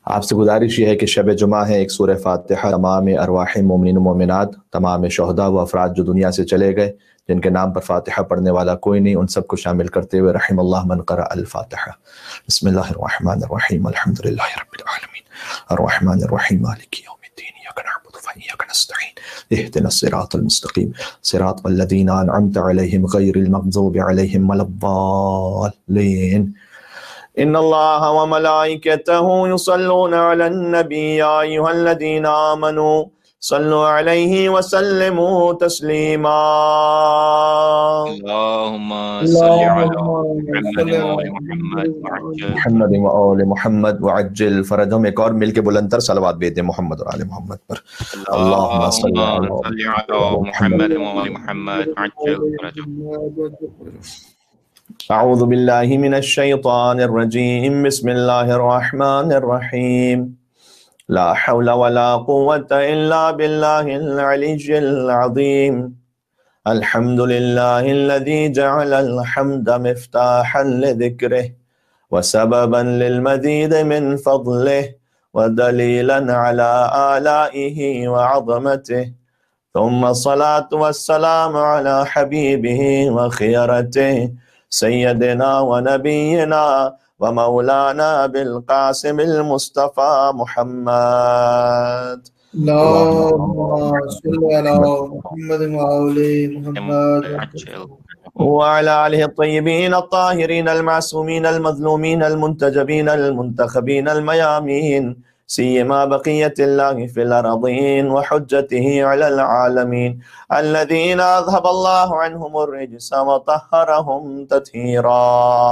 آپ سے گزارش یہ ہے کہ شب جمعہ ہے، ایک سورہ فاتحہ تمام ارواح مومنین و مومنات، تمام شہداء و افراد جو دنیا سے چلے گئے جن کے نام پر فاتحہ پڑھنے والا کوئی نہیں، ان سب کو شامل کرتے ہوئے رحم اللہ من قرأ الفاتحہ۔ بسم اللہ الرحمن الرحیم، الحمدللہ رب العالمین، الرحمن الرحیم، مالک یوم الدین، ایاک نعبد و ایاک نستعین، اہدنا الصراط المستقیم، صراط الذین انعمت علیہم غیر المغضوب علیہم ولا الضالین۔ ان اللہ وملائکتہ یصلون علی النبی یا ایھا الذین آمنوا صلوا علیہ وسلموا تسلیما۔ اللہم صل علی محمد وآل محمد وعجل محمد و آل محمد وعجل فرجہم۔ ایک اور مل کے بلندر صلوات بھیجتے ہیں محمد اور آل محمد پر۔ اللہم صل علی محمد وآل محمد وعجل فرجہم۔ اعوذ باللہ من الشیطان الرجیم، بسم اللہ الرحمن الرحیم، لا حول ولا قوة الا باللہ العلی العظیم، الحمد للہ الذی جعل الحمد مفتاحا لذکرہ وسببا للمزید من فضلہ ودلیلا علی آلائہ وعظمتہ، ثم الصلاة والسلام علی حبیبہ وخیرتہ سیدنا ونبینا ومولانا بالقاسم المصطفى محمد۔ اللهم صل على محمد وآل محمد وعلى آله الطيبين الطاهرين المعصومين المظلومين المنتجبين المنتخبين الميامين، سيما بقية الله في الأرضين وحجته على العالمين، الذين أذهب الله عنهم الرجس وطهرهم تطهيرا۔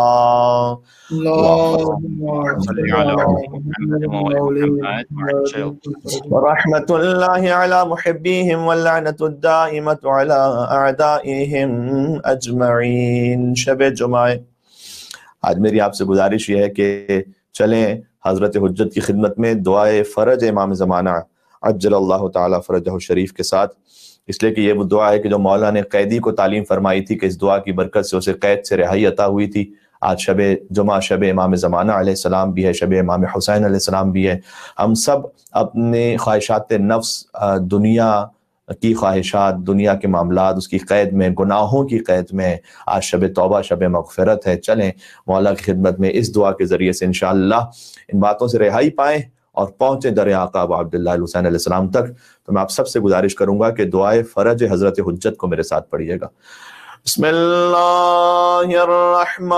اللهم صل على محمد وآل محمد ورحمة الله على محبيهم واللعنة الدائمة على أعدائهم أجمعين۔ شب جمعہ، آج میری آپ سے گزارش یہ ہے کہ چلیں حضرت حجت کی خدمت میں دعائے فرج امام زمانہ عجل اللہ تعالی فرجہ شریف کے ساتھ، اس لیے کہ یہ وہ دعا ہے کہ جو مولا نے قیدی کو تعلیم فرمائی تھی کہ اس دعا کی برکت سے اسے قید سے رہائی عطا ہوئی تھی۔ آج شب جمعہ شب امام زمانہ علیہ السلام بھی ہے، شب امام حسین علیہ السلام بھی ہے۔ ہم سب اپنے خواہشات نفس، دنیا کی خواہشات، دنیا کے معاملات، اس کی قید میں، گناہوں کی قید میں، آج شب توبہ شب مغفرت ہے۔ چلیں مولا کی خدمت میں اس دعا کے ذریعے سے انشاءاللہ ان باتوں سے رہائی پائیں اور پہنچیں در آقا ابو عبداللہ الحسین علیہ السلام تک۔ تو میں آپ سب سے گزارش کروں گا کہ دعائے فرج حضرت حجت کو میرے ساتھ پڑھیے گا۔ بسم اللہ الرحمن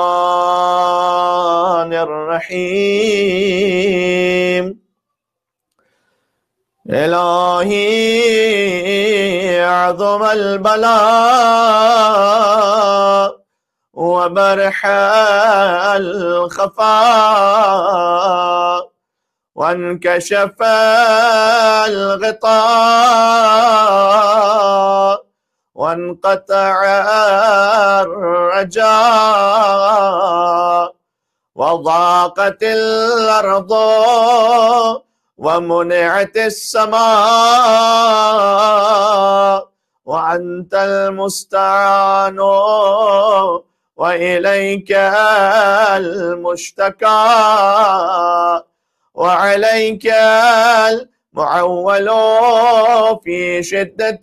الرحیم، الہی عظم البلاء وبرح الخفاء وانكشف الغطاء وانقطع الرجاء وضاقت الأرض ومنعت السماء وأنت المستعان وإليك المشتكى وعليك المعول في شدة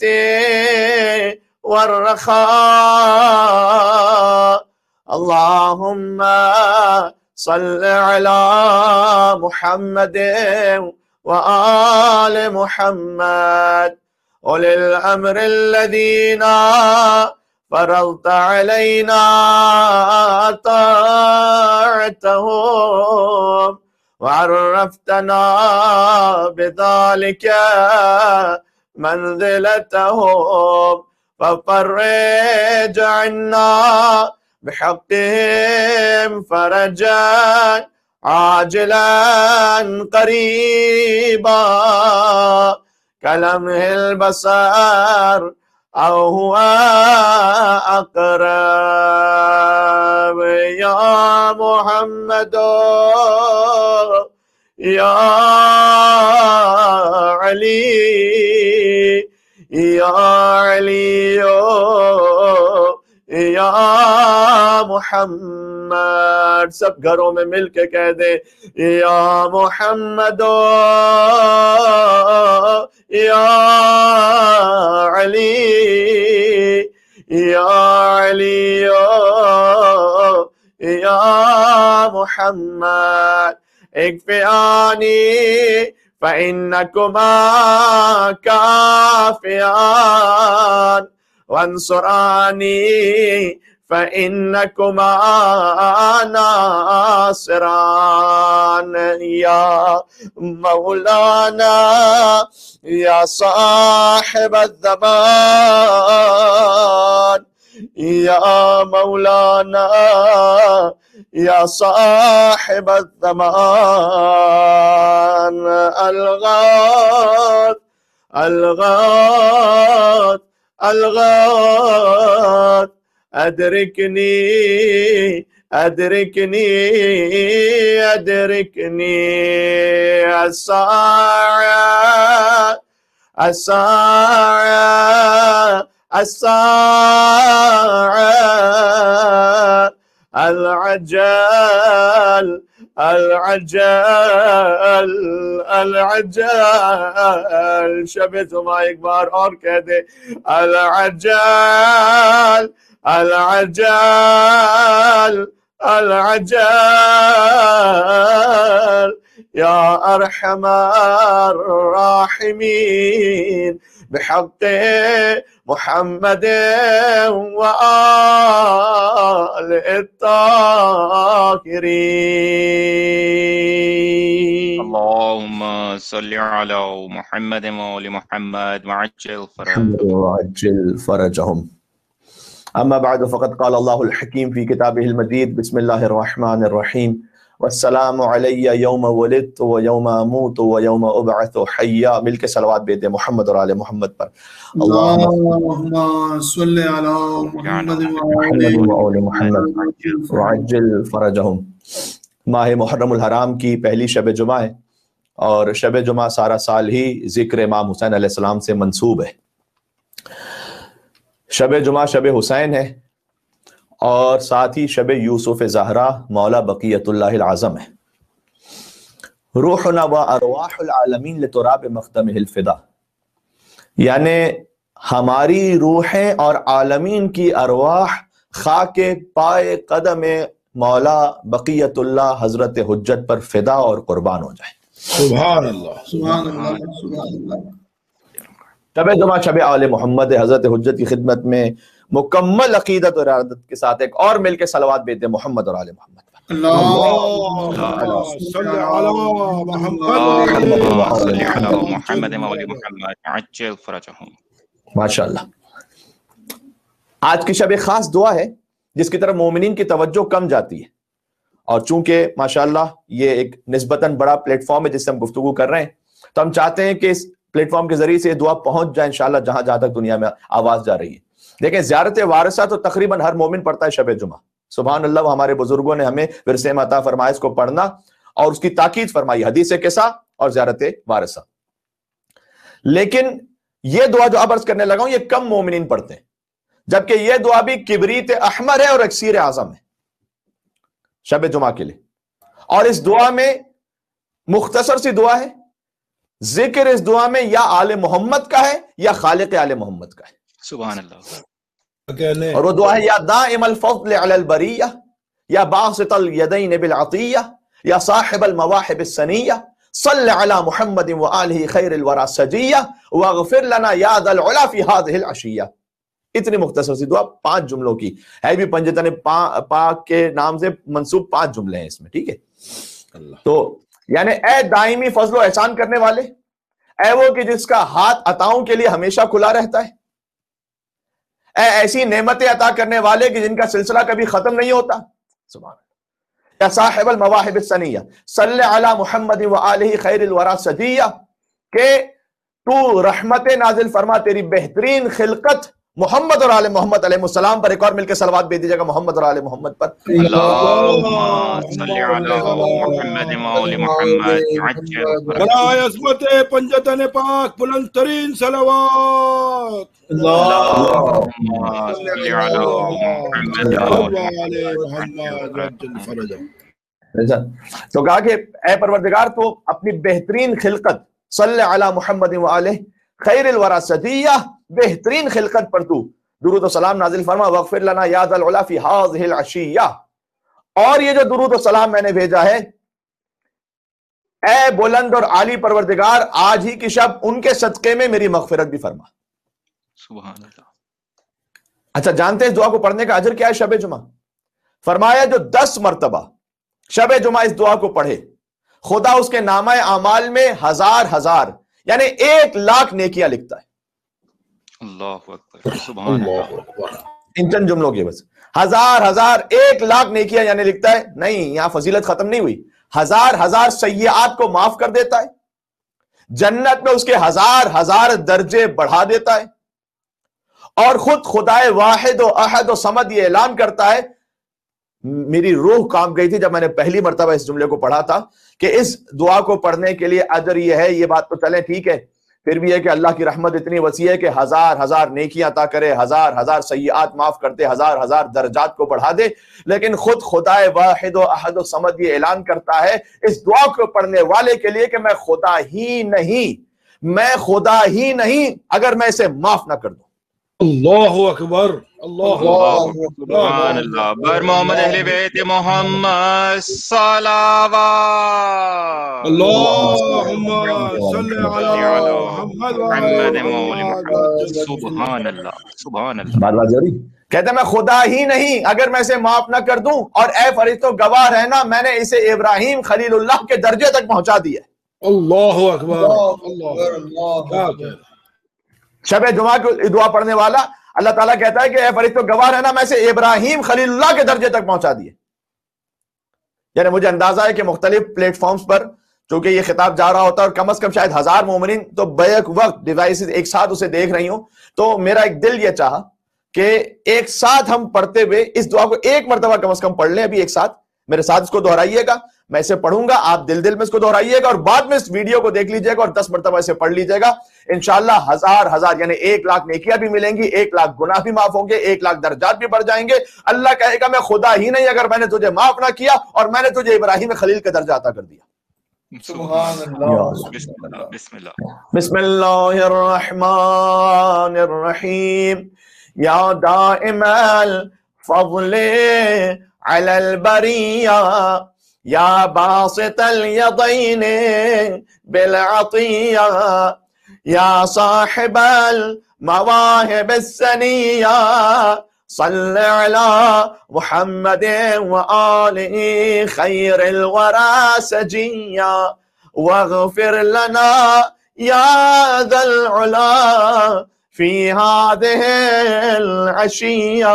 والرخاء، اللهم صل على محمد وآل محمد أولي الأمر الذين فرضت علينا طاعتهم وعرفتنا بذلك منزلتهم، ففرج عنا بحقهم فرجا عاجلا قريبا كلمح البصر أو هو أقرب، يا محمد يا علي يا علي يا محمد. سب گھروں میں مل کے کہہ دے یا محمد یا علی یا علی یا محمد اکفیانی فإنکما کافیان وانصرانی فإنکما ناصران یا مولانا یا صاحب الزمان یا مولانا یا صاحب الزمان الغاث الغاث الغاث ادرکنی ادرکنی ادرکنی الساعة الساعة الساعة العجل العجل العجل. شب جمعہ ایک بار اور کہہ دے العجل العجل العجل یا ارحم الراحمین بحق محمد وآل الطاهرین. اللهم صل على محمد وآل محمد وعجل فرجهم. اما بعد فقد قال الله الحكيم في كتابه المجيد بسم الله الرحمن الرحيم والسلام علی یوم ولدت و یوم اموت و یوم ابعث حیا. مل کے صلوات بھیجتے محمد اور آل محمد پر. اللہم صلی علی محمد و آل محمد وعجل فرجہم. ماہ محرم الحرام کی پہلی شب جمعہ ہے اور شب جمعہ سارا سال ہی ذکر امام حسین علیہ السلام سے منسوب ہے. شب جمعہ شب حسین ہے اور ساتھ ہی شب یوسف زہرا مولا بقیت اللہ العظم ہے. روحنا و ارواح العالمین لتراب مقدمہ الفدا، یعنی ہماری روحیں اور عالمین کی ارواح خاک پائے قدم مولا بقیت اللہ حضرت حجت پر فدا اور قربان ہو جائیں. سبحان اللہ سبحان اللہ سبحان اللہ. شب جمعہ شب آل محمد حضرت حجت کی خدمت میں مکمل عقیدت اور ارادت کے ساتھ ایک اور مل کے صلوات بھیجتے محمد اور آل محمد. اللهم صل على محمد وآل محمد عجل فرجهم. ماشاءاللہ. آج کی شب ایک خاص دعا ہے جس کی طرف مومنین کی توجہ کم جاتی ہے، اور چونکہ ماشاءاللہ یہ ایک نسبتاً بڑا پلیٹ فارم ہے جس سے ہم گفتگو کر رہے ہیں، تو ہم چاہتے ہیں کہ اس پلیٹ فارم کے ذریعے سے یہ دعا پہنچ جائے انشاءاللہ جہاں جہاں تک دنیا میں آواز جا رہی ہے. دیکھیں زیارت وارثہ تو تقریباً ہر مومن پڑھتا ہے شب جمعہ. سبحان اللہ، وہ ہمارے بزرگوں نے ہمیں ورثے میں عطا فرمایا اس کو پڑھنا اور اس کی تاکید فرمائی، حدیث قصہ اور زیارت وارثہ. لیکن یہ دعا جو اب عرض کرنے لگا ہوں یہ کم مومنین پڑھتے ہیں، جبکہ یہ دعا بھی کبریت احمر ہے اور اکسیر اعظم ہے شب جمعہ کے لیے. اور اس دعا میں مختصر سی دعا ہے، ذکر اس دعا میں یا آل محمد کا ہے یا خالق آل محمد کا ہے. سبحان اللہ. اور وہ دعا ہے یا دائم الفضل علی البریہ یا باسط الیدین بالعطیہ یا صاحب المواہب السنیہ صلی علی محمد وآلہ خیر الورى سجیہ واغفر لنا یا ذا العلا فی هذه العشیہ. اتنی مختصر سی دعا 5 جملوں کی ہے، بھی پنجتن پاک کے نام سے منسوب 5 جملے ہیں اس میں. ٹھیک ہے، تو یعنی اے دائمی فضل و احسان کرنے والے، اے وہ کہ جس کا ہاتھ عطاؤں کے لیے ہمیشہ کھلا رہتا ہے، اے ایسی نعمتیں عطا کرنے والے کہ جن کا سلسلہ کبھی ختم نہیں ہوتا. سبحان اللہ. یا صاحب المواہب السنیہ صلی علی محمد وآلہ خیر الورى سجیہ، کہ تو رحمت نازل فرما، تیری بہترین خلقت محمد اور آل محمد علیہ السلام پر ایک اور مل کے صلوات بھیج دیجیے گا محمد اور آل محمد پر. اللهم صل على محمد وآل محمد عجل برائے عظمت پنجتن پاک بلند ترین صلوات. اللهم صل على محمد وآل محمد عجل فرجہ. تو کہا کہ اے پروردگار تو اپنی بہترین خلقت صلی علی محمد وآلہ خیر الورا صدیہ بہترین خلقت پر تو درود و سلام نازل فرما. واغفر لنا یا ذا العلا فی ہذہ العشیہ. اور یہ جو درود و سلام میں نے بھیجا ہے اے بلند اور عالی پروردگار آج ہی کی شب ان کے صدقے میں میری مغفرت بھی فرما. سبحان اللہ. اچھا جانتے ہیں اس دعا کو پڑھنے کا اجر کیا ہے شب جمعہ؟ فرمایا جو 10 مرتبہ شب جمعہ اس دعا کو پڑھے خدا اس کے نامہ اعمال میں ہزار یعنی 1,00,000 نیکیاں لکھتا ہے. اللہ اکبر. سبحان اللہ. ان چند جملوں کے بس ہزار 1,00,000 نیکیاں یعنی لکھتا ہے. نہیں یہاں فضیلت ختم نہیں ہوئی. ہزار سیئات کو معاف کر دیتا ہے. جنت میں اس کے ہزار درجے بڑھا دیتا ہے. اور خود خدائے واحد و احد و صمد یہ اعلان کرتا ہے. میری روح کانپ گئی تھی جب میں نے پہلی مرتبہ اس جملے کو پڑھا تھا کہ اس دعا کو پڑھنے کے لیے اجر یہ ہے. یہ بات تو چلے ٹھیک ہے پھر بھی ہے کہ اللہ کی رحمت اتنی وسیع ہے کہ ہزار نیکیاں عطا کرے, ہزار سیئات معاف کرتے, ہزار درجات کو بڑھا دے. لیکن خود خدائے واحد و احد و صمد یہ اعلان کرتا ہے اس دعا کو پڑھنے والے کے لیے کہ میں خدا ہی نہیں اگر میں اسے معاف نہ کر دوں. اللہ اکبر. اللہ سبحان اللہ. بر محمد اہل بیت محمد صلوات. اللہم صلی علی محمد محمد وآل محمد. سبحان اللہ. سبحان اللہ. بات ضروری کہتے ہیں میں خدا ہی نہیں اگر میں اسے معاف نہ کر دوں اور اے فرشتوں گواہ رہنا میں نے اسے ابراہیم خلیل اللہ کے درجے تک پہنچا دیا. اللہ اکبر. اللہ. شب جمعہ کو دعا پڑھنے والا اللہ تعالیٰ کہتا ہے کہ اے فرشتوں گواہ رہنا میں اسے ابراہیم خلیل اللہ کے درجے تک پہنچا دیے. یعنی مجھے اندازہ ہے کہ مختلف پلیٹ فارمز پر چونکہ یہ خطاب جا رہا ہوتا ہے اور کم از کم شاید 1000 مومنین تو بیک وقت ڈیوائسز ایک ساتھ اسے دیکھ رہی ہوں. تو میرا ایک دل یہ چاہا کہ ایک ساتھ ہم پڑھتے ہوئے اس دعا کو ایک مرتبہ کم از کم پڑھ لیں. ابھی ایک ساتھ میرے ساتھ اس کو دہرائیے گا. میں اسے پڑھوں گا آپ دل میں اس کو دہرائیے گا اور بعد میں اس ویڈیو کو دیکھ لیجئے گا اور 10 مرتبہ اسے پڑھ لیجئے گا. انشاءاللہ ہزار یعنی 1,00,000 نیکیاں بھی ملیں گی, 1,00,000 گناہ بھی معاف ہوں گے, 1,00,000 درجات بھی بڑھ جائیں گے. اللہ کہے گا میں خدا ہی نہیں اگر میں نے تجھے معاف نہ کیا اور میں نے تجھے ابراہیم خلیل کا درجہ عطا کر دیا. سبحان اللہ. بسم اللہ الرحمن الرحیم. یا دائم الفضل علی البریہ یا باسط الیدین بالعطیہ یا صاحب المواہب السنیہ صلی علی محمد وآل خیر الورى سجیہ واغفر لنا یا ذا العلا فی هذه العشیہ.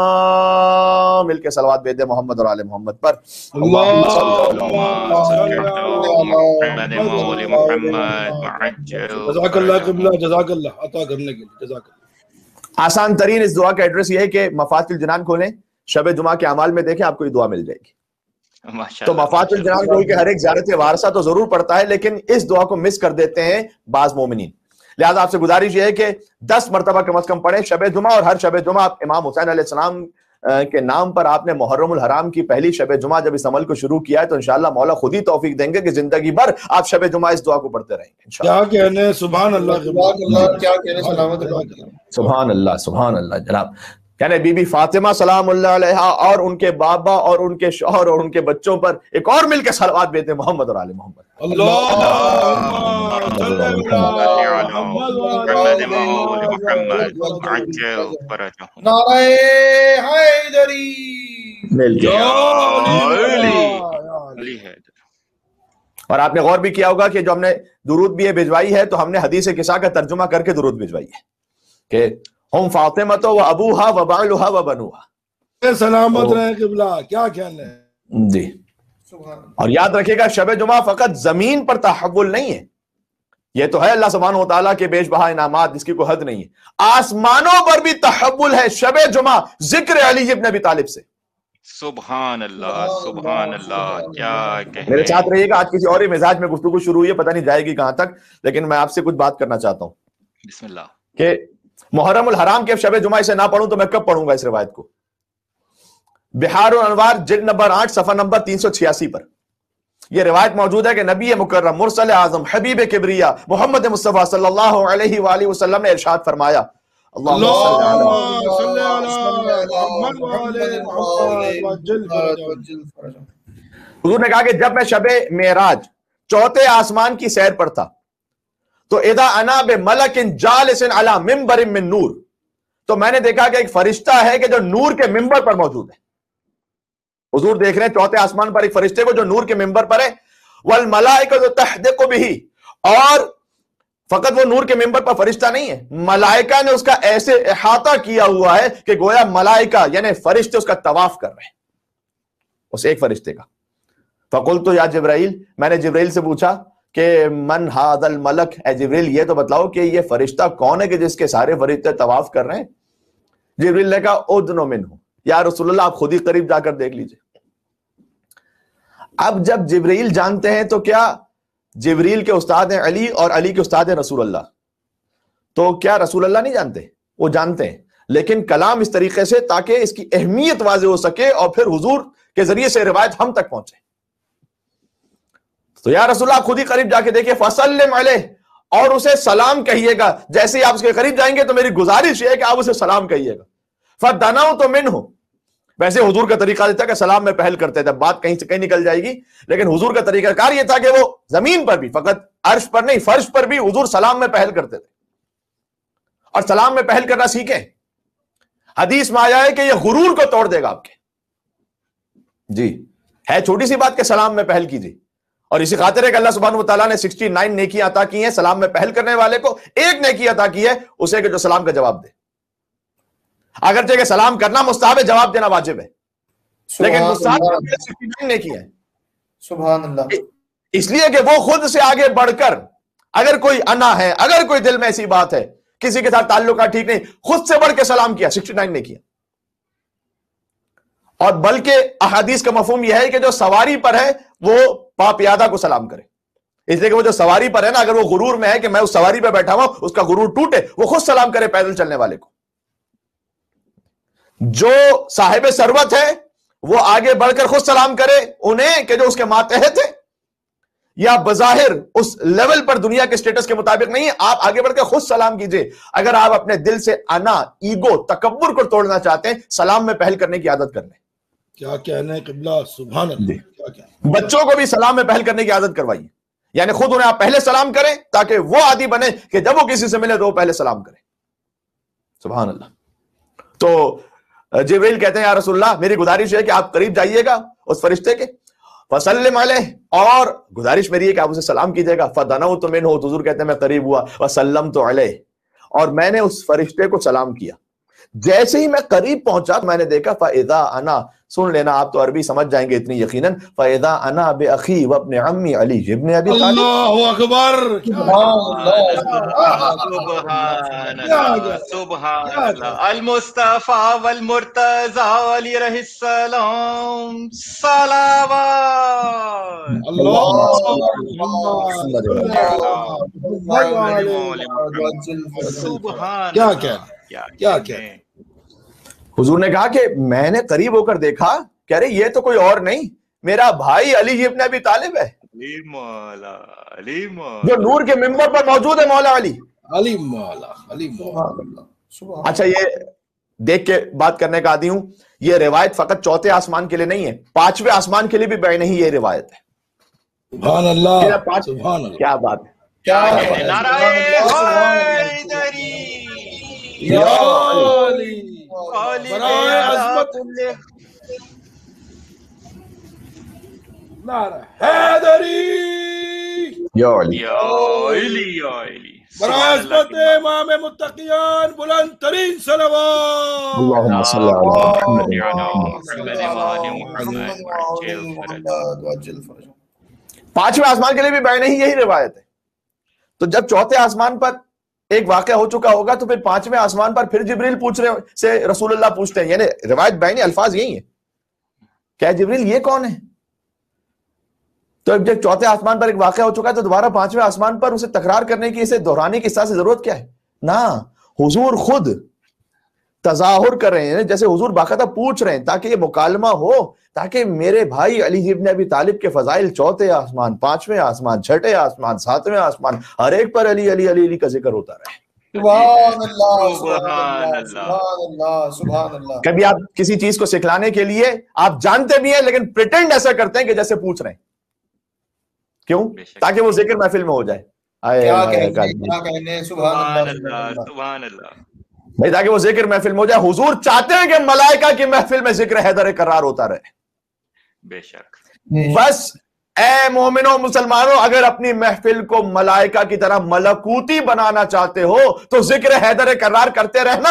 مل کے صلوات بھیج دے محمد اور آل محمد پر. اللہم صلی علی محمد وآل محمد وعجل. جزاک اللہ قبلہ. جزاک اللہ عطا کرنے کے لیے. جزاک اللہ. آسان ترین اس دعا کا ایڈریس یہ ہے کہ مفاتح الجنان کھولیں, شب جمعہ کے اعمال میں دیکھیں آپ کو یہ دعا مل جائے گی. تو مفاتح الجنان کھول کے ہر ایک زیارت وارثہ تو ضرور پڑھتا ہے لیکن اس دعا کو مس کر دیتے ہیں بعض مومنین. لہذا آپ سے گزارش یہ ہے کہ 10 مرتبہ کم از کم پڑھیں شب جمعہ, اور ہر شب جمعہ امام حسین علیہ السلام کے نام پر آپ نے محرم الحرام کی پہلی شب جمعہ جب اس عمل کو شروع کیا ہے تو انشاءاللہ مولا خود ہی توفیق دیں گے کہ زندگی بھر آپ شب جمعہ اس دعا کو پڑھتے رہیں گے. کیا کہنے. سبحان اللہ. کیا کہنے. سلامت. سبحان اللہ. سبحان اللہ. جناب یعنی بی بی فاطمہ سلام اللہ علیہا اور ان کے بابا اور ان کے شوہر اور ان کے بچوں پر ایک اور مل کے صلوات بھیجتے ہیں محمد اور آل محمد. نعرہ حیدری. اور آپ نے غور بھی کیا ہوگا کہ جو ہم نے درود بھی بھجوائی ہے تو ہم نے حدیث کسا کا ترجمہ کر کے درود بھجوائی ہے کہ ہم فاطمہ و ابوہا و بعلہا و بنوہا. سلامت رہے قبلہ. کیا کہنے جی. اور یاد رکھیے گا شب جمعہ فقط زمین پر تحول نہیں ہے, یہ تو ہے اللہ سبحانہ و تعالیٰ کے بیش بہا انعامات جس کی کوئی حد نہیں ہے۔ آسمانوں پر بھی تحول ہے شب جمعہ ذکر علی ابن ابی طالب سے۔ سبحان اللہ سبحان اللہ، کیا کہنے۔ میرے ساتھ رہیے گا، آج کسی اور ہی مزاج میں گفتگو شروع ہوئی ہے، پتہ نہیں جائے گی کہاں تک، لیکن میں آپ سے کچھ بات کرنا چاہتا ہوں بسم اللہ۔ کہ محرم الحرام کے شب جمعہ اسے نہ پڑھوں تو میں کب پڑھوں گا اس روایت کو؟ بحار الانوار جلد نمبر 8 صفحہ نمبر 386 پر یہ روایت موجود ہے کہ نبی مکرم مرسل اعظم حبیب کبریا محمد مصطفیٰ صلی اللہ علیہ وآلہ وسلم نے ارشاد فرمایا، اللہم صلی علی محمد وعلی محمد وعجل فرجہ۔ حضور نے کہا کہ جب میں شب معراج چوتھے آسمان کی سیر پر تھا تو اذا انا بملک جالس علی منبر من نور، تو میں نے دیکھا کہ ایک فرشتہ ہے کہ جو نور کے منبر پر موجود ہے۔ حضور دیکھ رہے ہیں چوتھے آسمان پر ایک فرشتے کو جو نور کے منبر پر ہے، والملائکۃ تحدق بہ، اور فقط وہ نور کے منبر پر فرشتہ نہیں ہے، ملائکہ نے اس کا ایسے احاطہ کیا ہوا ہے کہ گویا ملائکہ یعنی فرشتے اس کا طواف کر رہے ہیں، اس ایک فرشتے کا۔ فقلت یا جبرائیل، میں نے جبرائیل سے پوچھا کہ من ھذا الملک، اے جبرائیل یہ تو بتلاؤ کہ یہ فرشتہ کون ہے کہ جس کے سارے فرشتے طواف کر رہے ہیں؟ جبرائیل نے کہا ادنو منہ، یا رسول اللہ آپ خود ہی قریب جا کر دیکھ لیجئے۔ اب جب جبرائیل جانتے ہیں تو کیا جبرائیل کے استاد ہیں علی اور علی کے استاد ہیں رسول اللہ، تو کیا رسول اللہ نہیں جانتے؟ وہ جانتے ہیں، لیکن کلام اس طریقے سے تاکہ اس کی اہمیت واضح ہو سکے اور پھر حضور کے ذریعے سے روایت ہم تک پہنچے۔ تو یا رسول اللہ خود ہی قریب جا کے دیکھیے، فسلم علیہ، اور اسے سلام کہیے گا۔ جیسے ہی آپ اس کے قریب جائیں گے تو میری گزارش یہ ہے کہ آپ اسے سلام کہیے گا۔ فدنوت منہ، ویسے حضور کا طریقہ دیتا کہ سلام میں پہل کرتے تھے، بات کہیں سے کہیں نکل جائے گی، لیکن حضور کا طریقہ کار یہ تھا کہ وہ زمین پر بھی، فقط عرش پر نہیں فرش پر بھی حضور سلام میں پہل کرتے تھے، اور سلام میں پہل کرنا سیکھیں۔ حدیث میں آیا ہے کہ یہ غرور کو توڑ دے گا آپ کے۔ جی ہے چھوٹی سی بات کہ سلام میں پہل کیجیے، اور اسی خاطر ہے کہ اللہ سبحانہ وتعالیٰ نے 69 نیکیاں عطا کی ہیں سلام میں پہل کرنے والے کو، ایک نیکی عطا کی ہے اسے کہ جو سلام کا جواب دے۔ اگرچہ کہ سلام کرنا مستحب ہے، جواب دینا واجب ہے، لیکن مستحب 69 نیکی ہے۔ سبحان اللہ۔ اس لیے کہ وہ خود سے آگے بڑھ کر، اگر کوئی انا ہے، اگر کوئی دل میں ایسی بات ہے، کسی کے ساتھ تعلقات ٹھیک نہیں، خود سے بڑھ کے سلام کیا، 69 نیکیاں۔ اور بلکہ احادیث کا مفہوم یہ ہے کہ جو سواری پر ہے وہ پاپیادہ کو سلام کرے، اس لیے کہ وہ جو سواری پر ہے نا، اگر وہ غرور میں ہے کہ میں اس سواری پہ بیٹھا ہوں، اس کا غرور ٹوٹے، وہ خود سلام کرے پیدل چلنے والے کو۔ جو صاحب ثروت ہے وہ آگے بڑھ کر خود سلام کرے انہیں کہ جو اس کے ماتحت ہے، یا بظاہر اس لیول پر دنیا کے سٹیٹس کے مطابق نہیں ہے، آپ آگے بڑھ کر خود سلام کیجئے۔ اگر آپ اپنے دل سے انا، ایگو، تکبر کو توڑنا چاہتے ہیں، سلام میں پہل کرنے کی عادت کر لیں۔ کیا کہنا ہے قبلہ، سبحان اللہ۔ کیا کہنا، بچوں کو بھی سلام میں پہل کرنے کی عادت کروائیے، یعنی خود انہیں آپ پہلے سلام کریں تاکہ وہ عادی بنے کہ جب وہ کسی سے ملے تو وہ پہلے سلام کریں۔ سبحان اللہ۔ تو جبرائیل کہتے ہیں یا رسول اللہ میری گزارش ہے کہ آپ قریب جائیے گا اس فرشتے کے، فسلم علیہ، اور گزارش میری ہے کہ آپ اسے سلام کیجیے گا۔ فدنوت منہ، حضور کہتے ہیں میں قریب ہوا، وسلمت علیہ، اور میں نے اس فرشتے کو سلام کیا۔ جیسے ہی میں قریب پہنچا میں نے دیکھا فاذا انا، سن لینا آپ تو عربی سمجھ جائیں گے اتنی یقیناً، فاذا انا باخی وابن عمی علی ابن ابی طالب۔ اللہ اکبر، سبحان اللہ سبحان اللہ، المصطفیٰ والمرتضیٰ علیہ السلام صلوات۔ سبحان، کیا کہنا، کیا کہنا۔ حضور نے کہا کہ میں نے قریب ہو کر دیکھا، کہہ رہے یہ تو کوئی اور نہیں میرا بھائی علی ابن ابی طالب ہے، علی مولا، علی مولا، جو نور کے منبر پر موجود ہے، مولا علی۔ علی مولا، علی مولا۔ اچھا یہ دیکھ کے بات کرنے کا عادی ہوں، یہ روایت فقط چوتھے آسمان کے لیے نہیں ہے، پانچویں آسمان کے لیے بھی بے نہیں یہ روایت ہے۔ سبحان اللہ، سبحان اللہ۔ کیا بات ہے، کیا نعرہ حیدری، یا علی، برائے عظمت نعرہ حیدری، یا علی، یا علی، یا علی، برائے عظمت امام متقیان بلند ترین صلوات۔ اللہم صلی علی محمد۔ پانچویں آسمان کے لیے بھی بے نہیں یہی روایت ہے۔ تو جب چوتھے آسمان پر ایک واقعہ ہو چکا ہوگا تو پھر پانچویں آسمان پر پھر جبریل پوچھ رہے سے رسول اللہ پوچھتے ہیں، یعنی روایت بینی الفاظ یہی ہے، کیا جبریل یہ کون ہے؟ تو جب چوتھے آسمان پر ایک واقعہ ہو چکا ہے تو دوبارہ پانچویں آسمان پر اسے تکرار کرنے کی، اسے دہرانے کی اس طرح سے ضرورت کیا ہے؟ نہ، حضور خود تظاہر کر رہے ہیں، جیسے حضور باقاعدہ پوچھ رہے ہیں تاکہ یہ مکالمہ ہو، تاکہ میرے بھائی علی ابن ابی طالب کے فضائل چوتھے آسمان، پانچویں آسمان، چھٹے آسمان، ساتویں آسمان، ہر ایک پر علی علی علی علی کا ذکر ہوتا رہے۔ سبحان اللہ سبحان اللہ سبحان اللہ سبحان اللہ۔ کبھی آپ کسی چیز کو سکھلانے کے لیے آپ جانتے بھی ہیں لیکن پریٹینڈ ایسا کرتے ہیں کہ جیسے پوچھ رہے ہیں، کیوں؟ تاکہ وہ ذکر محفل میں ہو جائے۔ کیا کہنے سبحان اللہ سبحان اللہ بھائی، تاکہ وہ ذکر محفل میں ہو جائے۔ حضور چاہتے ہیں کہ ملائکہ کی محفل میں ذکر حیدر قرار ہوتا رہے۔ بے شک۔ بس اے مومنوں مسلمانوں، اگر اپنی محفل کو ملائکہ کی طرح ملکوتی بنانا چاہتے ہو تو ذکر حیدر قرار کرتے رہنا،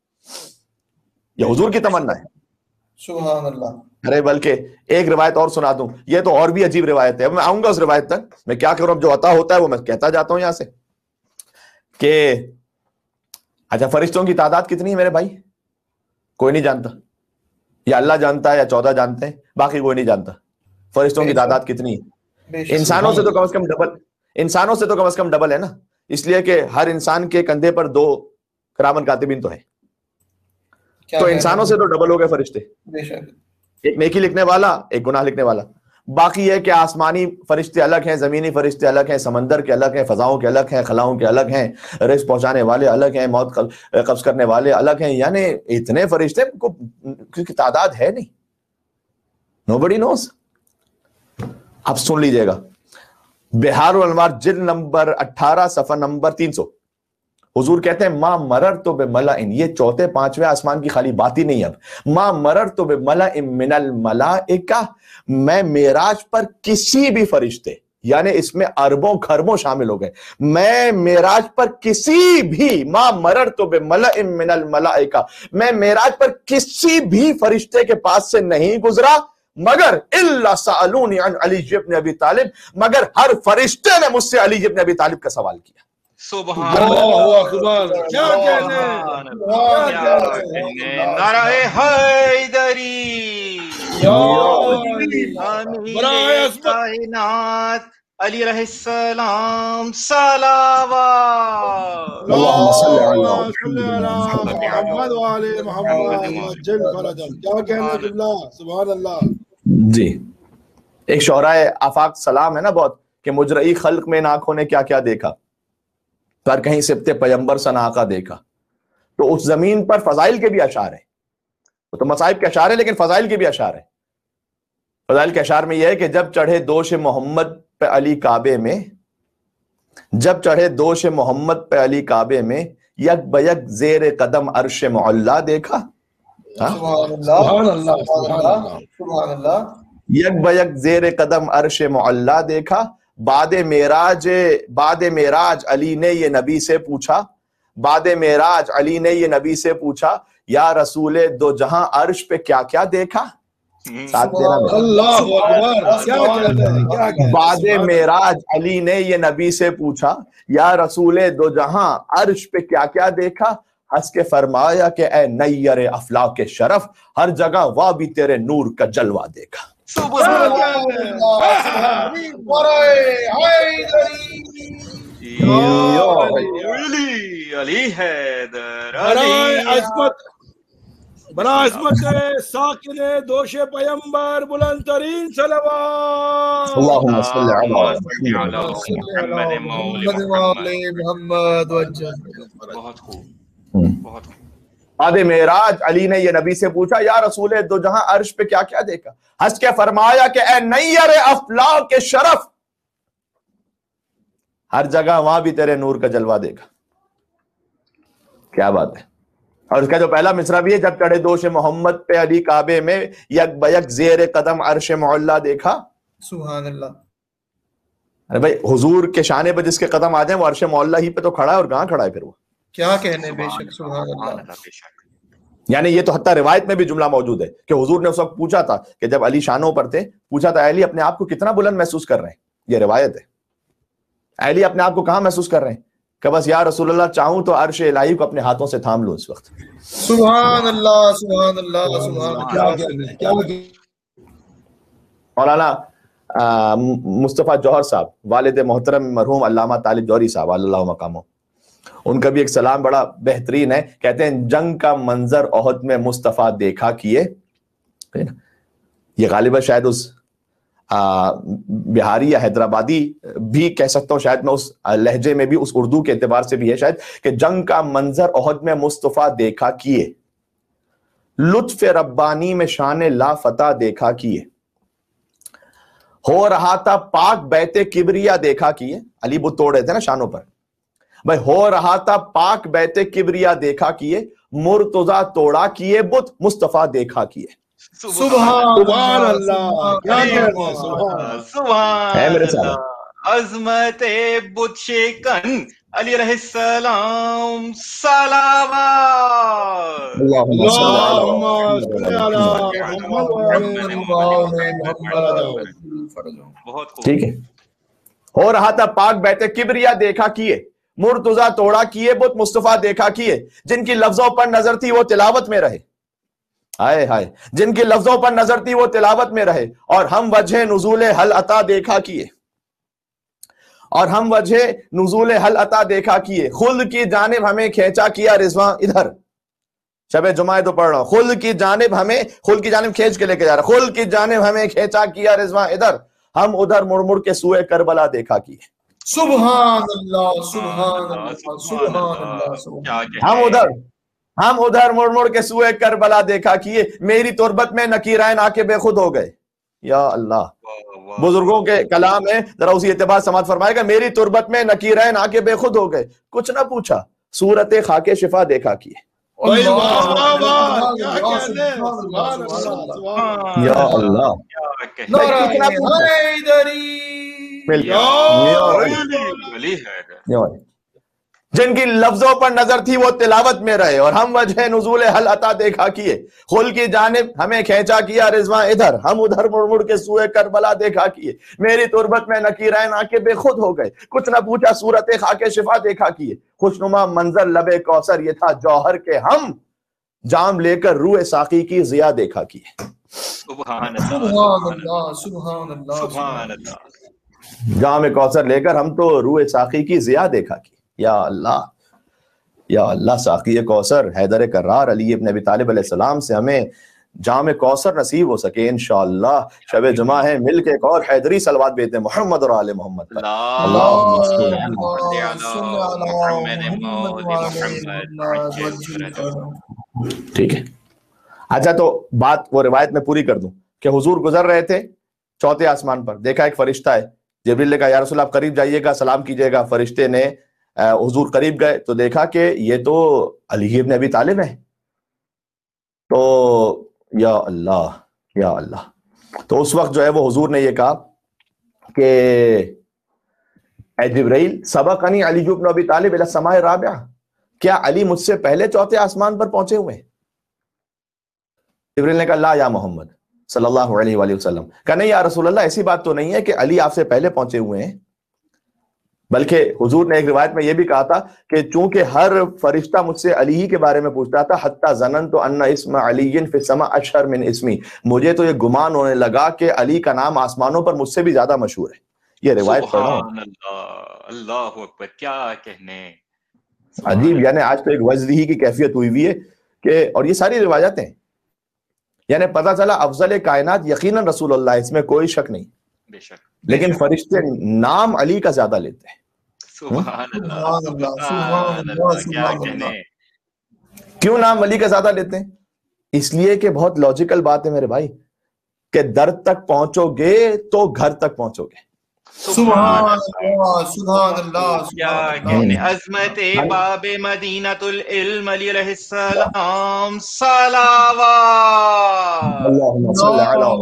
یہ حضور کی تمنا ہے۔ سبحان اللہ۔ ارے بلکہ ایک روایت اور سنا دوں، یہ تو اور بھی عجیب روایت ہے، اب میں آؤں گا اس روایت تک، میں کیا کروں، اب جو عطا ہوتا ہے وہ میں کہتا جاتا ہوں یہاں سے کہ اچھا فرشتوں کی تعداد کتنی ہے میرے بھائی؟ کوئی نہیں جانتا، یا اللہ جانتا ہے یا 14 جانتے ہیں، باقی کوئی نہیں جانتا فرشتوں کی تعداد کتنی ہے۔ انسانوں سے تو کم از کم ڈبل، انسانوں سے تو کم از کم ڈبل ہے نا، اس لیے کہ ہر انسان کے کندھے پر 2 کرامن کاتبین تو ہے، تو انسانوں سے تو ڈبل ہو گئے فرشتے، ایک نیکی لکھنے والا ایک گناہ لکھنے والا۔ باقی یہ کہ آسمانی فرشتے الگ ہیں، زمینی فرشتے الگ ہیں، سمندر کے الگ ہیں، فضاؤں کے الگ ہیں، خلاؤں کے الگ ہیں، رزق پہنچانے والے الگ ہیں، موت قبض کرنے والے الگ ہیں، یعنی اتنے فرشتے کو کی تعداد ہے نہیں، nobody knows۔ اب سن لیجئے گا، بحار الانوار جلد نمبر 18 صفحہ نمبر 300، حضور کہتے ہیں ما مررت بملئن، یہ چوتھے پانچویں آسمان کی خالی بات ہی نہیں، اب ما مررت بملئن من الملائکہ، میں معراج پر کسی بھی فرشتے، یعنی اس میں اربوں خربوں شامل ہو گئے، میں معراج پر کسی بھی، ما مررت بملئن من الملائکہ، میں معراج پر کسی بھی فرشتے کے پاس سے نہیں گزرا مگر الا سألونی عن علی ابن ابی طالب، مگر ہر فرشتے نے مجھ سے علی ابن ابی طالب کا سوال کیا۔ سبحان اللہ اکبر، کیا کہنے، نعرہ حیدری، برائے عظمت کائنات علی علیہ السلام صلوات، اللہم صلی علی محمد وعلی محمد وجل فرجم۔ کیا کہنے قبلہ، سبحان اللہ۔ جی، ایک شعرائے آفاق سلام ہے نا بہت، کہ مجرئی خلق میں ان آنکھوں نے کیا کیا دیکھا، پر کہیں سبتے پیمبر سن آقا دیکھا۔ تو اس زمین پر فضائل کے بھی اشعار ہیں، وہ تو مصائب کے اشعار ہیں لیکن فضائل کے بھی اشعار ہیں۔ فضائل کے اشعار میں یہ ہے کہ جب چڑھے دوش محمد پہ علی کعبے میں، جب چڑھے دوش محمد پہ علی کعبے میں، یک بیک زیر قدم عرش معلا دیکھا، سبحان اللہ سبحان اللہ، یک بیک زیر قدم عرش معلا دیکھا۔ بعد معراج علی نے یہ نبی سے پوچھا، بعد معراج علی نے یہ نبی سے پوچھا، یا رسول دو جہاں عرش پہ کیا کیا دیکھا۔ ساتھ دینا میں، اللہ اکبر، کیا کہتے ہیں، کیا کہتے ہیں۔ بعد معراج علی نے یہ نبی سے پوچھا، یا رسول دو جہاں عرش پہ کیا کیا دیکھا، ہنس کے فرمایا کہ اے نیر افلاک شرف، ہر جگہ وہ بھی تیرے نور کا جلوہ دیکھا۔ سبحان علی حیدر، برائے عظمت، برائے عظمت ساکن دوش پیمبر، بلند ترین صلوات، اللہم صلی علی محمد وجل۔ بہت خوب، بہت خوب۔ بعد معراج علی نے یہ نبی سے پوچھا، یا رسول دو جہاں عرش پہ کیا کیا دیکھا، ہنس کے فرمایا کہ اے نیر افلاک کے شرف، ہر جگہ وہاں بھی تیرے نور کا جلوہ دیکھا۔ کیا بات ہے۔ اور اس کا جو پہلا مصرع بھی ہے، جب چڑھے دوش محمد پہ علی کعبے میں، یک بیک زیر قدم عرش معلا دیکھا۔ سبحان اللہ۔ ارے بھائی، حضور کے شانے پہ جس کے قدم آ جائیں وہ عرش معلا ہی پہ تو کھڑا ہے، اور کہاں کھڑا ہے پھر وہ، کیا کہنے، بے شک، سبحان اللہ۔ یعنی یہ تو حتیٰ روایت میں بھی جملہ موجود ہے کہ حضور نے اس وقت پوچھا تھا کہ جب علی شانوں پر تھے، پوچھا تھا اے علی اپنے آپ کو کتنا بلند محسوس کر رہے ہیں، یہ روایت ہے۔ علی اپنے آپ کو کہاں محسوس کر رہے ہیں کہ بس یا رسول اللہ چاہوں تو عرش الہی کو اپنے ہاتھوں سے تھام لوں اس وقت. سبحان اللہ سبحان اللہ سبحان اللہ. کیا مولانا مصطفیٰ جوہر صاحب والد محترم مرحوم علامہ طالب جوہری صاحب اللہ مقامہ، ان کا بھی ایک سلام بڑا بہترین ہے. کہتے ہیں جنگ کا منظر احد میں مصطفیٰ دیکھا کیے. یہ غالباً شاید اس بہاری یا حیدرآبادی بھی کہہ سکتا ہوں، شاید میں اس لہجے میں بھی، اس اردو کے اعتبار سے بھی ہے شاید، کہ جنگ کا منظر احد میں مصطفیٰ دیکھا کیے، لطف ربانی میں شان لا فتح دیکھا کیے، ہو رہا تھا پاک بیت کبریا دیکھا کیے. علی بت توڑ رہے تھے نا شانوں پر. بھائی ہو رہا تھا پاک بیت کبریا دیکھا کیے، مرتضیٰ توڑا کیے بت مصطفیٰ دیکھا کیے. سبحان اللہ. کیا کہتے ہیں سبحان ہے میرے اللہ. ساتھ عظمت بت شکن علی علیہ السلام صلوات. اللہم صلی علی محمد وعلی محمد. بہت خوب. ٹھیک ہے. ہو رہا تھا پاک بیت کبریا دیکھا کیے، مرتضیٰ توڑا کیے بت مصطفیٰ دیکھا کیے، جن کی لفظوں پر نظر تھی وہ تلاوت میں رہے. ہائے ہائے، جن کی لفظوں پر نظر تھی وہ تلاوت میں رہے، اور ہم وجہ نزول حل عطا دیکھا کیے، اور ہم وجہ نزول حل عطا دیکھا کیے، خلد کی جانب ہمیں کھینچا کیا رضواں ادھر. شب جمعہ تو پڑھ رہا ہوں. خلد کی جانب کھینچ کے لے کے جا رہا، خلد کی جانب ہمیں کھینچا کیا رضواں ادھر، ہم ادھر مڑ مڑ کے سوئے کربلا دیکھا کیے. سبحان اللہ سبحان اللہ سبحان اللہ. ہم ادھر مڑ مڑ کے سوئے کربلا دیکھا کیے، میری تربت میں نکیرین آ کے بے خود ہو گئے. یا اللہ، بزرگوں کے کلام ہے، ذرا اسی اعتبار سماعت فرمائے گا. میری تربت میں نکیرین آ کے بے خود ہو گئے، کچھ نہ پوچھا، صورت خاک شفا دیکھا کیے. یا اللہ، جن کی لفظوں پر نظر تھی وہ تلاوت میں رہے، اور ہم وجہ نزول حل عطا دیکھا کیے، خل کی جانب ہمیں کھینچا کیا رضواں ادھر، ہم ادھر مڑ مڑ کے سوئے کربلا دیکھا کیے. میری تربت میں نکیرین آ کے بے خود ہو گئے، کچھ نہ پوچھا، صورت خاک شفا دیکھا کیے. خوشنما منظر لب کوثر یہ تھا جوہر کے ہم، جام لے کر روح ساقی کی ضیا دیکھا کیے. سبحان اللہ سبحان اللہ سبحان اللہ. جام کوثر لے کر ہم تو روح ساقی کی ضیا دیکھا کی. یا اللہ، یا اللہ، ساقی کوثر حیدر کرار علی ابن ابی طالب علیہ السلام سے ہمیں جام کوثر نصیب ہو سکے انشاءاللہ. شب جمعہ ہے، مل کے ایک اور حیدری صلوات بھیجتے ہیں محمد اور آل محمد پر. اللہم صلی علی. ٹھیک ہے. اچھا تو بات وہ روایت میں پوری کر دوں کہ حضور گزر رہے تھے چوتھے آسمان پر، دیکھا ایک فرشتہ ہے. جبریل نے کہا یا رسول اللہ آپ قریب جائیے گا، سلام کیجیے گا. فرشتے نے حضور قریب گئے تو دیکھا کہ یہ تو علی ابن ابی طالب ہے. تو یا اللہ، یا اللہ. تو اس وقت جو ہے وہ حضور نے یہ کہا کہ اے جبرائیل سبقنی علی بن ابی طالب الی السماء الرابعہ، کیا علی مجھ سے پہلے چوتھے آسمان پر پہنچے ہوئے ہیں؟ جبرائیل نے کہا لا یا محمد صلی اللہ علیہ وآلہ وسلم. کہا نہیں یا رسول اللہ، ایسی بات تو نہیں ہے کہ علی آپ سے پہلے پہنچے ہوئے ہیں، بلکہ حضور نے ایک روایت میں یہ بھی کہا تھا کہ چونکہ ہر فرشتہ مجھ سے علی ہی کے بارے میں پوچھتا تھا، حتی ظننت ان اسم علی فی السماء اشہر من اسمی، مجھے تو یہ گمان ہونے لگا کہ علی کا نام آسمانوں پر مجھ سے بھی زیادہ مشہور ہے. یہ روایت پڑھ رہا ہوں. سبحان اللہ، اللہ اکبر. کیا کہنے، عجیب. یعنی آج تو ایک وجدی کی کیفیت ہوئی ہوئی ہے کہ، اور یہ ساری روایتیں یعنی پتہ چلا افضل کائنات یقیناً رسول اللہ، اس میں کوئی شک نہیں، بے شک، لیکن فرشتے نام علی کا زیادہ لیتے ہیں. سبحان اللہ سبحان اللہ. کیا کہنے. کیوں نام علی کا زیادہ لیتے ہیں؟ اس لیے کہ بہت لاجیکل بات ہے میرے بھائی، کہ در تک پہنچو گے تو گھر تک پہنچو گے. سبحان اللہ سبحان اللہ. کیا کہنے. عظمت باب مدینۃ العلم علی علیہ السلام صلوات. اللہم صلی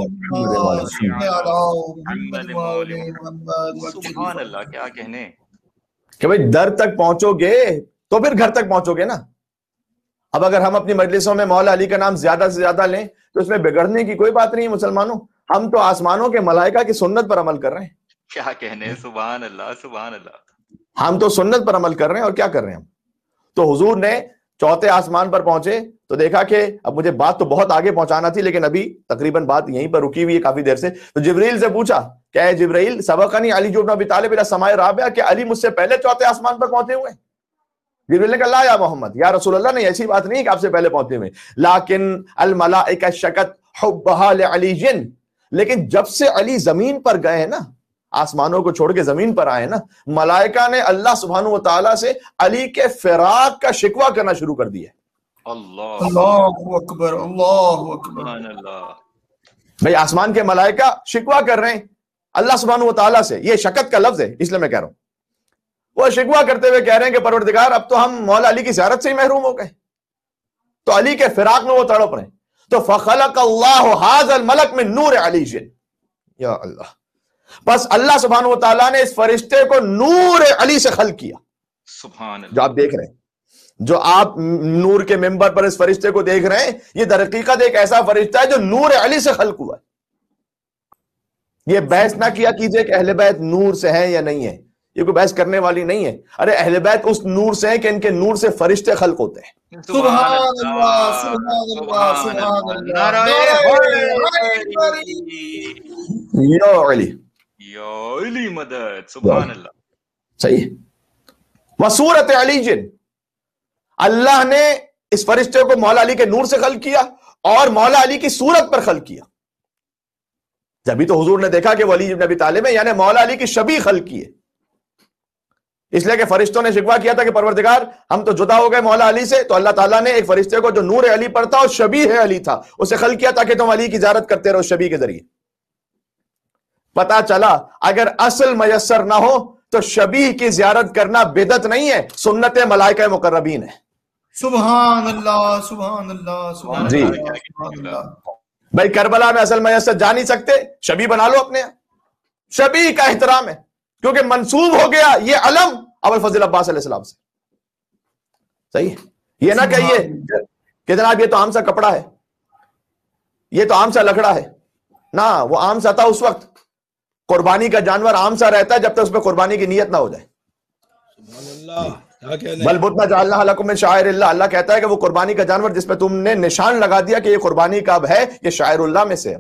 علی محمد. سبحان اللہ. کیا کہنے کہ بھئی در تک پہنچو گے تو پھر گھر تک پہنچو گے نا. اب اگر ہم اپنی مجلسوں میں مولا علی کا نام زیادہ سے زیادہ لیں تو اس میں بگڑنے کی کوئی بات نہیں مسلمانوں. ہم تو آسمانوں کے ملائکہ کی سنت پر عمل کر رہے ہیں. کیا کہنے، سبحان اللہ سبحان اللہ. ہم تو سنت پر عمل کر رہے ہیں، اور کیا کر رہے ہیں ہم؟ تو حضور نے چوتھے آسمان پر پہنچے تو دیکھا کہ اب مجھے بات تو بہت آگے پہنچانا تھی، لیکن ابھی تقریباً بات یہیں پر رکی ہوئی ہے کافی دیر سے. تو جبریل سے پوچھا کہ اے جبریل، سبقنی علی بن ابی طالب الی السماء الرابعہ، کہ علی مجھ سے پہلے چوتھے آسمان پر پہنچے ہوئے ہیں؟ جبریل نے کہا لا یا محمد، یا رسول اللہ، نہیں، ایسی بات نہیں کہ آپ سے پہلے پہنچے ہوئے، لیکن الملائکہ شکت حبھا لعلی، لیکن جب سے علی زمین پر گئے ہیں نا، آسمانوں کو چھوڑ کے زمین پر آئے نا، ملائکہ نے اللہ سبحانہ و تعالیٰ سے علی کے فراق کا شکوہ کرنا شروع کر دیا. اللہ اللہ اکبر اللہ اکبر. سبحان اللہ. بھئی آسمان کے ملائکہ شکوہ کر رہے ہیں اللہ سبحانہ و تعالیٰ سے. یہ شکت کا لفظ ہے اس لیے میں کہہ رہا ہوں. وہ شکوہ کرتے ہوئے کہہ رہے ہیں کہ پروردگار، اب تو ہم مولا علی کی زیارت سے ہی محروم ہو گئے، تو علی کے فراق میں وہ تڑپ رہے ہیں. تو فخلق اللہ ھذا الملک من نور علی، یا اللہ، بس اللہ سبحانہ و تعالیٰ نے اس فرشتے کو نور علی سے خلق کیا. سبحان اللہ. جو آپ دیکھ رہے ہیں، جو آپ نور کے ممبر پر اس فرشتے کو دیکھ رہے ہیں، یہ در حقیقت ایک ایسا فرشتہ ہے جو نور علی سے خلق ہوا ہے. یہ بحث نہ کیا کیجئے کہ اہل بیت نور سے ہیں یا نہیں ہے، یہ کوئی بحث کرنے والی نہیں ہے. ارے اہل بیت اس نور سے ہیں کہ ان کے نور سے فرشتے خلق ہوتے ہیں. سبحان اللہ سبحان اللہ سبحان اللہ. نعرہ یا علی، یا علی مدد. سبحان اللہ. صحیح. وصورت علی جن، اللہ نے اس فرشتے کو مولا علی کے نور سے خلق کیا اور مولا علی کی صورت پر خلق کیا. جبھی تو حضور نے دیکھا کہ وہ علی بن ابی طالب ہے، یعنی مولا علی کی شبیہ خلق کی ہے. اس لیے کہ فرشتوں نے شکوہ کیا تھا کہ پروردگار ہم تو جدا ہو گئے مولا علی سے، تو اللہ تعالیٰ نے ایک فرشتے کو جو نور علی پر تھا اور شبیہ علی تھا، اسے خلق کیا تاکہ تم علی کی زیارت کرتے رہو شبیہ کے ذریعے. پتا چلا اگر اصل میسر نہ ہو تو شبیہ کی زیارت کرنا بدعت نہیں ہے، سنت ملائکہ مقربین ہے. سبحان اللہ سبحان اللہ سبحان جی. اللہ سبحان اللہ. بھائی کربلا میں اصل میسر جا نہیں سکتے، شبیہ بنا لو اپنے. شبیہ کا احترام ہے کیونکہ منسوب ہو گیا یہ علم ابوالفضل عباس علیہ السلام سے. صحیح. یہ نہ کہیے کہ جناب یہ تو عام سا کپڑا ہے، یہ تو عام سا لکڑا ہے. نہ، وہ عام سا تھا اس وقت. قربانی کا جانور عام سا رہتا ہے جب تک اس پہ قربانی کی نیت نہ ہو جائے. سبحان اللہ. کیا کہنے. بل بتنا جعلناہ لکم من شعائر اللہ، اللہ کہتا ہے کہ وہ قربانی کا جانور جس پہ تم نے نشان لگا دیا کہ یہ قربانی کا اب ہے، یہ شعائر اللہ میں سے ہے.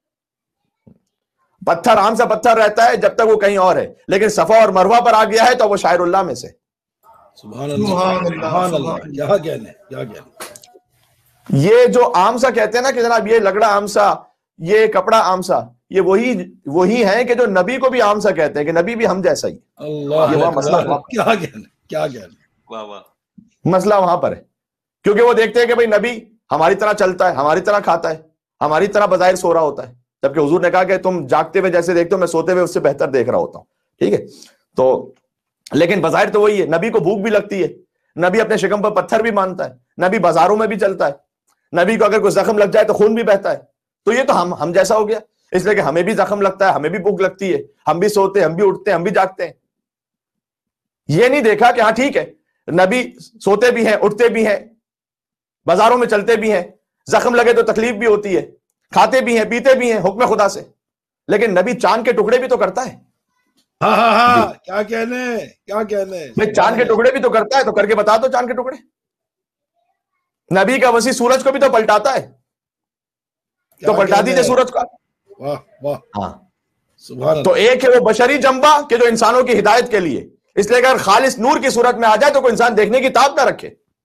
پتھر عام سا پتھر رہتا ہے جب تک وہ کہیں اور ہے، لیکن صفا اور مروہ پر آ گیا ہے تو وہ شاعر اللہ میں سے. سبحان اللہ سبحان اللہ. کیا کہنے کیا کہنے. یہ جو عام سا کہتے ہیں نا کہ جناب یہ لگڑا عام سا، یہ کپڑا عام سا، یہ وہی ہیں کہ جو نبی کو بھی عام سا کہتے ہیں کہ نبی بھی ہم جیسا ہی. اللہ یہ وہاں مسئلہ کیا کہنے کیا کہنے. واہ واہ. مسئلہ وہاں پر ہے کیونکہ وہ دیکھتے ہیں کہ بھئی نبی ہماری طرح چلتا ہے، ہماری طرح کھاتا ہے، ہماری طرح بظاہر سو رہا ہوتا ہے، جبکہ حضور نے کہا کہ تم جاگتے ہوئے جیسے دیکھتے ہو میں سوتے ہوئے اس سے بہتر دیکھ رہا ہوتا ہوں. ٹھیک ہے. تو لیکن بظاہر تو وہی ہے. نبی کو بھوک بھی لگتی ہے، نبی اپنے شکم پر پتھر بھی مانتا ہے، نبی بازاروں میں بھی چلتا ہے، نبی کو اگر کوئی زخم لگ جائے تو خون بھی بہتا ہے. تو یہ تو ہم جیسا ہو گیا. اس لیے کہ ہمیں بھی زخم لگتا ہے، ہمیں بھی بھوک لگتی ہے، ہم بھی سوتے ہیں، ہم بھی اٹھتے ہیں، ہم بھی جاگتے ہیں. یہ نہیں دیکھا کہ ہاں ٹھیک ہے نبی سوتے بھی ہیں، اٹھتے بھی ہیں، بازاروں میں چلتے بھی ہیں، زخم لگے تو تکلیف بھی ہوتی ہے، کھاتے بھی ہیں، پیتے بھی ہیں حکم خدا سے، لیکن نبی چاند کے ٹکڑے بھی تو کرتا ہے. ہاں ہاں ہاں. کیا کہنے کیا کہنے. میں چاند کے ٹکڑے بھی تو کرتا ہے، تو کر کے بتا دو چاند کے ٹکڑے. نبی کا وسیع سورج کو بھی تو پلٹاتا ہے، تو پلٹا دیجئے سورج کا. واہ واہ. ہاں. سبحان اللہ. تو ایک ہے وہ بشری جنبہ کہ جو انسانوں کی ہدایت کے لیے، اس لیے اگر خالص نور کی صورت میں آ جائے تو کوئی انسان دیکھنے کی طاقت نہ رکھے.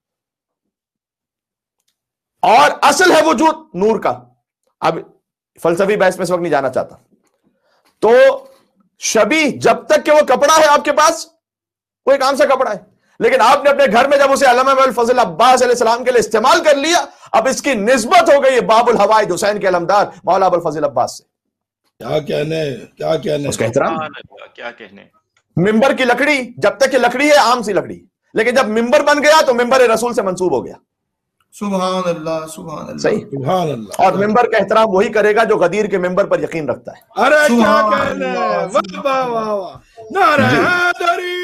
اور اصل ہے وجود نور کا. اب فلسفی بحث میں اس وقت نہیں جانا چاہتا. تو شبیہ جب تک کہ وہ کپڑا ہے آپ کے پاس، وہ ایک عام سا کپڑا ہے، لیکن آپ نے اپنے گھر میں جب اسے علامہ ابوالفضل عباس علیہ السلام کے لیے استعمال کر لیا، اب اس کی نسبت ہو گئی باب الحوائج حسین کے علمدار مولا ابوالفضل عباس سے. کیا کہنے کیا کہنے. اس کا احترام. کیا کہنے. ممبر کی لکڑی جب تک کہ لکڑی ہے عام سی لکڑی، لیکن جب ممبر بن گیا تو ممبر رسول سے منسوب ہو گیا. سبحان اللہ سبحان اللہ. صحیح. سبحان اللہ. اور ممبر کا احترام وہی کرے گا جو غدیر کے ممبر پر یقین رکھتا ہے. ارے کیا سبحان کہنے. اللہ. واہ واہ واہ واہ. نعرہ حیدری.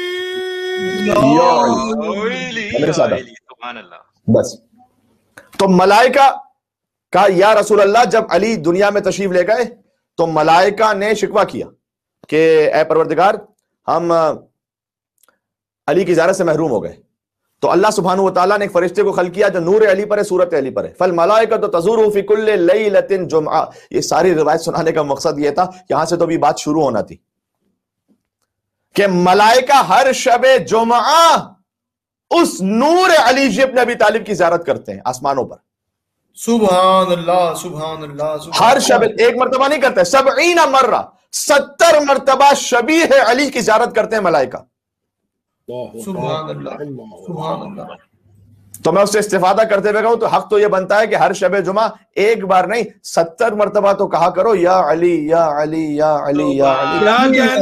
سبحان اللہ. بس. تو ملائکہ کا یا رسول اللہ جب علی دنیا میں تشریف لے گئے تو ملائکہ نے شکوہ کیا کہ اے پروردگار ہم علی کی زیارت سے محروم ہو گئے، تو اللہ سبحانہ وتعالیٰ نے ایک فرشتے کو خلق کیا جو نور علی پر ہے، صورت علی پر ہے، فالملائکۃ تزورہ فی کل لیلۃ جمعہ۔ یہ ساری روایت سنانے کا مقصد یہ تھا، یہاں سے تو بھی بات شروع ہونا تھی کہ ملائکہ ہر شب جمعہ اس نور علی ابن ابی طالب کی زیارت کرتے ہیں آسمانوں پر، سبحان اللہ سبحان اللہ سبحان ہر شب، ایک مرتبہ نہیں کرتے، 70 مرہ، 70 مرتبہ شبیہ علی کی زیارت کرتے ہیں ملائکہ۔ سبحان اللہ سبحان اللہ۔ تو میں اس سے استفادہ کرتے ہوئے کہوں تو حق تو یہ بنتا ہے کہ ہر شب جمعہ ایک بار نہیں 70 مرتبہ تو کہا کرو یا علی یا علی یا علی یا علی۔ کیا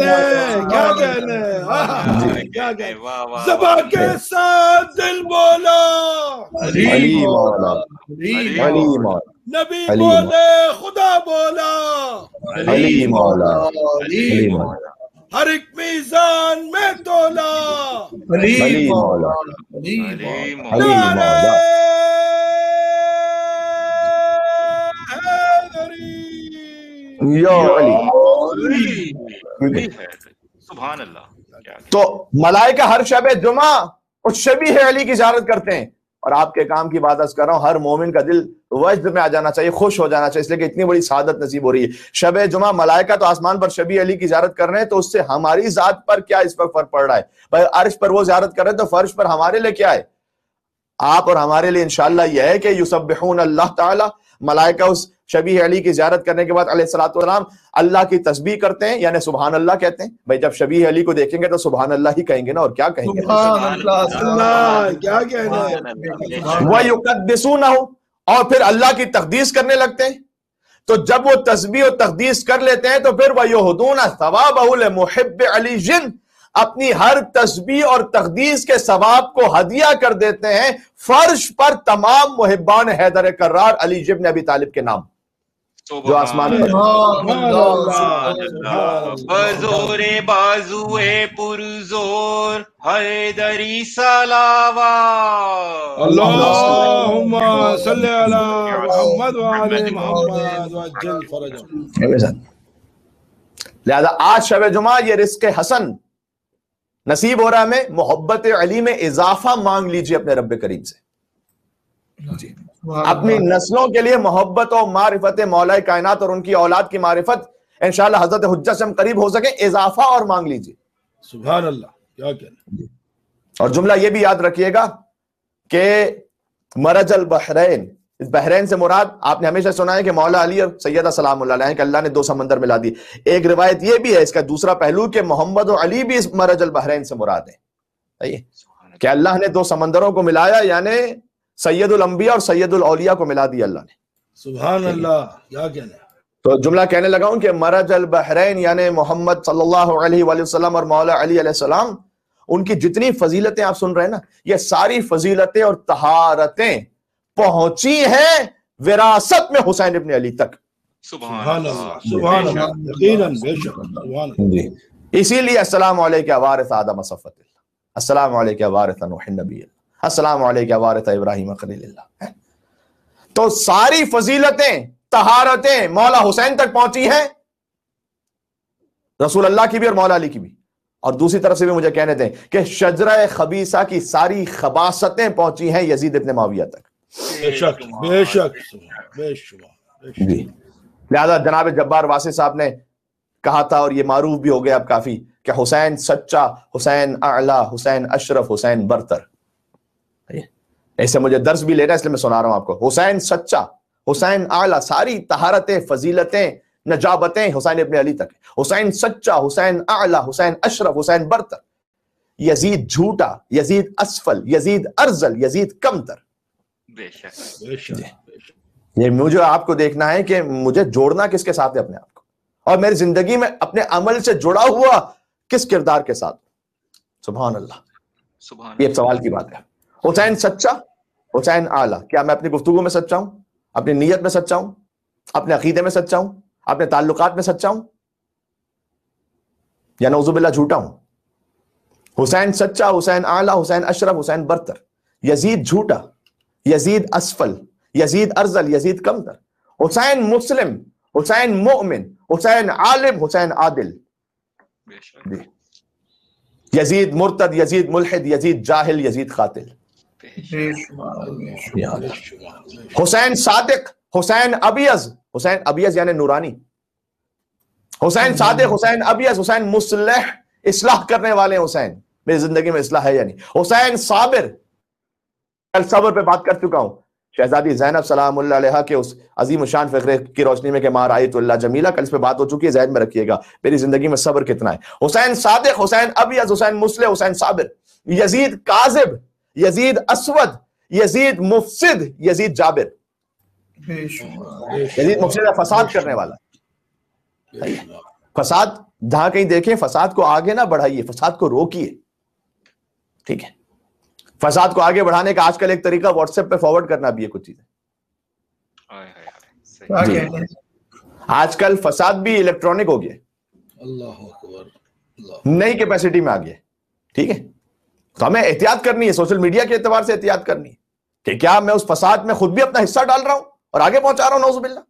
کہنے زبان کے ساتھ دل بولا علی مولا، علی مولا، نبی بولے خدا بولا، علی مولا، علی مولا، ہر ایک میزان میں تولا، علی مولا، علی علی مولا۔ یا علی۔ سبحان اللہ۔ تو ملائکہ ہر شب جمعہ اس شبیہ علی کی زیارت کرتے ہیں، اور آپ کے کام کی بات کر رہا ہوں، ہر مومن کا دل وجد میں آ جانا چاہیے، خوش ہو جانا چاہیے، اس لیے کہ اتنی بڑی سعادت نصیب ہو رہی ہے۔ شب جمعہ ملائکہ تو آسمان پر شبیہ علی کی زیارت کر رہے ہیں، تو اس سے ہماری ذات پر کیا اس وقت فرق پڑ رہا ہے؟ بھائی عرش پر وہ زیارت کر رہے ہیں تو فرش پر ہمارے لیے کیا ہے؟ آپ اور ہمارے لیے انشاءاللہ یہ ہے کہ یسبحون اللہ تعالی، ملائکہ اس شبیہ علی کی زیارت کرنے کے بعد علیہ الصلوۃ والسلام اللہ کی تسبیح کرتے ہیں، یعنی سبحان اللہ کہتے ہیں۔ بھائی جب شبیہ علی کو دیکھیں گے تو سبحان اللہ ہی کہیں گے نا، اور کیا کہیں گے؟ سبحان اللہ کیا کہنے وَيُقَدِّسُونَهُ، اور پھر اللہ کی تقدیس کرنے لگتے ہیں۔ تو جب وہ تسبیح و تقدیس کر لیتے ہیں تو پھر وَيُهْدُونَ ثَوَابَهُ لِمُحِبِّ عَلِيٍّ، اپنی ہر تسبیح اور تقدیس کے ثواب کو ہدیہ کر دیتے ہیں فرش پر تمام محبان حیدر کرار علی ابن ابی طالب کے نام جو آسمان پر۔ بزور بازوئے پرزور حیدری صلوات، اللہم صلی علی محمد وعلی محمد وعجل فرجہ۔ لہذا آج شب جمعہ یہ رزق حسن نصیب ہو رہا ہے ہمیں، محبت علی میں اضافہ مانگ لیجئے اپنے رب کریم سے، اپنی نسلوں کے لیے محبت و معرفت مولا کائنات اور ان کی اولاد کی معرفت انشاءاللہ حضرت حجت سے ہم قریب ہو سکیں، اضافہ اور مانگ لیجئے۔ سبحان اللہ، کیا کہنا۔ اور جملہ یہ بھی یاد رکھیے گا کہ مرج البحرین، اس بحرین سے مراد آپ نے ہمیشہ سنا ہے کہ مولا علی اور سیدہ سلام اللہ علیہ کہ اللہ نے 2 سمندر ملا دی۔ ایک روایت یہ بھی ہے اس کا دوسرا پہلو کہ محمد و علی بھی اس مرج البحرین سے مراد ہے، کہ اللہ نے 2 سمندروں کو ملایا، یعنی سید الانبیاء اور سید الاولیاء کو ملا دیا اللہ نے۔ سبحان اللہ، کیا کہنا۔ تو جملہ کہنے لگا ہوں کہ مرج البحرین یعنی محمد صلی اللہ علیہ وآلہ وسلم اور مولا علی علیہ السلام، ان کی جتنی فضیلتیں آپ سن رہے ہیں نا، یہ ساری فضیلتیں اور طہارتیں پہنچی ہیں وراثت میں حسین ابن علی تک۔ سبحان اللہ، سبحان اللہ، یقیناً بے شک، سبحان اللہ۔ اسی لیے السلام علیکہ وارث آدم صفوت اللہ، السلام علیکہ وارث نوح النبی اللہ، السلام علیکہ وارث ابراہیم خلیل اللہ۔ تو ساری فضیلتیں طہارتیں مولا حسین تک پہنچی ہیں، رسول اللہ کی بھی اور مولا علی کی بھی۔ اور دوسری طرف سے بھی مجھے کہنے دیں کہ شجرہ خبیثہ کی ساری خباثتیں پہنچی ہیں یزید ابن معاویہ تک۔ بے شک، بے شک، بے شک۔ جی لہذا جناب جبار واصف صاحب نے کہا تھا، اور یہ معروف بھی ہو گیا اب کافی، کہ حسین سچا، حسین اعلیٰ، حسین اشرف، حسین برتر۔ ایسے مجھے درس بھی لینا ہے اس لیے میں سنا رہا ہوں آپ کو۔ حسین سچا، حسین اعلیٰ، ساری طہارتیں، فضیلتیں، نجابتیں حسین ابن علی تک۔ حسین سچا، حسین اعلیٰ، حسین اشرف، حسین برتر۔ یزید جھوٹا، یزید اسفل، یزید ارذل، یزید کمتر۔ یہ مجھے آپ کو دیکھنا ہے کہ مجھے جوڑنا کس کے ساتھ ہے اپنے آپ کو، اور میری زندگی میں اپنے عمل سے جڑا ہوا کس کردار کے ساتھ۔ سبحان اللہ، یہ سوال کی بات ہے۔ حسین سچا، حسین اعلیٰ، کیا میں اپنی گفتگو میں سچا ہوں، اپنی نیت میں سچا ہوں، اپنے عقیدے میں سچا ہوں، اپنے تعلقات میں سچا ہوں، یا نعوذ باللہ جھوٹا ہوں؟ حسین سچا، حسین اعلیٰ، حسین اشرف، حسین برتر۔ یزید جھوٹا، یزید اسفل، یزید ارذل، یزید کمتر۔ حسین مسلم، حسین مومن، حسین عالم، حسین عادل۔ جی یزید مرتد، یزید ملحد، یزید جاہل، یزید قاتل. حسین صادق، حسین ابیض، حسین ابیض یعنی نورانی، حسین صادق، حسین ابیض، حسین مصلح، اصلاح کرنے والے حسین. میری زندگی میں اصلاح ہے یعنی. حسین صابر، کل صبر پہ بات کر چکا ہوں. شہزادی زینب سلام اللہ علیہا کے اس عظیم شان فقرے کی روشنی میں کہ ما رأیت اللہ جمیلہ، کل اس پہ بات ہو چکی ہے، ذہن میں رکھیے گا میری زندگی میں صبر کتنا ہے. حسین صادق، حسین ابیض، حسین مصلح، حسین صابر. یزید کاذب، یزید اسود، یزید مفسد، یزید جابر. یزید مفسد ہے، فساد کرنے والا. فساد جہاں کہیں دیکھیں، فساد کو آگے نہ بڑھائیے، فساد کو روکیے. ٹھیک ہے، فساد کو آگے بڑھانے کا آج کل ایک طریقہ واٹس ایپ پہ فارورڈ کرنا بھی ہے کچھ چیزیں. جی آج کل فساد بھی الیکٹرانک ہو گیا، اللہ اکبر، نئی کیپیسٹی میں آ گیا. ٹھیک ہے، تو ہمیں احتیاط کرنی ہے، سوشل میڈیا کے اعتبار سے احتیاط کرنی ہے کہ کیا میں اس فساد میں خود بھی اپنا حصہ ڈال رہا ہوں اور آگے پہنچا رہا ہوں، نعوذ باللہ،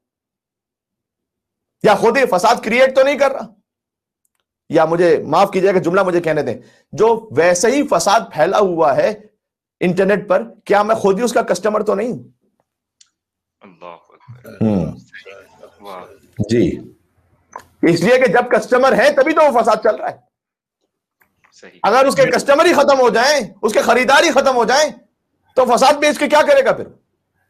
یا خود ہی فساد کریٹ تو نہیں کر رہا. یا مجھے معاف کیجئے کہ جملہ مجھے کہنے دیں، جو ویسے ہی فساد پھیلا ہوا ہے انٹرنیٹ پر، کیا میں خود ہی اس کا کسٹمر تو نہیں ہوں؟ جی اس لیے کہ جب کسٹمر ہے تبھی تو وہ فساد چل رہا ہے. اگر اس کے کسٹمر ہی ختم ہو جائیں، اس کے خریدار ہی ختم ہو جائیں، تو فساد بیچ کے کیا کرے گا پھر؟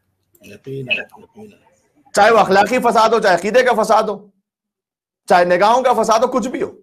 چاہے وہ اخلاقی فساد ہو، چاہے عقیدے کا فساد ہو، چاہے نگاہوں کا فساد ہو، کچھ بھی ہو.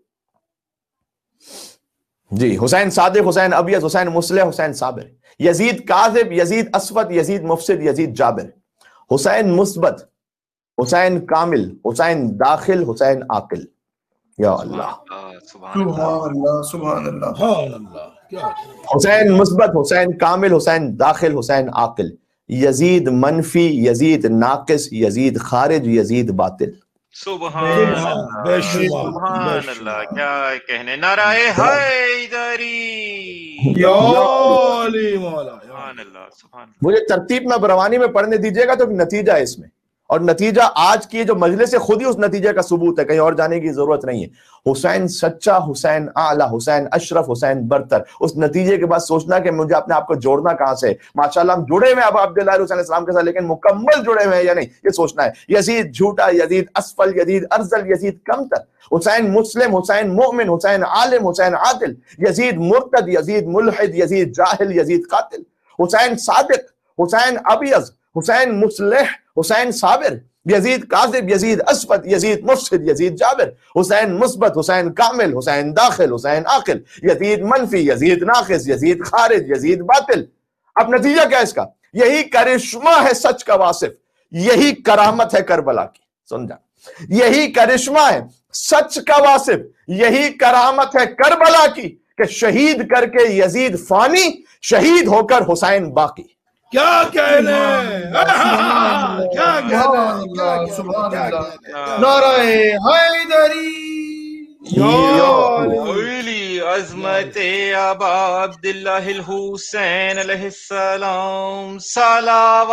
جی حسین صادق، حسین ابیض، حسین مصلح، حسین صابر. یزید کاذب، یزید اسود، یزید مفسد، یزید جابر. حسین مثبت، حسین کامل، حسین داخل، حسین عاقل. یا اللہ، سبحان اللہ، سبحان اللہ. حسین مثبت، حسین کامل، حسین داخل، حسین عاقل. یزید منفی، یزید ناقص، یزید خارج، یزید باطل. سبحان اللہ، سبحان اللہ، کیا کہنے. نعرہ حیدری، یا علی مولا. سبحان اللہ، سبحان اللہ. مجھے ترتیب میں روانی میں پڑھنے دیجیے گا تو نتیجہ ہے اس میں، اور نتیجہ آج کی جو مجلس ہے خود ہی اس نتیجے کا ثبوت ہے، کہیں اور جانے کی ضرورت نہیں ہے. حسین سچا، حسین اعلیٰ، حسین اشرف، حسین برتر. اس نتیجے کے بعد سوچنا کہ مجھے اپنے آپ کو جوڑنا کہاں سے. ماشاءاللہ ہم جڑے ہوئے اب عبداللہ حسین علیہ السلام کے ساتھ، لیکن مکمل جڑے ہوئے ہیں یا نہیں یہ سوچنا ہے. یزید جھوٹا، یزید اسفل، یزید ارذل، یزید کمتر. حسین مسلم، حسین مومن، حسین عالم، حسین عادل. یزید مرتد، یزید ملحد، یزید جاہل، یزید قاتل. حسین صادق، حسین ابیض، حسین مصلح، حسین صابر. یزید کاذب، یزید اسود، یزید مفسد، یزید جابر. حسین مثبت، حسین کامل، حسین داخل، حسین عاقل. یزید منفی، یزید ناقص، یزید خارج، یزید باطل. اب نتیجہ کیا ہے اس کا؟ یہی کرشمہ ہے سچ کا واصف، یہی کرامت ہے کربلا کی. سمجھا؟ یہی کرشمہ ہے سچ کا واصف، یہی کرامت ہے کربلا کی کہ شہید کر کے یزید فانی، شہید ہو کر حسین باقی. کیا کہنے، کیا سبحان اللہ. نعرہ حیدری، اولی عظمت ابا عبداللہ الحسین علیہ السلام صلوات.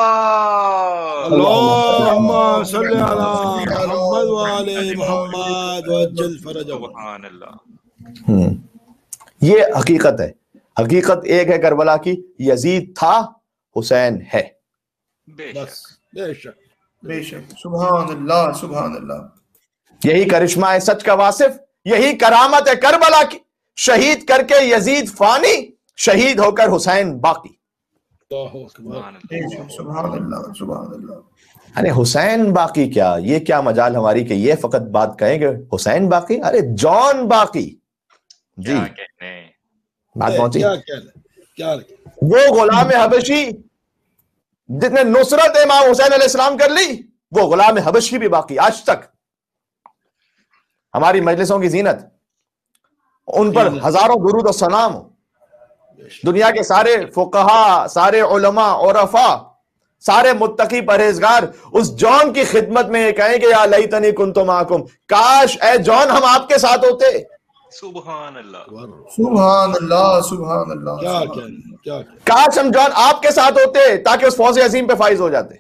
اللہم صلی علی محمد وعلی محمد وعجل فرجہ. سبحان اللہ. یہ حقیقت ہے. حقیقت ایک ہے کربلا کی، یزید تھا، حسین ہے. بس بے شک، بے شک. سبحان اللہ، سبحان اللہ. یہی کرشمہ ہے سچ کا واصف، یہی کرامت ہے کربلا کی. شہید کر کے یزید فانی، شہید ہو کر حسین باقی. اللہ اکبر. سبحان اللہ، سبحان اللہ. ارے حسین باقی کیا، یہ کیا مجال ہماری کہ یہ فقط بات کہیں کہ حسین باقی. ارے جان باقی. جی بات پہنچی. کیا کہنے، وہ غلام حبشی جس نے نصرت امام حسین علیہ السلام کر لی، وہ غلام حبشی بھی باقی آج تک. ہماری مجلسوں کی زینت، ان پر ہزاروں درود و سلام. دنیا کے سارے فقہا، سارے علماء، عرفاء، سارے متقی پرہیزگار اس جان کی خدمت میں یہ کہیں کہ یا لیتنی کنت معکم، کاش اے جان ہم آپ کے ساتھ ہوتے. سبحان اللہ، سبحان اللہ، سبحان اللہ. کیا کہنے، کیا کہنے. کاش ہم جان آپ کے ساتھ ہوتے تاکہ اس فوز عظیم پہ فائز ہو جاتے.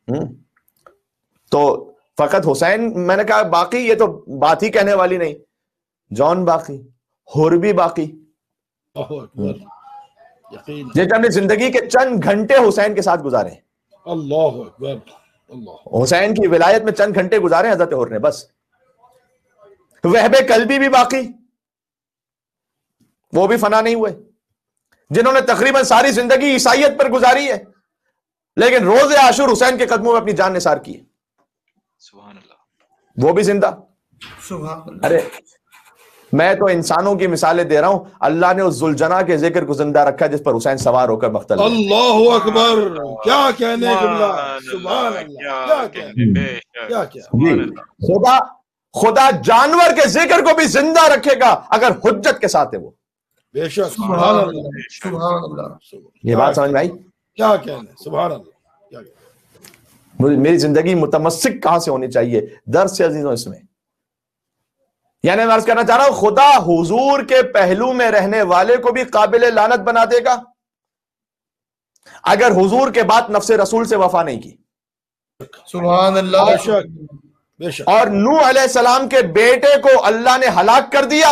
تو فقط حسین میں نے کہا باقی، یہ تو بات ہی کہنے والی نہیں. جان باقی، ہور بھی باقی. اللہ اکبر. یقین. جیسے ہم نے زندگی کے چند گھنٹے حسین کے ساتھ گزارے ہیں. اللہ اکبر. اللہ. حسین کی ولایت میں چند گھنٹے گزارے حضرت حور نے بس. وہب قلبی بھی باقی، وہ بھی فنا نہیں ہوئے، جنہوں نے تقریباً ساری زندگی عیسائیت پر گزاری ہے لیکن روز عاشور حسین کے قدموں میں اپنی جان نثار کی ہے. سبحان اللہ. وہ بھی زندہ. سبحان اللہ. ارے میں تو انسانوں کی مثالیں دے رہا ہوں، اللہ نے اس ذوالجناح کے ذکر کو زندہ رکھا جس پر حسین سوار ہو کر مقتل ہوئے. اللہ اکبر. کیا کہنے قبلہ. سبحان اللہ. کیا کہنے. کیا کیا. خدا جانور کے ذکر کو بھی زندہ رکھے گا اگر حجت کے ساتھ ہے وہ. بے شک. سبحان اللہ. سبحان اللہ. یہ بات سمجھ میں آئی؟ کیا کہنے. سبحان اللہ. کیا کہنے. میری زندگی متمسک کہاں سے ہونی چاہیے درس سے عزیزوں اس میں. یعنی میں عرض کرنا چاہ رہا ہوں خدا حضور کے پہلو میں رہنے والے کو بھی قابل لعنت بنا دے گا اگر حضور کے بعد نفس رسول سے وفا نہیں کی. سبحان اللہ. بے شک. بے شک. اور نوح علیہ السلام کے بیٹے کو اللہ نے ہلاک کر دیا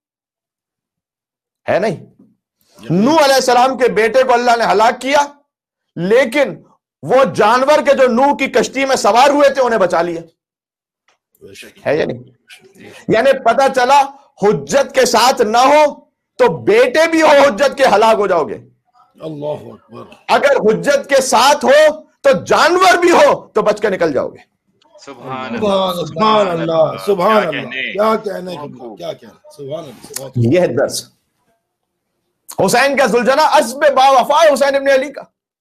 ہے نہیں. نوح علیہ السلام کے بیٹے کو اللہ نے ہلاک کیا لیکن وہ جانور کے جو نوح کی کشتی میں سوار ہوئے تھے انہیں بچا لیا ہے یا نہیں. یعنی پتہ چلا حجت کے ساتھ نہ ہو تو بیٹے بھی ہو حجت کے ہلاک ہو جاؤ گے. اللہ اکبر. اگر حجت کے ساتھ ہو تو جانور بھی ہو تو بچ کے نکل جاؤ گے. سبحان اللہ. سبحان اللہ. سبحان اللہ. کیا کہنے قبلہ. کیا کہنے. سبحان اللہ. یہ ہے درس. حسین کا ذوالجناح اسب با وفا ہے حسین ابن علی کا.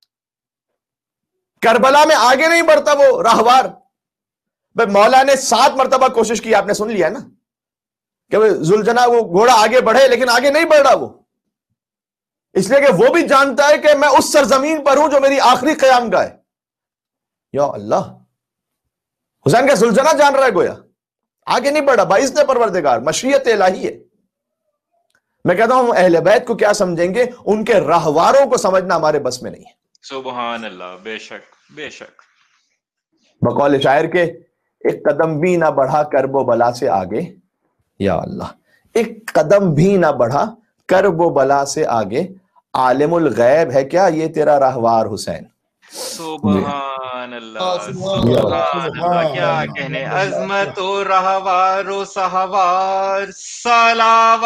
کربلا میں آگے نہیں بڑھتا وہ راہوار. مولا نے 7 مرتبہ کوشش کی، آپ نے سن لیا نا کہ ذوالجناح وہ گھوڑا آگے بڑھے لیکن آگے نہیں بڑھ رہا وہ، اس لیے کہ وہ بھی جانتا ہے کہ میں اس سرزمین پر ہوں جو میری آخری قیام گاہ ہے. یا اللہ، حسین کا ذوالجناح جان رہا ہے گویا آگے نہیں بڑھا. باعث نے پروردگار مشیت الہی ہے. میں کہتا ہوں اہل بیت کو کیا سمجھیں گے، ان کے راہواروں کو سمجھنا ہمارے بس میں نہیں ہے. سبحان اللہ. بے شک. بے شک. بقول شاعر کے ایک قدم بھی نہ بڑھا کرب و بلا سے آگے. یا اللہ، ایک قدم بھی نہ بڑھا کرب و بلا سے آگے. عالم الغیب ہے کیا یہ تیرا راہوار حسین. سبحان اللہ. سبحان اللہ. کیا کہنے. عظمت و رہوار و سہوار صلوات.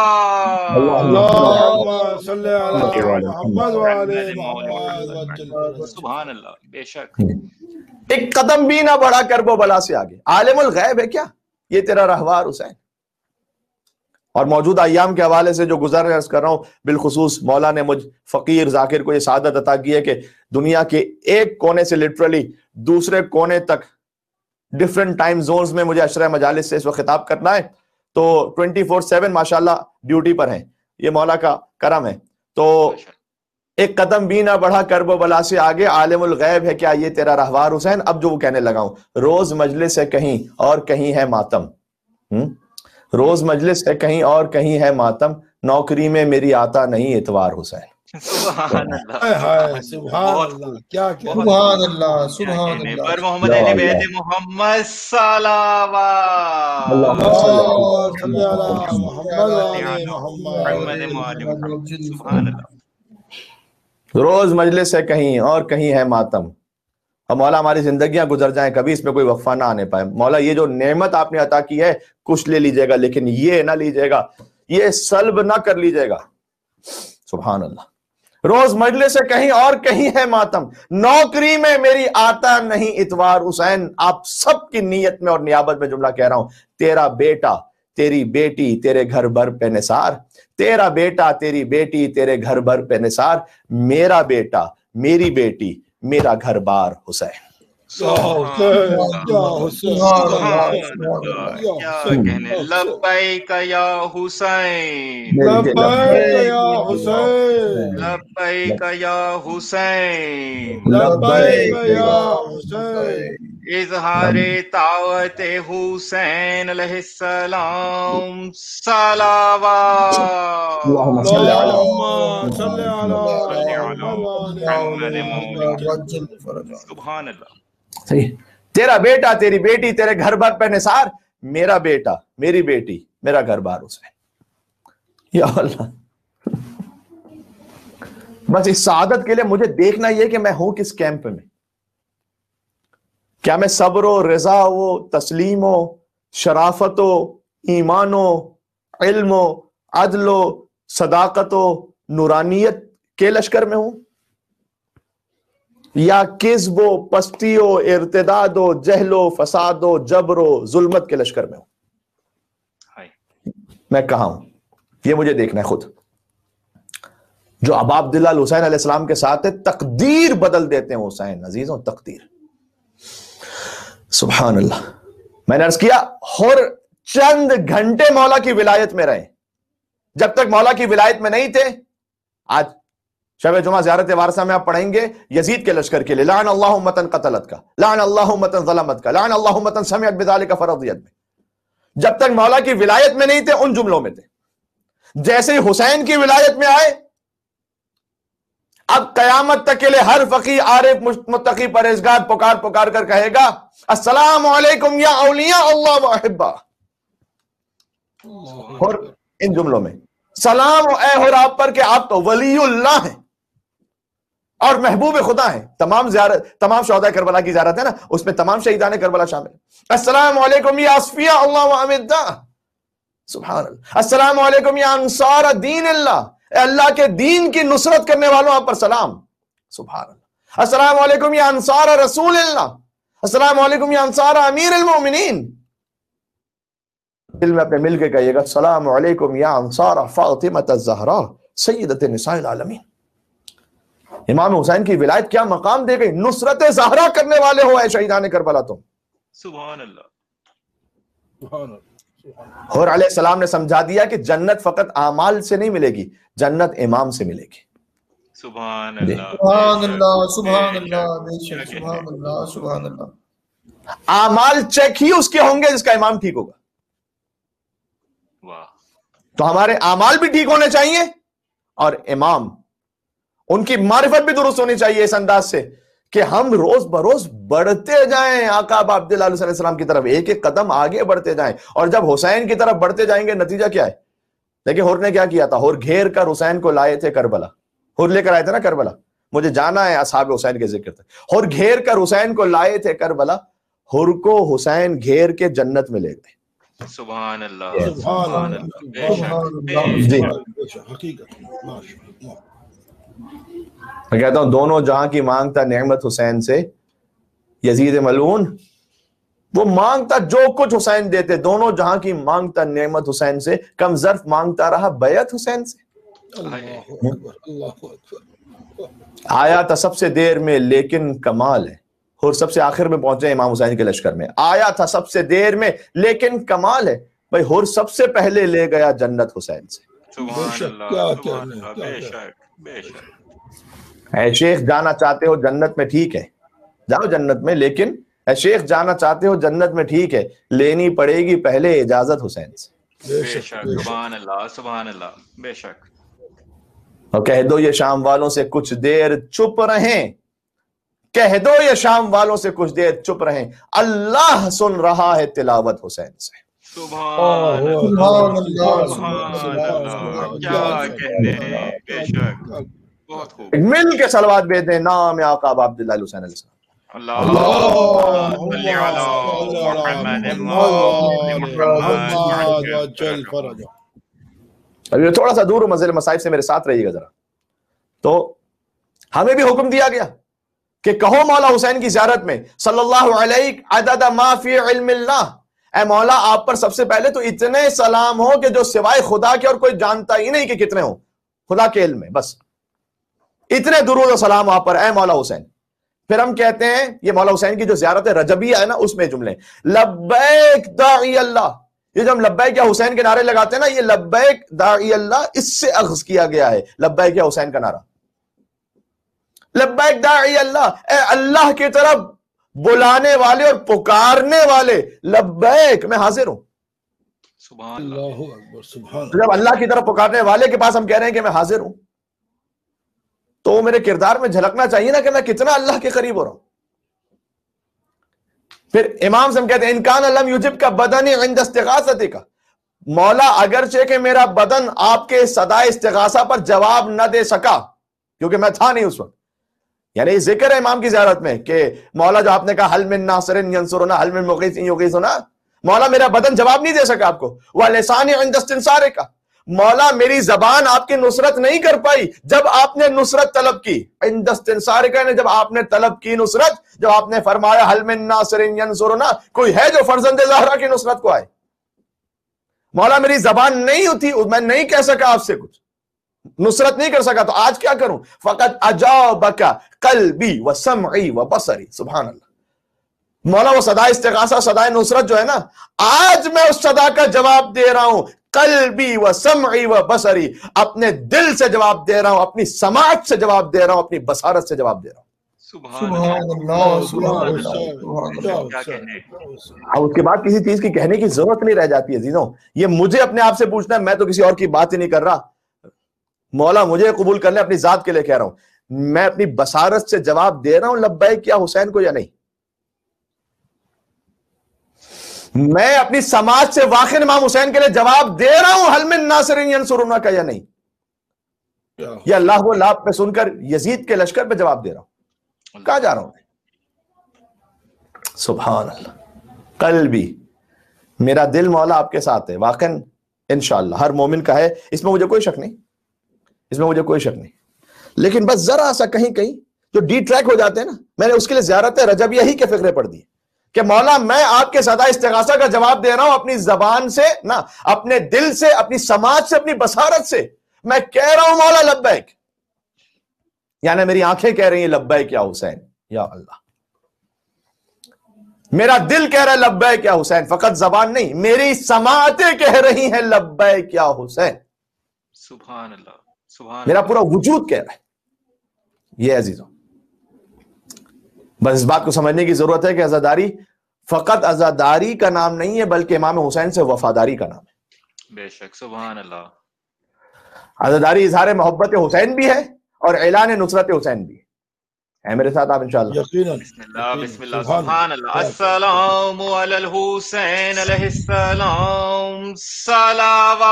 اللہم صلی علی محمد وعلی محمد. سبحان اللہ. بے شک. ایک قدم بھی نہ بڑھا کرب و بلا سے آگے. عالم الغیب ہے کیا یہ تیرا راہوار حسین. اور موجودہ ایام کے حوالے سے جو گزر عرض کر رہا ہوں، بالخصوص مولا نے مجھ فقیر ذاکر کو یہ سعادت عطا کی ہے کہ دنیا کے ایک کونے سے لٹرلی دوسرے کونے تک ڈیفرنٹ ٹائم زونز میں مجھے عشرہ مجالس سے اس وقت خطاب کرنا ہے. تو 24/7 ماشاءاللہ ڈیوٹی پر ہیں، یہ مولا کا کرم ہے. تو ایک قدم بھی نہ بڑھا کرب و بلا سے آگے. عالم الغیب ہے کیا یہ تیرا راہوار حسین. اب جو وہ کہنے لگا ہوں، روز مجلس ہے کہیں اور کہیں ہے ماتم. روز مجلس ہے کہیں اور کہیں ہے ماتم. نوکری میں میری آتا نہیں اتوار حسین. سبحان اللہ. سبحان اللہ. کیا کیا. سبحان اللہ. سبحان اللہ. پر محمد علی بیت محمد صلوات. اللہم صلی علی محمد وعلی محمد. سبحان اللہ. روز مجلس ہے کہیں اور کہیں ہے ماتم. اور مولا ہماری زندگیاں گزر جائیں کبھی اس میں کوئی وقفہ نہ آنے پائے. مولا یہ جو نعمت آپ نے عطا کی ہے کچھ لے لیجئے گا لیکن یہ نہ لیجئے گا، یہ سلب نہ کر لیجئے گا. سبحان اللہ. روز مجلس ہے کہیں اور کہیں ہے ماتم. نوکری میں میری آتا نہیں اتوار حسین. آپ سب کی نیت میں اور نیابت میں جملہ کہہ رہا ہوں. تیرا بیٹا تیری بیٹی تیرے گھر بھر پہ نثار. تیرا بیٹا تیری بیٹی تیرے گھر بھر پہ نثار. میرا بیٹا میری بیٹی میرا گھر بار حسین. لبیک یا حسین. لبیک یا حسین. لبیک یا حسین. لبیک یا حسین. اظہار طاعت حسین علیہ السلام صلوات. اللہم صلی علی محمد. سبحان اللہ. صحیح. تیرا بیٹا تیری بیٹی تیرے گھر بھر پہ نثار. میرا بیٹا میری بیٹی میرا گھر بار حسین. یا اللہ، بس اس سعادت کے لیے مجھے دیکھنا یہ کہ میں ہوں کس کیمپ میں. کیا میں صبر و رضا و تسلیم و شرافت و ایمان و علم و عدل و صداقت و نورانیت کے لشکر میں ہوں، یا کذب و پستی و ارتداد و جہل و فساد و جبر و ظلمت کے لشکر میں ہوں؟ میں کہاں ہوں یہ مجھے دیکھنا ہے خود. جو ابا عبداللہ الحسین علیہ السلام کے ساتھ ہے، تقدیر بدل دیتے ہیں حسین عزیزوں، تقدیر. سبحان اللہ. میں نے عرض کیا ہر چند گھنٹے مولا کی ولایت میں رہے. جب تک مولا کی ولایت میں نہیں تھے، آج شب جمعہ زیارت وارثہ میں آپ پڑھیں گے یزید کے لشکر کے لیے لعن اللہ امتن قتلت کا، لعن اللہ امتن ظلمت کا، لعن اللہ امتن سمعت بذالک فرضیت میں. جب تک مولا کی ولایت میں نہیں تھے ان جملوں میں تھے. جیسے ہی حسین کی ولایت میں آئے، اب قیامت تک کے لیے ہر فقی عارف متقی پرہیزگار پکار پکار کر کہے گا السلام علیکم یا اولیاء اللہ و احبہ. اور ان جملوں میں سلام اے ہو آپ پر کہ آپ تو ولی اللہ ہیں اور محبوب خدا ہیں. تمام شہداء کربلا کی زیارت ہے نا، اس میں تمام شہیدان کربلا شامل. السلام علیکم یا اصفیاء اللہ و امدہ. سبحان اللہ. السلام علیکم یا انصار دین اللہ، اے اللہ کے دین کی نصرت کرنے والوں آپ پر سلام. سبحان اللہ. السلام علیکم یا انصار رسول اللہ، السلام علیکم یا انصار امیر المؤمنین. دل میں اپنے مل کے کہیے گا السلام علیکم یا انصار فاطمہ الزہرا سیدۃ نساء العالمین. امام حسین کی ولایت کیا مقام دے گئی، نصرت زہرا کرنے والے ہو اے شہیدان کربلا تم. سبحان اللہ. اور علیہ السلام نے سمجھا دیا کہ جنت فقط اعمال سے نہیں ملے گی، جنت امام سے ملے گی. سبحان اللہ سبحان اللہ سبحان اللہ بے شک سبحان اللہ سبحان اللہ. اعمال چیک ہی اس کے ہوں گے جس کا امام ٹھیک ہوگا. واہ. تو ہمارے اعمال بھی ٹھیک ہونے چاہیے اور امام ان کی معرفت بھی درست ہونی چاہیے اس انداز سے کہ ہم روز بروز بڑھتے جائیں آقا ابا عبداللہ علیہ السلام کی طرف، ایک ایک قدم آگے بڑھتے جائیں. اور جب حسین کی طرف بڑھتے جائیں گے نتیجہ کیا ہے؟ دیکھیں ہور نے کیا کیا تھا، ہور گھیر کر حسین کو لائے تھے کربلا. ہور لے کر آئے تھے نا کربلا، مجھے جانا ہے اصحاب حسین کے ذکر تک. ہور گھیر کر حسین کو لائے تھے کربلا، ہور کو حسین گھیر کے جنت میں لے گئے. سبحان اللہ سبحان جی حقیقت. میں کہتا ہوں دونوں جہاں کی مانگتا نعمت حسین سے. یزید ملعون وہ مانگتا جو کچھ حسین دیتے، دونوں جہاں کی مانگتا نعمت حسین سے. کم ظرف مانگتا رہا بیعت حسین سے. آیا تھا سب سے دیر میں لیکن کمال ہے. اور سب سے آخر میں پہنچے امام حسین کے لشکر میں. آیا تھا سب سے دیر میں لیکن کمال ہے بھائی، اور سب سے پہلے لے گیا جنت حسین سے. سبحان اللہ بے شک بے شک. اے شیخ جانا چاہتے ہو جنت میں ٹھیک ہے، جاؤ جنت میں، لیکن اے شیخ جانا چاہتے ہو جنت میں ٹھیک ہے، لینی پڑے گی پہلے اجازت حسین سے. بے شک. سبحان اللہ سبحان اللہ بے شک. اور کہہ دو یہ شام والوں سے کچھ دیر چپ رہیں، کہہ دو یہ شام والوں سے کچھ دیر چپ رہیں، اللہ سن رہا ہے تلاوت حسین سے. سبحان اللہ سبحان اللہ کیا کہنے. بے شک بہت خوب. مل کے صلوات بھیج دیں نام آقا ابا عبداللہ الحسین علیہ السلام. اللہم صلی علی محمد. ابھی تھوڑا سا دور منزل مصائب سے میرے ساتھ رہیے گا ذرا. تو ہمیں بھی حکم دیا گیا کہ کہو مولا حسین کی زیارت میں صلی اللہ علیہ عدد ما فی علم اللہ، اے مولا آپ پر سب سے پہلے تو اتنے سلام ہو کہ جو سوائے خدا کے اور کوئی جانتا ہی نہیں کہ کتنے ہوں، خدا کے علم میں بس اتنے درود و سلام آپ پر اے مولا حسین. پھر ہم کہتے ہیں یہ مولا حسین کی جو زیارت رجبیہ ہے نا، اس میں جملے لبیک داعی اللہ، یہ جو ہم لبیک یا حسین کے نعرے لگاتے ہیں نا، یہ لبیک داعی اللہ اس سے اخذ کیا گیا ہے. لبیک یا حسین کا نعرہ، لبیک داعی اللہ، اے اللہ کی طرف بلانے والے اور پکارنے والے، لبیک میں حاضر ہوں. سبحان اللہ. جب اللہ کی طرف پکارنے والے کے پاس ہم کہہ رہے ہیں کہ میں حاضر ہوں، تو میرے کردار میں جھلکنا چاہیے نا کہ میں کتنا اللہ کے قریب ہو رہا ہوں. پھر امام سے ہم کہتے ہیں انکان لم یجب کا بدنی عند استغاثتی کا، مولا اگرچہ کہ میرا بدن آپ کے صدائے استغاثہ پر جواب نہ دے سکا کیونکہ میں تھا نہیں اس وقت، یعنی ذکر ہے امام کی زیارت میں کہ مولا جو آپ نے کہا حل من ناصر ینصرنا حل من مغیث یغیثنا، مولا میرا بدن جواب نہیں دے سکا آپ کو، وَلِسَانِ عِنْدَ اسْتِنصَارِكَ، مولا میری زبان آپ کی نصرت نہیں کر پائی جب آپ نے نصرت طلب کی، عند استنصارک نے جب آپ نے طلب کی نصرت، جب آپ نے فرمایا حل من ناصر ینصرنا، کوئی ہے جو فرزند زہرا کی نصرت کو آئے؟ مولا میری زبان نہیں ہوتی، میں نہیں کہہ سکا آپ سے کچھ، نصرت نہیں کر سکا، تو آج کیا کروں؟ فقط اجابک قلبی و سمعی و بصری، سبحان اللہ، مولا وہ صدا استغاثہ صدا نصرت جو ہے نا، آج میں اس صدا کا جواب دے رہا ہوں، قلبی و سمعی و بصری، اپنے دل سے جواب دے رہا ہوں، اپنی سماعت سے جواب دے رہا ہوں، اپنی بصارت سے جواب دے رہا ہوں۔ سبحان اللہ سبحان اللہ، کیا کہنے، اب اس کے بعد کسی چیز کی کہنے کی ضرورت نہیں رہ جاتی ہے عزیزوں، یہ مجھے اپنے آپ سے پوچھنا ہے، میں تو کسی اور کی بات ہی نہیں کر رہا، مولا مجھے قبول کر لے، اپنی ذات کے لیے کہہ رہا ہوں، میں اپنی بصارت سے جواب دے رہا ہوں لبیک یا حسین کو یا نہیں، میں اپنی سماعت سے واقع امام حسین کے لیے جواب دے رہا ہوں حل من ناصر ینصرنا کا یا نہیں، یا اللہ وہ لاب پہ سن کر یزید کے لشکر پہ جواب دے رہا ہوں، کہاں جا رہا ہوں؟ سبحان اللہ، قلبی، میرا دل مولا آپ کے ساتھ ہے، واقعا انشاءاللہ ہر مومن کا ہے، اس میں مجھے کوئی شک نہیں، اس میں مجھے کوئی شک نہیں، لیکن بس ذرا سا کہیں کہیں جو ڈی ٹریک ہو جاتے ہیں نا، میں نے اس کے لیے زیارت رجبیہ ہی کے فقرے پڑھ دیے کہ مولا میں آپ کے صدا استغاثہ کا جواب دے رہا ہوں اپنی زبان سے نا، اپنے دل سے، اپنی سماعت سے، اپنی بصارت سے، میں کہہ رہا ہوں مولا لبیک، یعنی میری آنکھیں کہہ رہی ہیں لبیک یا حسین، یا اللہ، میرا دل کہہ رہا ہے لبیک یا حسین، فقط زبان نہیں، میری سماعتیں کہہ رہی ہیں لبیک یا حسین، سبحان اللہ، سبحان میرا اللہ، پورا وجود کہہ رہا ہے۔ یہ عزیزوں، بس اس بات کو سمجھنے کی ضرورت ہے کہ عزاداری فقط عزاداری کا نام نہیں ہے بلکہ امام حسین سے وفاداری کا نام ہے۔ بے شک، سبحان اللہ، عزاداری اظہار محبت حسین بھی ہے اور اعلان نصرت حسین بھی ہے میرے ساتھ آپ انشاءاللہ؟ یقیناً، بسم اللہ، بسم اللہ، سبحان اللہ، السلام علی الحسین علیہ السلام، صلوات،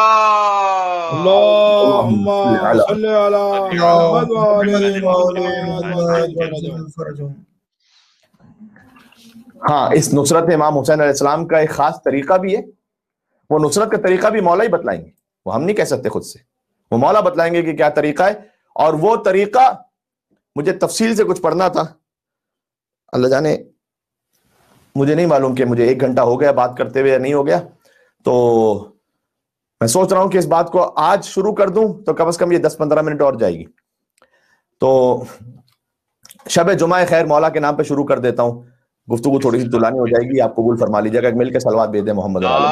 اللہم صلی علی محمد وعلی محمد۔ ہاں، اس نصرت امام حسین علیہ السلام کا ایک خاص طریقہ بھی ہے، وہ نصرت کا طریقہ بھی مولا ہی بتلائیں گے، وہ ہم نہیں کہہ سکتے خود سے، وہ مولا بتلائیں گے کہ کیا طریقہ ہے، اور وہ طریقہ مجھے تفصیل سے کچھ پڑھنا تھا، اللہ جانے مجھے نہیں معلوم کہ مجھے 1 گھنٹہ ہو گیا بات کرتے ہوئے یا نہیں ہو گیا، تو میں سوچ رہا ہوں کہ اس بات کو آج شروع کر دوں تو کم از کم یہ 10-15 منٹ اور جائے گی، تو شب جمعہ خیر مولا کے نام پہ شروع کر دیتا ہوں، گفتگو تھوڑی سی طولانی ہو جائے گی، آپ قبول فرما لیجیے گا، مل کے صلوات بھیج دیں محمد علیہ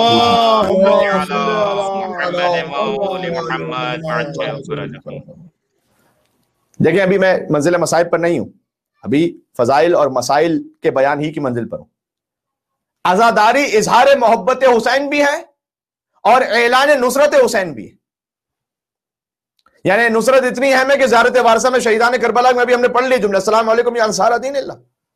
دیکھیں ابھی میں منزل مصائب پر نہیں ہوں، ابھی فضائل اور مسائل کے بیان ہی کی منزل پر ہوں۔ عزاداری اظہار محبت حسین بھی ہے اور اعلان نصرت حسین بھی ہے، یعنی نصرت اتنی اہم ہے کہ زیارت وارثہ میں شہیدان کربلا میں بھی ہم نے پڑھ لی جملہ السلام علیکم یا انصار دین اللہ،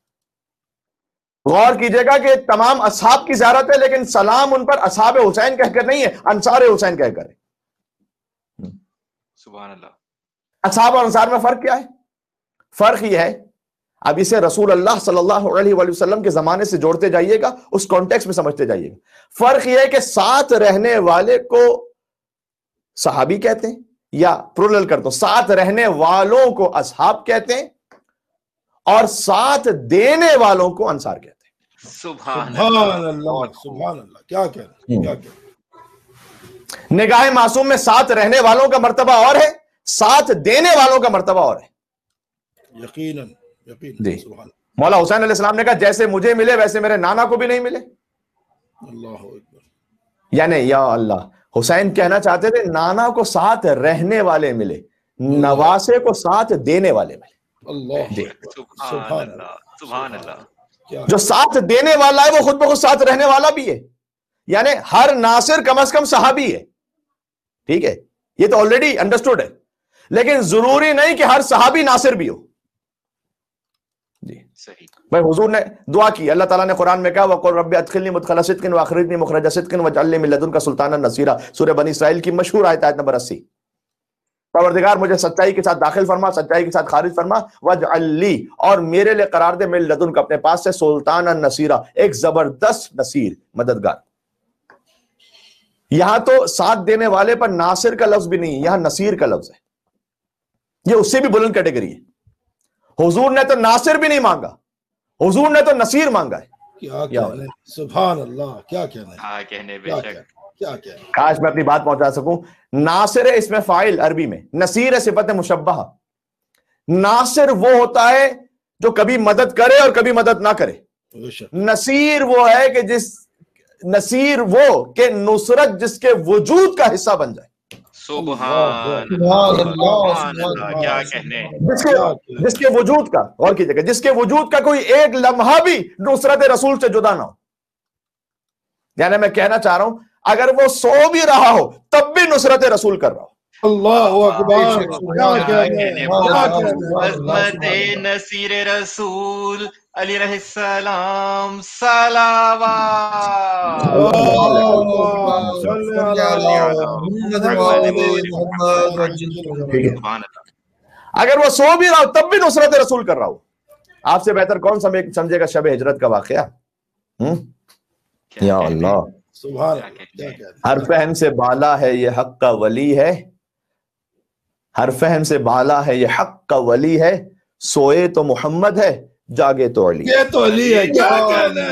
غور کیجئے گا کہ تمام اصحاب کی زیارت ہے لیکن سلام ان پر اصحاب حسین کہہ کر نہیں ہے، انصار حسین کہہ کر ہے۔ سبحان اللہ، اصحاب اور انصار میں فرق کیا ہے؟ فرق یہ ہے، اب اسے رسول اللہ صلی اللہ علیہ وآلہ وسلم کے زمانے سے جوڑتے جائیے گا، اس کانٹیکس میں سمجھتے جائیے گا۔ فرق یہ ہے کہ ساتھ رہنے والے کو صحابی کہتے ہیں، یا پرولل کرتا ہوں، ساتھ رہنے والوں کو اصحاب کہتے ہیں اور ساتھ دینے والوں کو انصار کہتے ہیں۔ سبحان سبحان اللہ، سبحان اللہ، کیا کہہ رہے ہیں، کیا کہہ رہے ہیں۔ نگاہ معصوم میں ساتھ رہنے والوں کا مرتبہ اور ہے، ساتھ دینے والوں کا مرتبہ اور ہے۔ یقیناً، یقیناً، جی، سبحان مولا حسین علیہ السلام نے کہا جیسے مجھے ملے ویسے میرے نانا کو بھی نہیں ملے، اللہ اکبر، یعنی یا اللہ، حسین کہنا چاہتے تھے نانا کو ساتھ رہنے والے ملے، نواسے کو ساتھ دینے والے ملے۔ اللہ جی، سبحان اللہ، سبحان اللہ، کیا جو ساتھ دینے والا ہے وہ خود بخود ساتھ رہنے والا بھی ہے، یعنی ہر ناصر کم از کم صحابی ہے، ٹھیک ہے، یہ تو آلریڈی انڈرسٹوڈ ہے، لیکن ضروری نہیں کہ ہر صحابی ناصر بھی ہو۔ جی، بھائی حضور نے دعا کی، اللہ تعالیٰ نے قرآن میں کہا وَقُلْ رَبِّ أَدْخِلْنِي مُدْخَلَ صِدْقٍ وَأَخْرِجْنِي مُخْرَجَ صِدْقٍ وَاجْعَلْنِي مِن لَّدُنكَ سُلْطَانًا نَصِيرًا، سورہ بنی اسرائیل کی مشہور آیت نمبر 80۔ پروردگار مجھے سچائی کے ساتھ داخل فرما، سچائی کے ساتھ خارج فرما، وَاجْعَلْ لِي، اور میرے لیے قرار دے مِن لَدُنكَ اپنے پاس سے سُلطَانًا نَصِيرًا، ایک زبردست نصیر، مددگار۔ یہاں تو ساتھ دینے والے پر ناصر کا لفظ بھی نہیں، یہاں نصیر کا لفظ ہے، یہ اس سے بھی بلند کیٹیگری ہے۔ حضور نے تو ناصر بھی نہیں مانگا، حضور نے تو نصیر مانگا ہے۔ کیا کہنے، سبحان اللہ، کیا کہنے، کیا کہنے۔ کاش میں اپنی بات پہنچا سکوں۔ ناصر ہے اس میں فاعل عربی میں، نصیر ہے صفت مشبہہ۔ ناصر وہ ہوتا ہے جو کبھی مدد کرے اور کبھی مدد نہ کرے، نصیر وہ ہے کہ نصیر وہ کہ نصرت جس کے وجود کا حصہ بن جائے۔ سبحان اللہ، کیا کہنے، جس کے وجود کا، غور کیجئے گا، جس کے وجود کا کوئی ایک لمحہ بھی نصرت رسول سے جدا نہ ہو۔ یعنی میں کہنا چاہ رہا ہوں اگر وہ سو بھی رہا ہو تب بھی نصرت رسول کر رہا ہو۔ اللہ اکبر، کیا کہنے، عظمت نصیر رسول علیہ السلام صلوات۔ اگر وہ سو بھی رہا ہو تب بھی نصرت رسول کر رہا ہو۔ آپ سے بہتر کون سمجھے گا شب ہجرت کا واقعہ؟ یا اللہ، سبحان اللہ، ہر فہم سے بالا ہے یہ حق کا ولی ہے، ہر فہم سے بالا ہے یہ حق کا ولی ہے، سوئے تو محمد ہے جاگے تو علی۔ یہ تو علی ہے، کیا کہنے،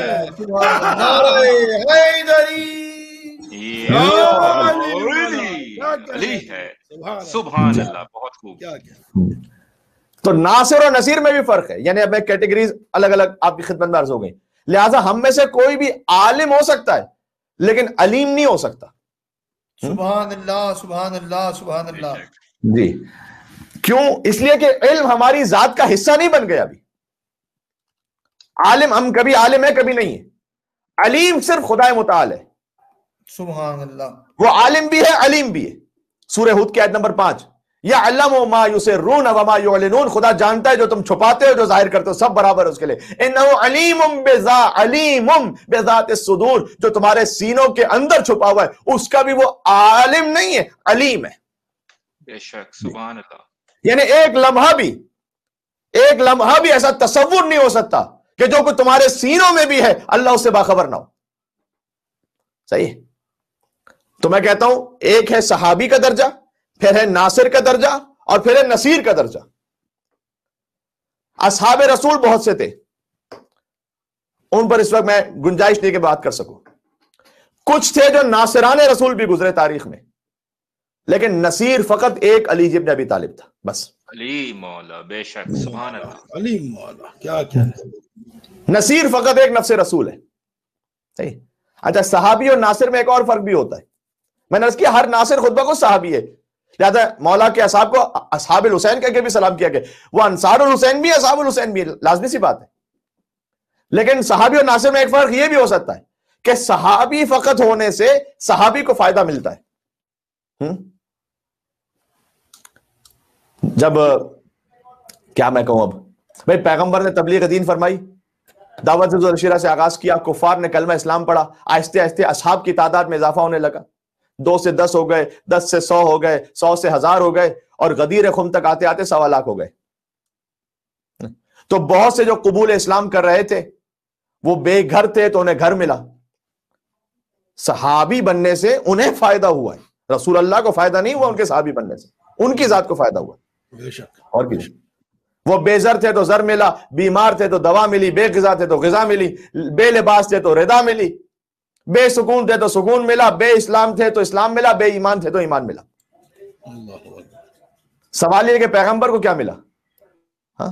علی ہے، سبحان اللہ، بہت خوب۔ تو ناصر اور نصیر میں بھی فرق ہے، یعنی اب کیٹیگریز الگ الگ آپ کی خدمت میں عرض ہو گئی۔ لہٰذا ہم میں سے کوئی بھی عالم ہو سکتا ہے لیکن علیم نہیں ہو سکتا۔ سبحان اللہ، سبحان اللہ، سبحان اللہ۔ جی، کیوں؟ اس لیے کہ علم ہماری ذات کا حصہ نہیں بن گیا ابھی۔ عالم ہم کبھی عالم ہے کبھی نہیں ہے، علیم صرف خدا متعال ہے۔ سبحان اللہ، وہ عالم بھی ہے علیم بھی ہے۔ سورہ ہود کی آیت نمبر 5، یعلم ما یسرون وما یعلنون، خدا جانتا ہے جو تم چھپاتے ہو جو ظاہر کرتے ہو، سب برابر ہے اس کے لیے۔ انہ علیم بذات الصدور، جو تمہارے سینوں کے اندر چھپا ہوا ہے اس کا بھی وہ عالم نہیں ہے، علیم ہے۔ بے شک، سبحان اللہ۔ یعنی ایک لمحہ بھی ایسا تصور نہیں ہو سکتا کہ جو کچھ تمہارے سینوں میں بھی ہے اللہ اس سے باخبر نہ ہو۔ صحیح ہے؟ تو میں کہتا ہوں ایک ہے صحابی کا درجہ، پھر ہے ناصر کا درجہ، اور پھر ہے نصیر کا درجہ۔ اصحاب رسول بہت سے تھے، ان پر اس وقت میں گنجائش نہیں کہ بات کر سکوں۔ کچھ تھے جو ناصران رسول بھی گزرے تاریخ میں، لیکن نصیر فقط ایک علی بن ابی طالب تھا بس۔ علی مولا، بے شک، سبحان اللہ، علی مولا، کیا کہنے۔ نصیر فقط ایک نفس رسول ہے۔ صحیح۔ اچھا، صحابی اور ناصر میں ایک اور فرق بھی ہوتا ہے۔ میں نے عرض کیا ہر ناصر خطبہ کو صحابی ہے، لہذا مولا کے اصحاب کو اصحاب الحسین کہہ کے بھی سلام کیا گیا۔ وہ انصار الحسین بھی اصحاب الحسین بھی، لازمی سی بات ہے۔ لیکن صحابی اور ناصر میں ایک فرق یہ بھی ہو سکتا ہے کہ صحابی فقط ہونے سے صحابی کو فائدہ ملتا ہے۔ جب کیا میں کہوں، اب بھائی پیغمبر نے تبلیغ دین فرمائی، دعوت الشیرہ سے آغاز کیا، کفار نے کلمہ اسلام پڑھا، آہستہ آہستہ اصحاب کی تعداد میں اضافہ ہونے لگا، 2 سے 10 ہو گئے، 10 سے 100 ہو گئے، 100 سے 1000 ہو گئے، اور غدیر خم تک آتے آتے 1.25 لاکھ ہو گئے۔ تو بہت سے جو قبول اسلام کر رہے تھے وہ بے گھر تھے تو انہیں گھر ملا۔ صحابی بننے سے انہیں فائدہ ہوا ہے، رسول اللہ کو فائدہ نہیں ہوا ان کے صحابی بننے سے، ان کی ذات کو فائدہ ہوا۔ بے شک، اور کچھ، وہ بے زر تھے تو زر ملا، بیمار تھے تو دوا ملی، بے غذا تھے تو غذا ملی، بے لباس تھے تو رضا ملی، بے سکون تھے تو سکون ملا، بے اسلام تھے تو اسلام ملا، بے ایمان تھے تو ایمان ملا۔ سوال یہ کہ پیغمبر کو کیا ملا؟ ہاں،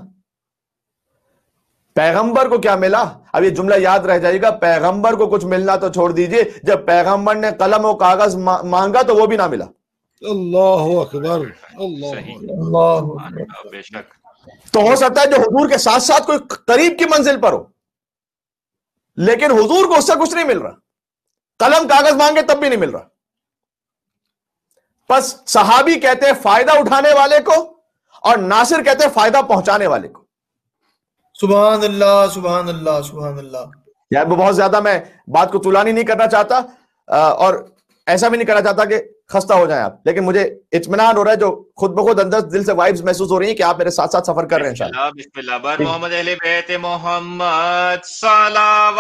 پیغمبر کو کیا ملا؟ اب یہ جملہ یاد رہ جائے گا، پیغمبر کو کچھ ملنا تو چھوڑ دیجئے، جب پیغمبر نے قلم و کاغذ مانگا تو وہ بھی نہ ملا۔ اللہ اکبر، اللہ، بے شک۔ تو ہو سکتا ہے جو حضور کے ساتھ ساتھ کوئی قریب کی منزل پر ہو، لیکن حضور کو اس سے کچھ نہیں مل رہا، قلم کاغذ مانگے تب بھی نہیں مل رہا۔ بس صحابی کہتے ہیں فائدہ اٹھانے والے کو، اور ناصر کہتے ہیں فائدہ پہنچانے والے کو۔ سبحان اللہ سبحان اللہ سبحان اللہ. یار بہت زیادہ میں بات کو طولانی نہیں کرنا چاہتا اور ایسا بھی نہیں کرنا چاہتا کہ خستہ ہو جائیں آپ، لیکن مجھے اطمینان ہو رہا ہے جو خود بخود اندر دل سے وائبز محسوس ہو رہی ہیں کہ آپ میرے ساتھ ساتھ سفر کر رہے ہیں انشاءاللہ. بسم اللہ بر محمد اہل بیت محمد صلوات.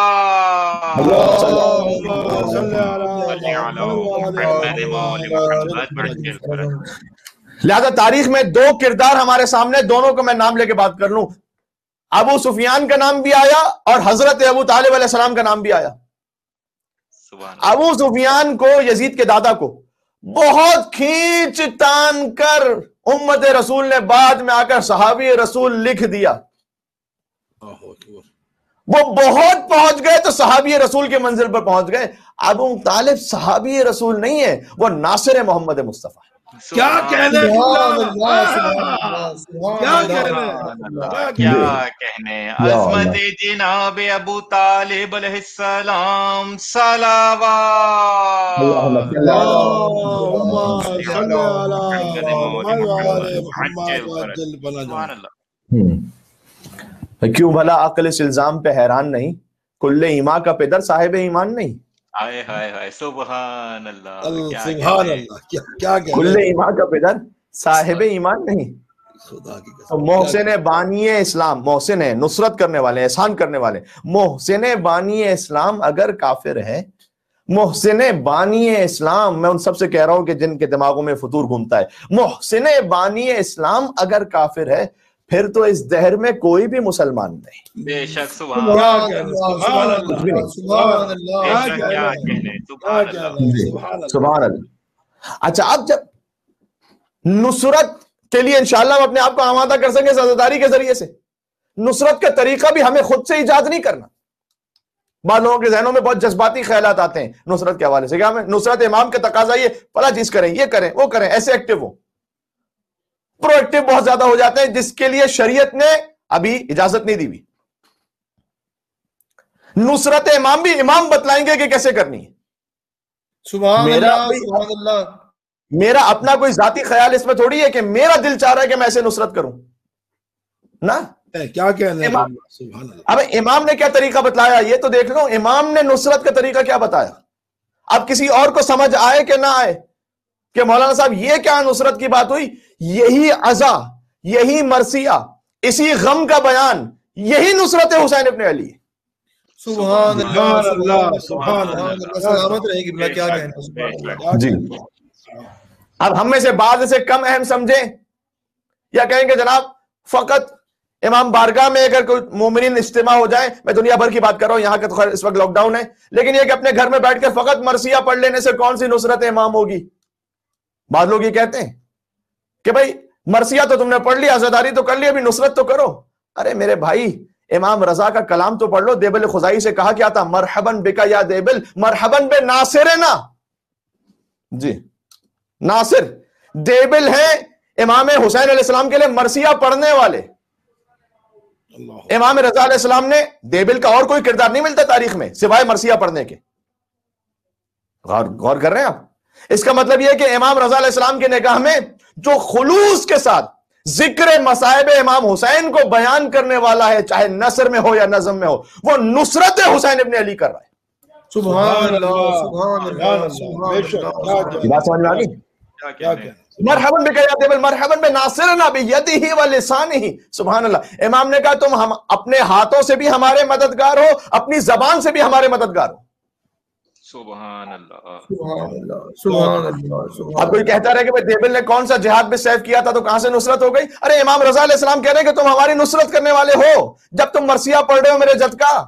لہذا تاریخ میں دو کردار ہمارے سامنے، دونوں کو میں نام لے کے بات کر لوں. ابو سفیان کا نام بھی آیا اور حضرت ابو طالب علیہ السلام کا نام بھی آیا. ابو سفیان کو، یزید کے دادا کو، بہت کھینچ تان کر امت رسول نے بعد میں آ کر صحابی رسول لکھ دیا. وہ بہت پہنچ گئے تو صحابی رسول کے منزل پر پہنچ گئے. ابو طالب صحابی رسول نہیں ہے، وہ ناصر محمد مصطفیٰ. کیا کہنے عظمت جناب ابو طالب علیہ السلام صلوات. کیوں بھلا عقل اس الزام پہ حیران نہیں؟ کل ایمان کا پدر صاحب ایمان نہیں. ہائے ہائے ہائے سبحان اللہ سبحان اللہ. کیا کل ایمان کا پدر صاحب ایمان نہیں. محسن بانی اسلام، محسن ہے نصرت کرنے والے، احسان کرنے والے. محسن بانی اسلام اگر کافر ہے، محسن بانی اسلام، میں ان سب سے کہہ رہا ہوں کہ جن کے دماغوں میں فطور گھومتا ہے، محسن بانی اسلام اگر کافر ہے پھر تو اس دہر میں کوئی بھی مسلمان نہیں. بے شک سبحان اللہ سبحان اللہ. اچھا اب جب نصرت کے لیے انشاءاللہ ہم اپنے آپ کو آمادہ کر سکیں عزاداری کے ذریعے سے، نصرت کا طریقہ بھی ہمیں خود سے ایجاد نہیں کرنا. بعض لوگوں کے ذہنوں میں بہت جذباتی خیالات آتے ہیں نصرت کے حوالے سے کہ ہمیں نصرت امام کے تقاضا یہ فلاں چیز کریں، یہ کریں، وہ کریں، ایسے ایکٹیو ہو. پرو ایکٹیو بہت زیادہ ہو جاتے ہیں جس کے لیے شریعت نے ابھی اجازت نہیں دی ہوئی. نصرت امام بھی امام بتلائیں گے کہ کیسے کرنی ہے. سبحان اللہ سبحان اللہ. میرا اپنا کوئی ذاتی خیال اس میں تھوڑی ہے کہ میرا دل چاہ رہا ہے کہ میں ایسے نصرت کروں نا. کیا کہنا ہے؟ اب امام نے کیا طریقہ بتلایا یہ تو دیکھ لو. امام نے نصرت کا طریقہ کیا بتایا؟ اب کسی اور کو سمجھ آئے کہ نہ آئے کہ مولانا صاحب یہ کیا نصرت کی بات ہوئی، یہی عزا، یہی مرثیہ، اسی غم کا بیان، یہی نصرت حسین ابن علی. سبحان اللہ سبحان اللہ. سلامت رہے گی. میں کیا کہنا جی. اب ہم میں سے بعض اسے کم اہم سمجھیں یا کہیں گے جناب فقط امام بارگاہ میں اگر کوئی مومنین اجتماع ہو جائے، میں دنیا بھر کی بات کر رہا ہوں، یہاں کا تو اس وقت لاک ڈاؤن ہے، لیکن یہ کہ اپنے گھر میں بیٹھ کے فقط مرثیہ پڑھ لینے سے کون سی نصرت امام ہوگی؟ بعض لوگ یہ کہتے ہیں کہ بھائی مرثیہ تو تم نے پڑھ لیا، عزاداری تو کر لی، ابھی نصرت تو کرو. ارے میرے بھائی امام رضا کا کلام تو پڑھ لو. دیبل خزائی سے کہا کیا تھا؟ مرحباً بکا یا دیبل مرحباً بے ناصرنا. جی ناصر دیبل ہیں امام حسین علیہ السلام کے لیے مرثیہ پڑھنے والے. امام رضا علیہ السلام نے دیبل کا اور کوئی کردار نہیں ملتا تاریخ میں سوائے مرثیہ پڑھنے کے. غور کر رہے ہیں آپ؟ اس کا مطلب یہ کہ امام رضا علیہ السلام کی نگاہ میں جو خلوص کے ساتھ ذکر مصائب امام حسین کو بیان کرنے والا ہے، چاہے نثر میں ہو یا نظم میں ہو، وہ نصرت حسین ابن علی کر رہا ہے. سبحان اللہ سبحان اللہ. بات سمجھ میں آ گئی؟ مرحباً بک یا دیبل مرحباً بناصرنا بیدہ و لسانہ. سبحان اللہ. امام نے کہا تم ہم اپنے ہاتھوں سے بھی ہمارے مددگار ہو، اپنی زبان سے بھی ہمارے مددگار ہو. سبحان اللہ سبحان اللہ سبحان اللہ. اب کوئی کہتا رہے کہ بھئی دیبل نے کون سا جہاد میں سیف کیا تھا تو کہاں سے نصرت ہو گئی؟ ارے امام رضا علیہ السلام کہہ رہے ہیں کہ تم ہماری نصرت کرنے والے ہو جب تم مرثیہ پڑھ رہے ہو میرے جد کا.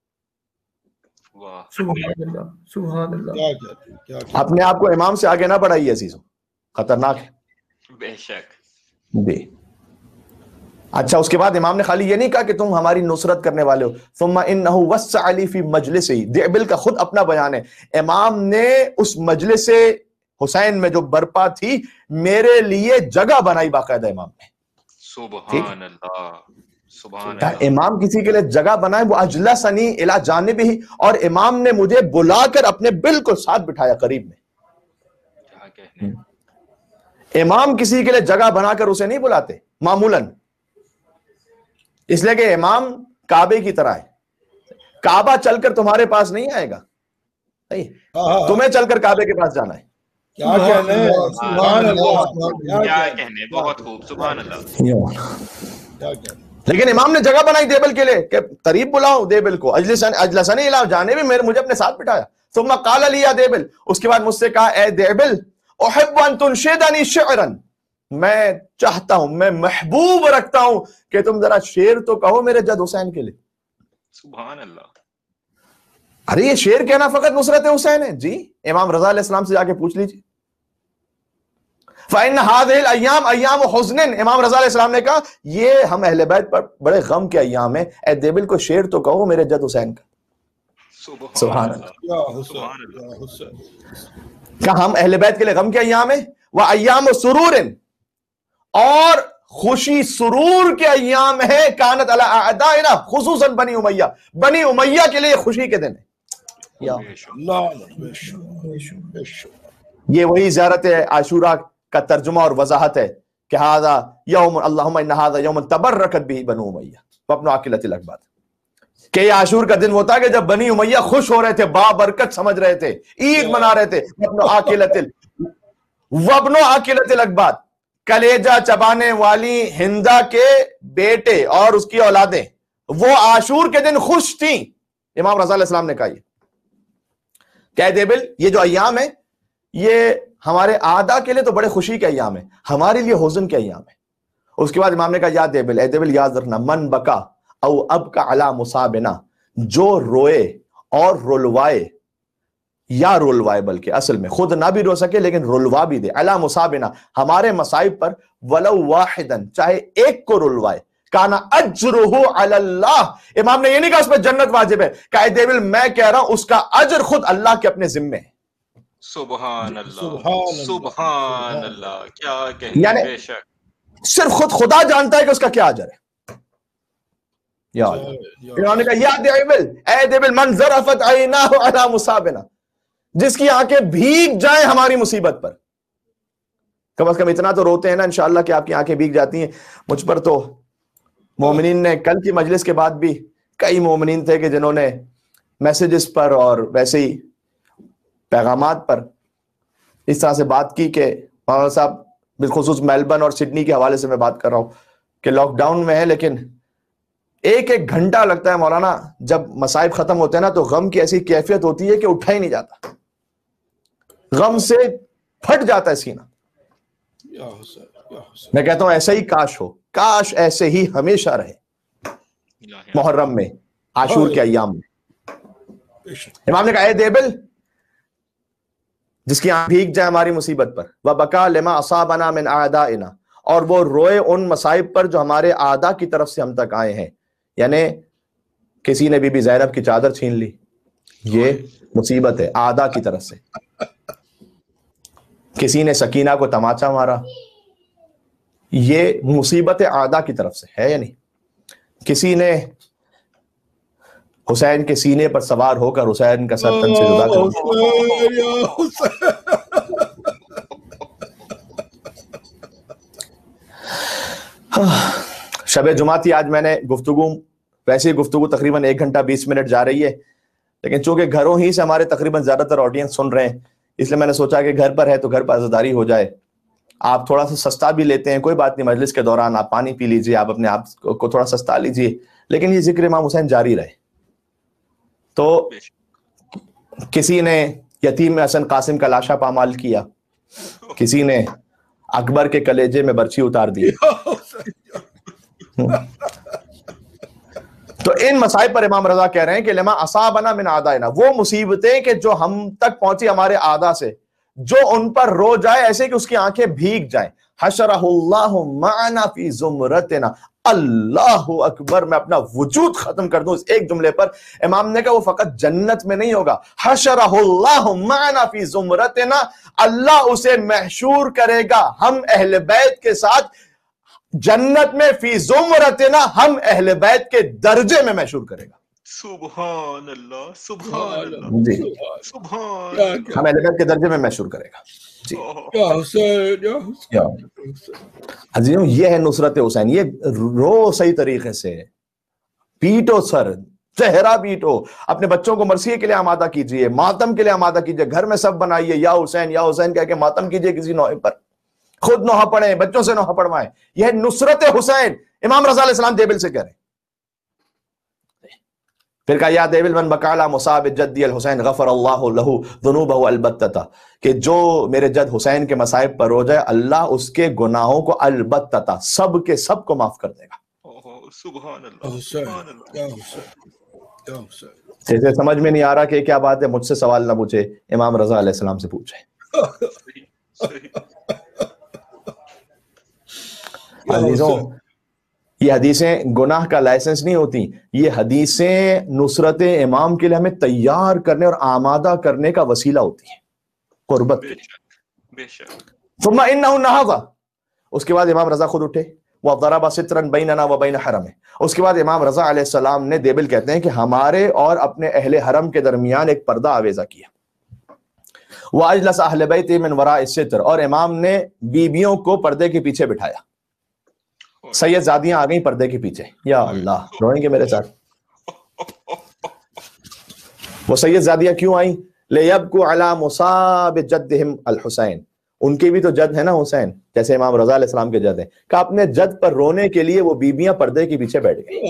سبحان اللہ سبحان اللہ. اپنے آپ کو امام سے آگے نہ بڑھائیے عزیزو، خطرناک ہے. بے شک. بے اچھا اس کے بعد امام نے خالی یہ نہیں کہا کہ تم ہماری نصرت کرنے والے ہو. ثم انہ وسع لی فی مجلسہ، دیبل کا خود اپنا بیان ہے. امام نے اس مجلس حسین میں جو برپا تھی میرے لیے جگہ بنائی باقاعدہ امام نے. سبحان اللہ سبحان اللہ. امام کسی کے لیے جگہ بنائے، وہ اجلسنی الی جانبہ، اور امام نے مجھے بلا کر اپنے بالکل ساتھ بٹھایا قریب میں. کیا کہنے. امام کسی کے لیے جگہ بنا کر اسے نہیں بلاتے معمولاً. اس لیے کہ امام کعبے کی طرح ہے، کعبہ چل کر تمہارے پاس نہیں آئے گا، نہیں، تمہیں چل کر کعبے کے پاس جانا ہے۔ کیا کہنے، سبحان اللہ، کیا کہنے، بہت خوب، سبحان اللہ۔ کیا کہنے۔ لیکن امام نے جگہ بنائی دیبل کے لیے کہ قریب بلاؤ دیبل کو، اجلسنی الی جانبی، مجھے اپنے ساتھ بٹھایا، ثم قال لی یا دیبل، اس کے بعد مجھ سے کہا اے دیبل احب ان تنشدنی شعرا، میں چاہتا ہوں، میں محبوب رکھتا ہوں کہ تم ذرا شعر تو کہو میرے جد حسین کے لیے۔ سبحان اللہ۔ ارے یہ شعر کہنا فقط نصرت حسین ہے؟ جی، امام رضا علیہ السلام سے جا کے پوچھ لیجیے۔ فَإِنَّ هَذِهِ الْأَيَّامُ أَيَّامُ حُزْنٍ، امام رضا علیہ السلام نے کہا یہ ہم اہل بیت پر بڑے غم کے ایام ہیں، اے دیبل کو شعر تو کہو میرے جد حسین کا۔ سبحان اللہ۔ کہ ہم اہل بیت کے لیے غم کے ایام ہیں، وَأَيَّامُ سُرُورٍ، اور خوشی سرور کے ایام ہیں، کانت علی اعدائنا، خصوصاً بنی امیہ، بنی امیہ کے لیے خوشی کے دن ہے۔ یہ وہی زیارت عاشوراء کا ترجمہ اور وضاحت ہے کہ ھذا یوم اللہم ان ھذا یوم تبرکت بہ بنو امیہ وابن عاقلۃ الاکباد، کہ یہ عاشور کا دن ہوتا ہے کہ جب بنی امیہ خوش ہو رہے تھے، بابرکت سمجھ رہے تھے، عید منا رہے تھے، وابن عاقلۃ الاکباد، کلیجہ چبانے والی ہندا کے بیٹے اور اس کی اولادیں، وہ عاشور کے دن خوش تھیں۔ امام رضا علیہ السلام نے کہا یہ کہ دیبل یہ جو ایام ہے یہ ہمارے اعداء کے لیے تو بڑے خوشی کے ایام ہیں، ہمارے لیے حزن کے ایام ہیں۔ اس کے بعد امام نے کہا یا دیبل، اے دیبل یاد رکھنا، من بکا او ابکا علی مصابنا، جو روئے اور رلوائے، یا رلوائے، بلکہ اصل میں خود نہ بھی رو سکے لیکن رلوا بھی دے، علی مصابنا، ہمارے مصائب پر، ولو واحدا، چاہے ایک کو رلوائے، کانا اجرہ علی اللہ، امام نے یہ نہیں کہا اس پہ جنت واجب ہے، کہ اے دیبل میں کہہ رہا ہوں اس کا اجر خود اللہ کے اپنے ذمے ہے۔ سبحان اللہ، سبحان اللہ، کیا کہنے، یعنی بے شک صرف خود خدا جانتا ہے کہ اس کا کیا اجر ہے۔ یا انہوں نے کہا یا دیبل، اے دیبل، من ذرفت عیناہ علی مصابنا، جس کی آنکھیں بھیگ جائیں ہماری مصیبت پر، کم از کم اتنا تو روتے ہیں نا انشاءاللہ کہ آپ کی آنکھیں بھیگ جاتی ہیں۔ مجھ پر تو مومنین نے کل کی مجلس کے بعد بھی کئی مومنین تھے کہ جنہوں نے میسیجز پر اور ویسے ہی پیغامات پر اس طرح سے بات کی کہ مولانا صاحب، بالخصوص میلبرن اور سڈنی کے حوالے سے میں بات کر رہا ہوں کہ لاک ڈاؤن میں ہے لیکن ایک ایک گھنٹہ لگتا ہے مولانا، جب مصائب ختم ہوتے ہیں نا تو غم کی ایسی کیفیت ہوتی ہے کہ اٹھا ہی نہیں جاتا، غم سے پھٹ جاتا ہے سینہ۔ میں کہتا ہوں ایسا ہی کاش ہو، کاش ایسے ہی ہمیشہ رہے محرم میں، عاشور کے ایام میں۔ امام نے کہا اے دیبل، جس کی آنکھ بھیگ جائے ہماری مصیبت پر، وَبَكَى لِمَا أَصَابَنَا مِنْ أَعْدَائِنَا، اور وہ روئے ان مصائب پر جو ہمارے اعداء کی طرف سے ہم تک آئے ہیں، یعنی کسی نے بی بی زینب کی چادر چھین لی، یہ مصیبت ہے اعداء کی طرف سے، کسی نے سکینہ کو تماچا مارا، یہ مصیبت اعداء کی طرف سے ہے یا نہیں، کسی نے حسین کے سینے پر سوار ہو کر حسین کا سر تن سے جدا کر شب جمعہ تھی آج، میں نے گفتگو، ویسے ہی گفتگو تقریباً 1 گھنٹہ 20 منٹ جا رہی ہے، لیکن چونکہ گھروں ہی سے ہمارے تقریباً زیادہ تر آڈینس سن رہے ہیں، اس لیے میں نے سوچا کہ گھر پر ہے تو گھر پر عزاداری ہو جائے۔ آپ تھوڑا سا سستا بھی لیتے ہیں، کوئی بات نہیں، مجلس کے دوران آپ پانی پی لیجئے، آپ اپنے آپ کو تھوڑا سستا لیجئے، لیکن یہ ذکر امام حسین جاری رہے۔ تو کسی نے یتیم حسن قاسم کا لاشا پامال کیا، کسی نے اکبر کے کلیجے میں برچھی اتار دی۔ تو ان مسائب پر امام رضا کہہ رہے ہیں کہ لما اصابنا من اعدائنا، وہ مصیبتیں کہ جو ہم تک پہنچی ہمارے اعداء سے، جو ان پر رو جائے ایسے کہ اس کی آنکھیں بھیگ جائیں۔ حشرہ اللہ معنا فی زمرتنا، اللہ اکبر، میں اپنا وجود ختم کر دوں اس ایک جملے پر۔ امام نے کہا وہ فقط جنت میں نہیں ہوگا، حشرہ اللہ معنا فی زمرتنا، اللہ اسے محشور کرے گا ہم اہل بیت کے ساتھ جنت میں، فی زمرتنا، ہم اہل بیت کے درجے میں محشور کرے گا۔ سبحان اللہ، سبحان اللہ، جی، سبحان ہم اہل بیت کے درجے میں محشور کرے گا۔ جی عزیزوں، یہ ہے نصرت حسین، یہ رو صحیح طریقے سے، پیٹو سر، چہرہ پیٹو، اپنے بچوں کو مرثیے کے لیے آمادہ کیجئے، ماتم کے لیے آمادہ کیجئے، گھر میں سب بنائیے یا حسین کہہ کے ماتم کیجئے کسی نوحے پر، خود نوحہ پڑھیں، بچوں سے نوحہ پڑھوائیں. یہ نصرت حسین. امام رضا علیہ السلام دیبل سے کہہ رہے ہیں. پھر کہا یا دیبل من بکالا مصاب جدی الحسین غفر اللہ لہ ذنوبہ البتہ، کہ جو میرے جد حسین کے مصائب پر رو جائے اللہ اس کے گناہوں کو البتہ سب کے سب کو معاف کر دے گا. سبحان اللہ. جیسے سمجھ میں نہیں آ رہا کہ کیا بات ہے، مجھ سے سوال نہ پوچھے، امام رضا علیہ السلام سے پوچھے. عزیزوں یہ حدیثیں گناہ کا لائسنس نہیں ہوتی، یہ حدیثیں نصرت امام کے لیے ہمیں تیار کرنے اور آمادہ کرنے کا وسیلہ ہوتی ہے قربت کے لیے. ثم انہ نہض، اس کے بعد امام رضا خود اٹھے، وضرب سترا بیننا وبین حرمہ. اس کے بعد امام رضا علیہ السلام نے، دیبل کہتے ہیں کہ ہمارے اور اپنے اہل حرم کے درمیان ایک پردہ آویزہ کیا. واجلس اہل بیت من وراء الستر، اور امام نے بیویوں کو پردے کے پیچھے بٹھایا. سید زادیاں آ گئیں پردے کے پیچھے. یا اللہ، روئیں گے میرے ساتھ. وہ سید زادیاں کیوں آئیں؟ لیبکوا علی مصاب جدہم الحسین، ان کے بھی تو جد ہے نا حسین، جیسے امام رضا علیہ السلام کے جد ہیں، کہ اپنے جد پر رونے کے لیے وہ بیویاں پردے کے پیچھے بیٹھ گئی.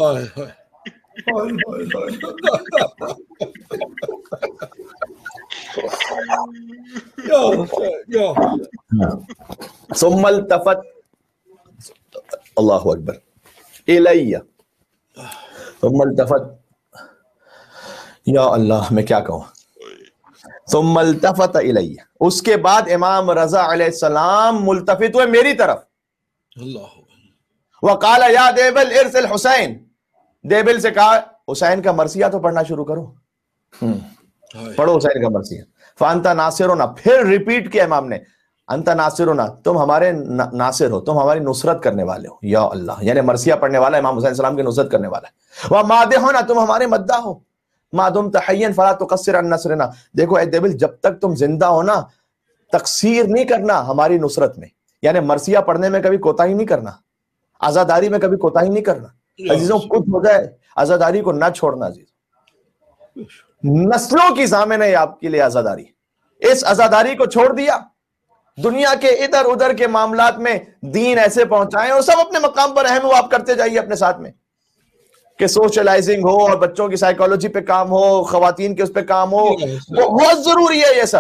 ثم التفت، اللہ اکبر، الی، ثم التفت، یا اللہ میں کیا کہوں. ثم التفت الی، اس کے بعد امام رضا علیہ السلام ملتفت ہوئے میری طرف. وقال یا دیبل ارسل حسین، دیبل سے کہا حسین کا مرثیہ تو پڑھنا شروع کرو، پڑھو حسین کا مرثیہ. فانت ناصرنا، پھر ریپیٹ کیا امام نے، انت ناصرنا، تم ہمارے ناصر ہو، تم ہماری نصرت کرنے والے ہو. یا اللہ، یعنی مرثیہ پڑھنے والا امام حسین السلام کی نصرت کرنے والا ہے. ومادحنا، تم ہمارے مداح ہو. ما دمت حیا فلا تقصر عن نصرنا، دیکھو اے دیبل جب تک تم زندہ ہو نا تقصیر نہیں کرنا ہماری نصرت میں، یعنی مرثیہ پڑھنے میں کبھی کوتاہی نہیں کرنا، عزاداری میں کبھی کوتاہی نہیں کرنا. عزیزوں کچھ ہو جائے عزاداری کو نہ چھوڑنا. عزیزوں نسلوں کی ضامن ہے آپ کے لیے عزاداری. اس عزاداری کو چھوڑ دیا، دنیا کے ادھر ادھر کے معاملات میں دین ایسے پہنچائیں اور سب اپنے مقام پر اہم ہو، آپ کرتے جائیے اپنے ساتھ میں، کہ سوشلائزنگ ہو اور بچوں کی سائیکالوجی پہ کام ہو، خواتین کے اس پہ کام ہو، بہت ضروری ہے یہ سب.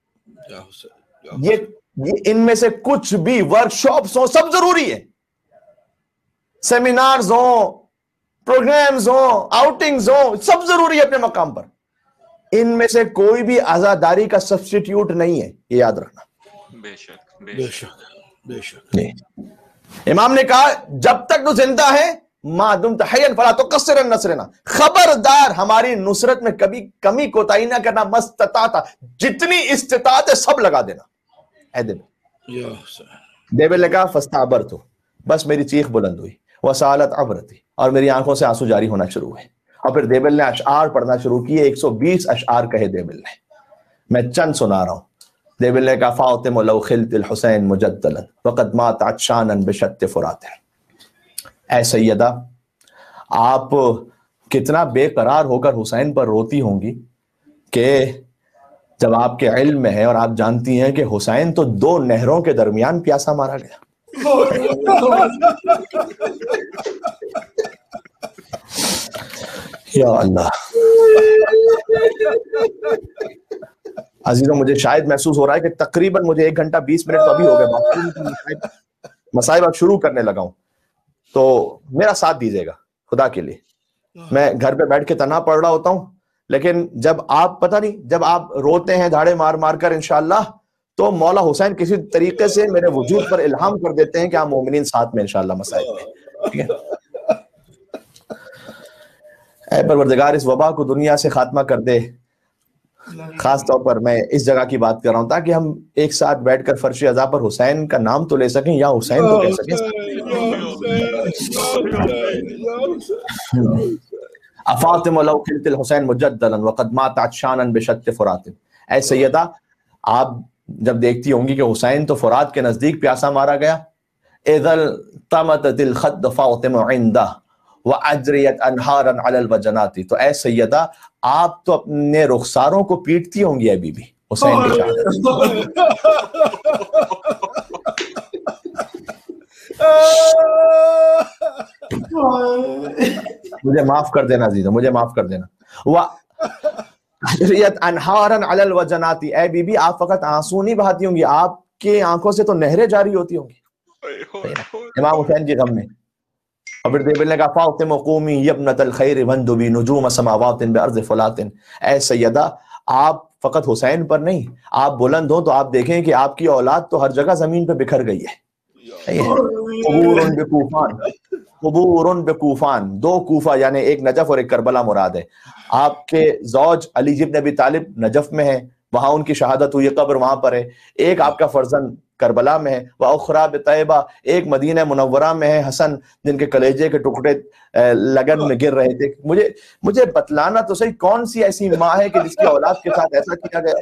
یہ ان میں سے کچھ بھی ورکشاپس ہوں سب ضروری ہے، سیمینارز ہوں، پروگرامز ہوں، آؤٹنگز ہوں، سب ضروری ہے اپنے مقام پر. ان میں سے کوئی بھی عزاداری کا سبسٹیٹیوٹ نہیں ہے، یہ یاد رکھنا. بے شک بے شک بے شک. امام نے کہا جب تک تو زندہ ہے، ما دمت حیا فلا تقصر عن نصرنا، خبردار ہماری نصرت میں کبھی کمی کوتاہی نہ کرنا. مستطاعت، جتنی استطاعت ہے سب لگا دینا. اے دیبل نے کہا فاستعبرت، بس میری چیخ بلند ہوئی. وسالت عبرتی، اور میری آنکھوں سے آنسو جاری ہونا شروع ہوئے. اور پھر دیبل نے اشعار پڑھنا شروع کیے. 120 اشعار کہے دیبل نے، میں چند سنا رہا ہوں. دیبل نے کہا فاطم لو خلت الحسین مجدلا وقد مات عطشانا بشت فرات. اے سیدہ، آپ کتنا بے قرار ہو کر حسین پر روتی ہوں گی کہ جب آپ کے علم میں ہے اور آپ جانتی ہیں کہ حسین تو 2 نہروں کے درمیان پیاسا مارا گیا. یا اللہ. عزیزوں مجھے شاید محسوس ہو رہا ہے کہ تقریباً مجھے 1 گھنٹہ 20 منٹ تو ابھی ہو گئے، مسائب اب شروع کرنے لگا ہوں، تو میرا ساتھ دیجیے گا خدا کے لیے. میں گھر پہ بیٹھ کے تنہا پڑھ رہا ہوتا ہوں، لیکن جب آپ پتہ نہیں جب آپ روتے ہیں دھاڑے مار مار کر انشاءاللہ، تو مولا حسین کسی طریقے سے میرے وجود پر الہام کر دیتے ہیں کہ آپ مومنین ساتھ میں انشاءاللہ مسائل میں. ٹھیک ہے. اے پروردگار اس وبا کو دنیا سے خاتمہ کر دے. خاص طور پر میں اس جگہ کی بات کر رہا ہوں تاکہ ہم ایک ساتھ بیٹھ کر فرش عزا پر حسین کا نام تو لے سکیں، یا حسین تو کہہ سکیں. افاطم لو خلت الحسین مجدلا وقد مات عطشانا بشت فرات. اے سیدہ، آپ جب دیکھتی ہوں گی کہ حسین تو فرات کے نزدیک پیاسا مارا گیا. اذا التمت الخد فاطم عنده وَأَجْرِيَتْ أَنْهَارًا عَلَى الْوَجَنَاتِ، تو اے سیدہ آپ تو اپنے رخساروں کو پیٹتی ہوں گی اے بی بی حسین کی شہادت۔ مجھے معاف کر دینا عزیزوں، مجھے معاف کر دینا۔ وَأَجْرِيَتْ أَنْهَارًا عَلَى الْوَجَنَاتِ، اے بی بی آپ فقط آنسو نہیں بہاتی ہوں گی، آپ کی آنکھوں سے تو نہریں جاری ہوتی ہوں گی امام حسین کی غم میں۔ اور پھر دیبل نے کہا فاطمہ قومی یبنۃ الخیر وندبی نجوم سماوات بارض فلات، اے سیدہ آپ فقط حسین پر نہیں، آپ بلند ہوں تو آپ دیکھیں کہ آپ کی اولاد تو ہر جگہ زمین پہ بکھر گئی ہے۔ قبور بکوفان، قبور بکوفان، دو کوفہ یعنی ایک نجف اور ایک کربلا مراد ہے۔ آپ کے زوج علی بن ابی طالب نجف میں ہے، وہاں ان کی شہادت ہوئی، قبر وہاں پر ہے۔ ایک آپ کا فرزند کربلا میں ہے، وَأُخْرَى بِطَیبہ، ایک مدینہ منورہ میں ہے حسن جن کے کلیجے کے ٹکڑے لگن میں گر رہے تھے۔ مجھے بتلانا تو صحیح کون سی ایسی ماں ہے کہ جس کی اولاد کے ساتھ ایسا کیا گیا؟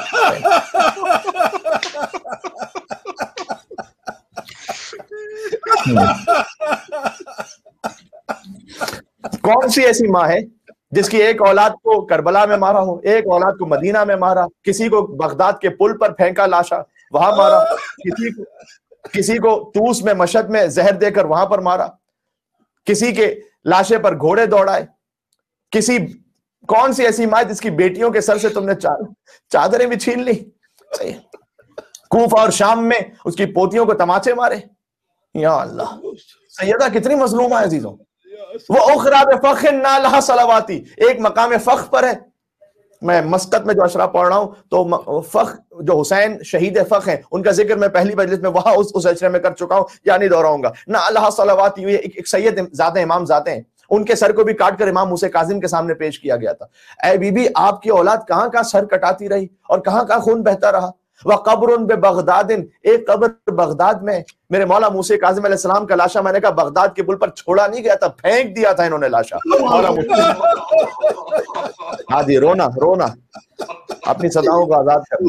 کون سی ایسی ماں ہے جس کی ایک اولاد کو کربلا میں مارا ہو، ایک اولاد کو مدینہ میں مارا، کسی کو بغداد کے پل پر پھینکا لاشا وہاں مارا، کسی کو توس میں مشہد میں زہر دے کر وہاں پر مارا، کسی کے لاشے پر گھوڑے دوڑائے، کون سی ایسی ماں جس کی بیٹیوں کے سر سے تم نے چادریں بھی چھین لی؟ کوفہ اور شام میں اس کی پوتیوں کو تماچے مارے۔ یا اللہ، سیدہ کتنی مظلومہ ہے عزیزوں۔ وہ اخرى بفخر نالھا صلواتی، ایک مقام فخر پر ہے۔ میں مسقط میں جو اشرا پڑھ رہا ہوں تو فخر جو حسین شہید فخر ہیں ان کا ذکر میں پہلی مجلس میں وہاں اس اشرے میں کر چکا ہوں، یا نہیں دہراؤں گا۔ نالھا صلواتی ایک سید زادہ امام ذاتے ہیں، ان کے سر کو بھی کاٹ کر امام موسیٰ کاظم کے سامنے پیش کیا گیا تھا۔ اے بی بی آپ کی اولاد کہاں کہاں سر کٹاتی رہی اور کہاں کہاں خون بہتا رہا۔ وقبر ببغداد، ایک قبر بغداد میں، میرے مولا موسیٰ کاظم علیہ السلام کا لاشا میں نے کہا بغداد کے پل پر چھوڑا نہیں گیا تھا، پھینک دیا تھا انہوں نے لاشا۔ مولا موسیٰ ہاں جی، رونا رونا، اپنی صداؤں کو آزاد کرنا۔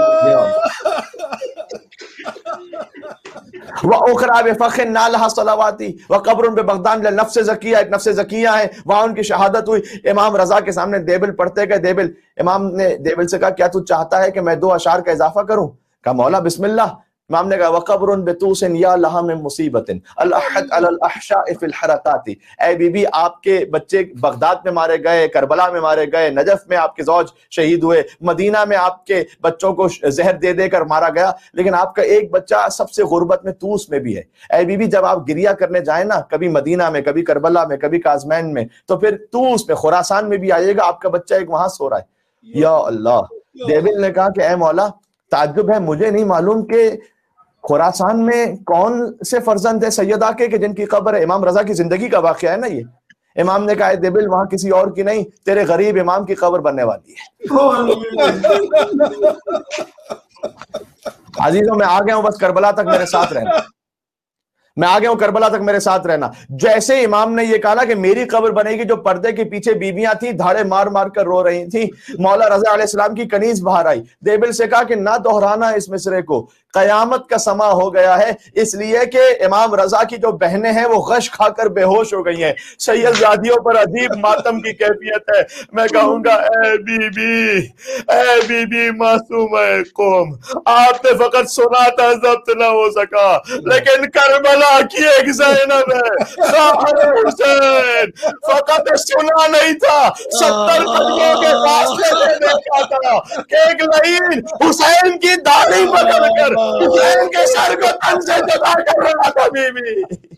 وَأُخْرَى بِفَخٍ نَالَھَا صَلَوَاتِ وَقَبْرٌ بِبَغْدَادَ نفس زکیہ، ایک نفس زکیہ ہے، وہاں ان کی شہادت ہوئی۔ امام رضا کے سامنے دیبل پڑھتے گئے، امام نے دیبل سے کہا کیا تو چاہتا ہے کہ میں 2 اشعار کا اضافہ کروں؟ کہا مولا بسم اللہ۔ امام نے کہا وَقَبْرٌ بِطُوسٍ يَا لَهَا مِن مُصِیبَةٍ الْأَحَدْ عَلَى الْأَحْشَاءِ فِي الْحَرَكَاتِ، اے بی بی آپ کے بچے بغداد میں مارے گئے، کربلا میں مارے گئے، نجف میں آپ کے زوج شہید ہوئے، مدینہ میں آپ کے بچوں کو زہر دے دے کر مارا گیا، لیکن آپ کا ایک بچہ سب سے غربت میں توس میں بھی ہے۔ اے بی بی جب آپ گریہ کرنے جائیں نا، کبھی مدینہ میں، کبھی کربلا میں، کبھی کاظمین میں، تو پھر توس میں خراسان میں بھی آئیے گا، آپ کا بچہ ایک وہاں سو رہا ہے۔ یا اللہ، دیبل نے کہا کہ اے مولا تعجب ہے، مجھے نہیں معلوم کہ خراسان میں کون سے فرزند ہے سیدہ کے کہ جن کی قبر ہے۔ امام رضا کی زندگی کا واقعہ ہے نا یہ۔ امام نے کہا اے دیبل وہاں کسی اور کی نہیں، تیرے غریب امام کی قبر بننے والی ہے۔ عزیزوں میں آ گیا ہوں، بس کربلا تک میرے ساتھ رہنا، میں آ گیا ہوں، کربلا تک میرے ساتھ رہنا۔ جیسے امام نے یہ کہا کہ میری قبر بنے گی، جو پردے کے پیچھے بیویاں تھیں دھاڑے مار مار کر رو رہی تھیں، مولا رضا علیہ السلام کی کنیز باہر آئی۔ دیبل سے کہا کہ نہ دہرانا اس مصرے کو، قیامت کا سما ہو گیا ہے، اس لیے کہ امام رضا کی جو بہنیں ہیں وہ غش کھا کر بے ہوش ہو گئی ہیں۔ سید زادیوں پر عجیب ماتم کی کیفیت ہے۔ میں کہوں گا اے بی بی معصوم قوم، آپ نے فقط سنا تھا، ضبط نہ ہو سکا، لیکن کربلا کی ایک زینب ہے خواہر حسین، فقط سنا نہیں تھا، 70 قدموں کے فاصلے سے دیکھا تھا کہ ایک لعین حسین کی داڑھی پکڑ کر حسین کے سر کو تن سے جدا کر رہا تھا۔ بی بی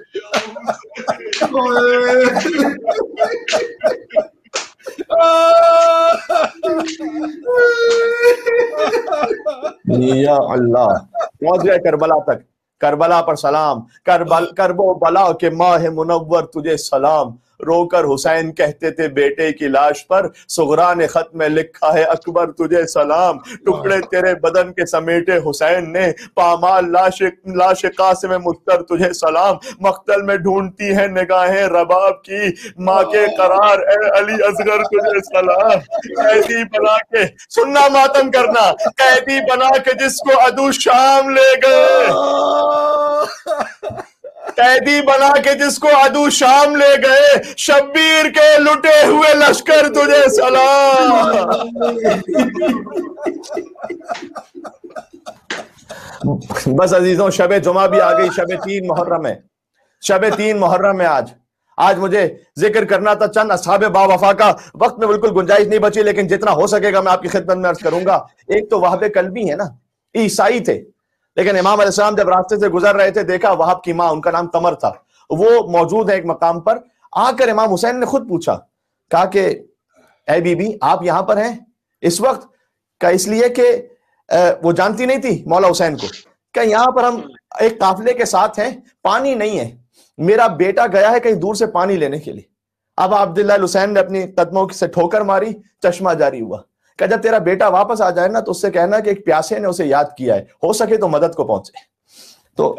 یا اللہ، پہنچ گئے کربلا تک۔ کربلا پر سلام، کرب و بلا کے ماہ منور تجھے سلام، رو کر حسین کہتے تھے بیٹے کی لاش پر، صغرا نے خط میں لکھا ہے اکبر تجھے سلام، ٹکڑے تیرے بدن کے سمیٹے حسین نے، پامال لاش قاسم مستر تجھے سلام، مقتل میں ڈھونڈتی ہیں نگاہیں رباب کی، ماں کے قرار اے علی اصغر تجھے سلام، قیدی بنا کے سننا ماتم کرنا، قیدی بنا کے جس کو عدو شام لے گئے، قیدی بنا کے جس کو عدو شام لے گئے، شبیر کے لٹے ہوئے لشکر تجھے سلام۔ بس عزیزوں، شب جمعہ بھی آ گئی، شب 3 محرم ہے، شب 3 محرم ہے آج مجھے ذکر کرنا تھا چند اصحاب باوفا کا، وقت میں بالکل گنجائش نہیں بچی، لیکن جتنا ہو سکے گا میں آپ کی خدمت میں عرض کروں گا۔ ایک تو وہب کلبی ہے نا، عیسائی تھے، لیکن امام علیہ السلام جب راستے سے گزر رہے تھے دیکھا وہب کی ماں، ان کا نام تمر تھا، وہ موجود ہے ایک مقام پر، آ کر امام حسین نے خود پوچھا، کہا کہ اے بی بی آپ یہاں پر ہیں اس وقت؟ کہ اس لیے کہ وہ جانتی نہیں تھی مولا حسین کو، کہ یہاں پر ہم ایک قافلے کے ساتھ ہیں، پانی نہیں ہے، میرا بیٹا گیا ہے کہیں دور سے پانی لینے کے لیے۔ اب عبداللہ الحسین نے اپنی قدموں سے ٹھوکر ماری، چشمہ جاری ہوا، کہ جب تیرا بیٹا واپس آ جائے نا تو اس سے کہنا کہ ایک پیاسے نے اسے یاد کیا ہے، ہو سکے تو مدد کو پہنچے۔ تو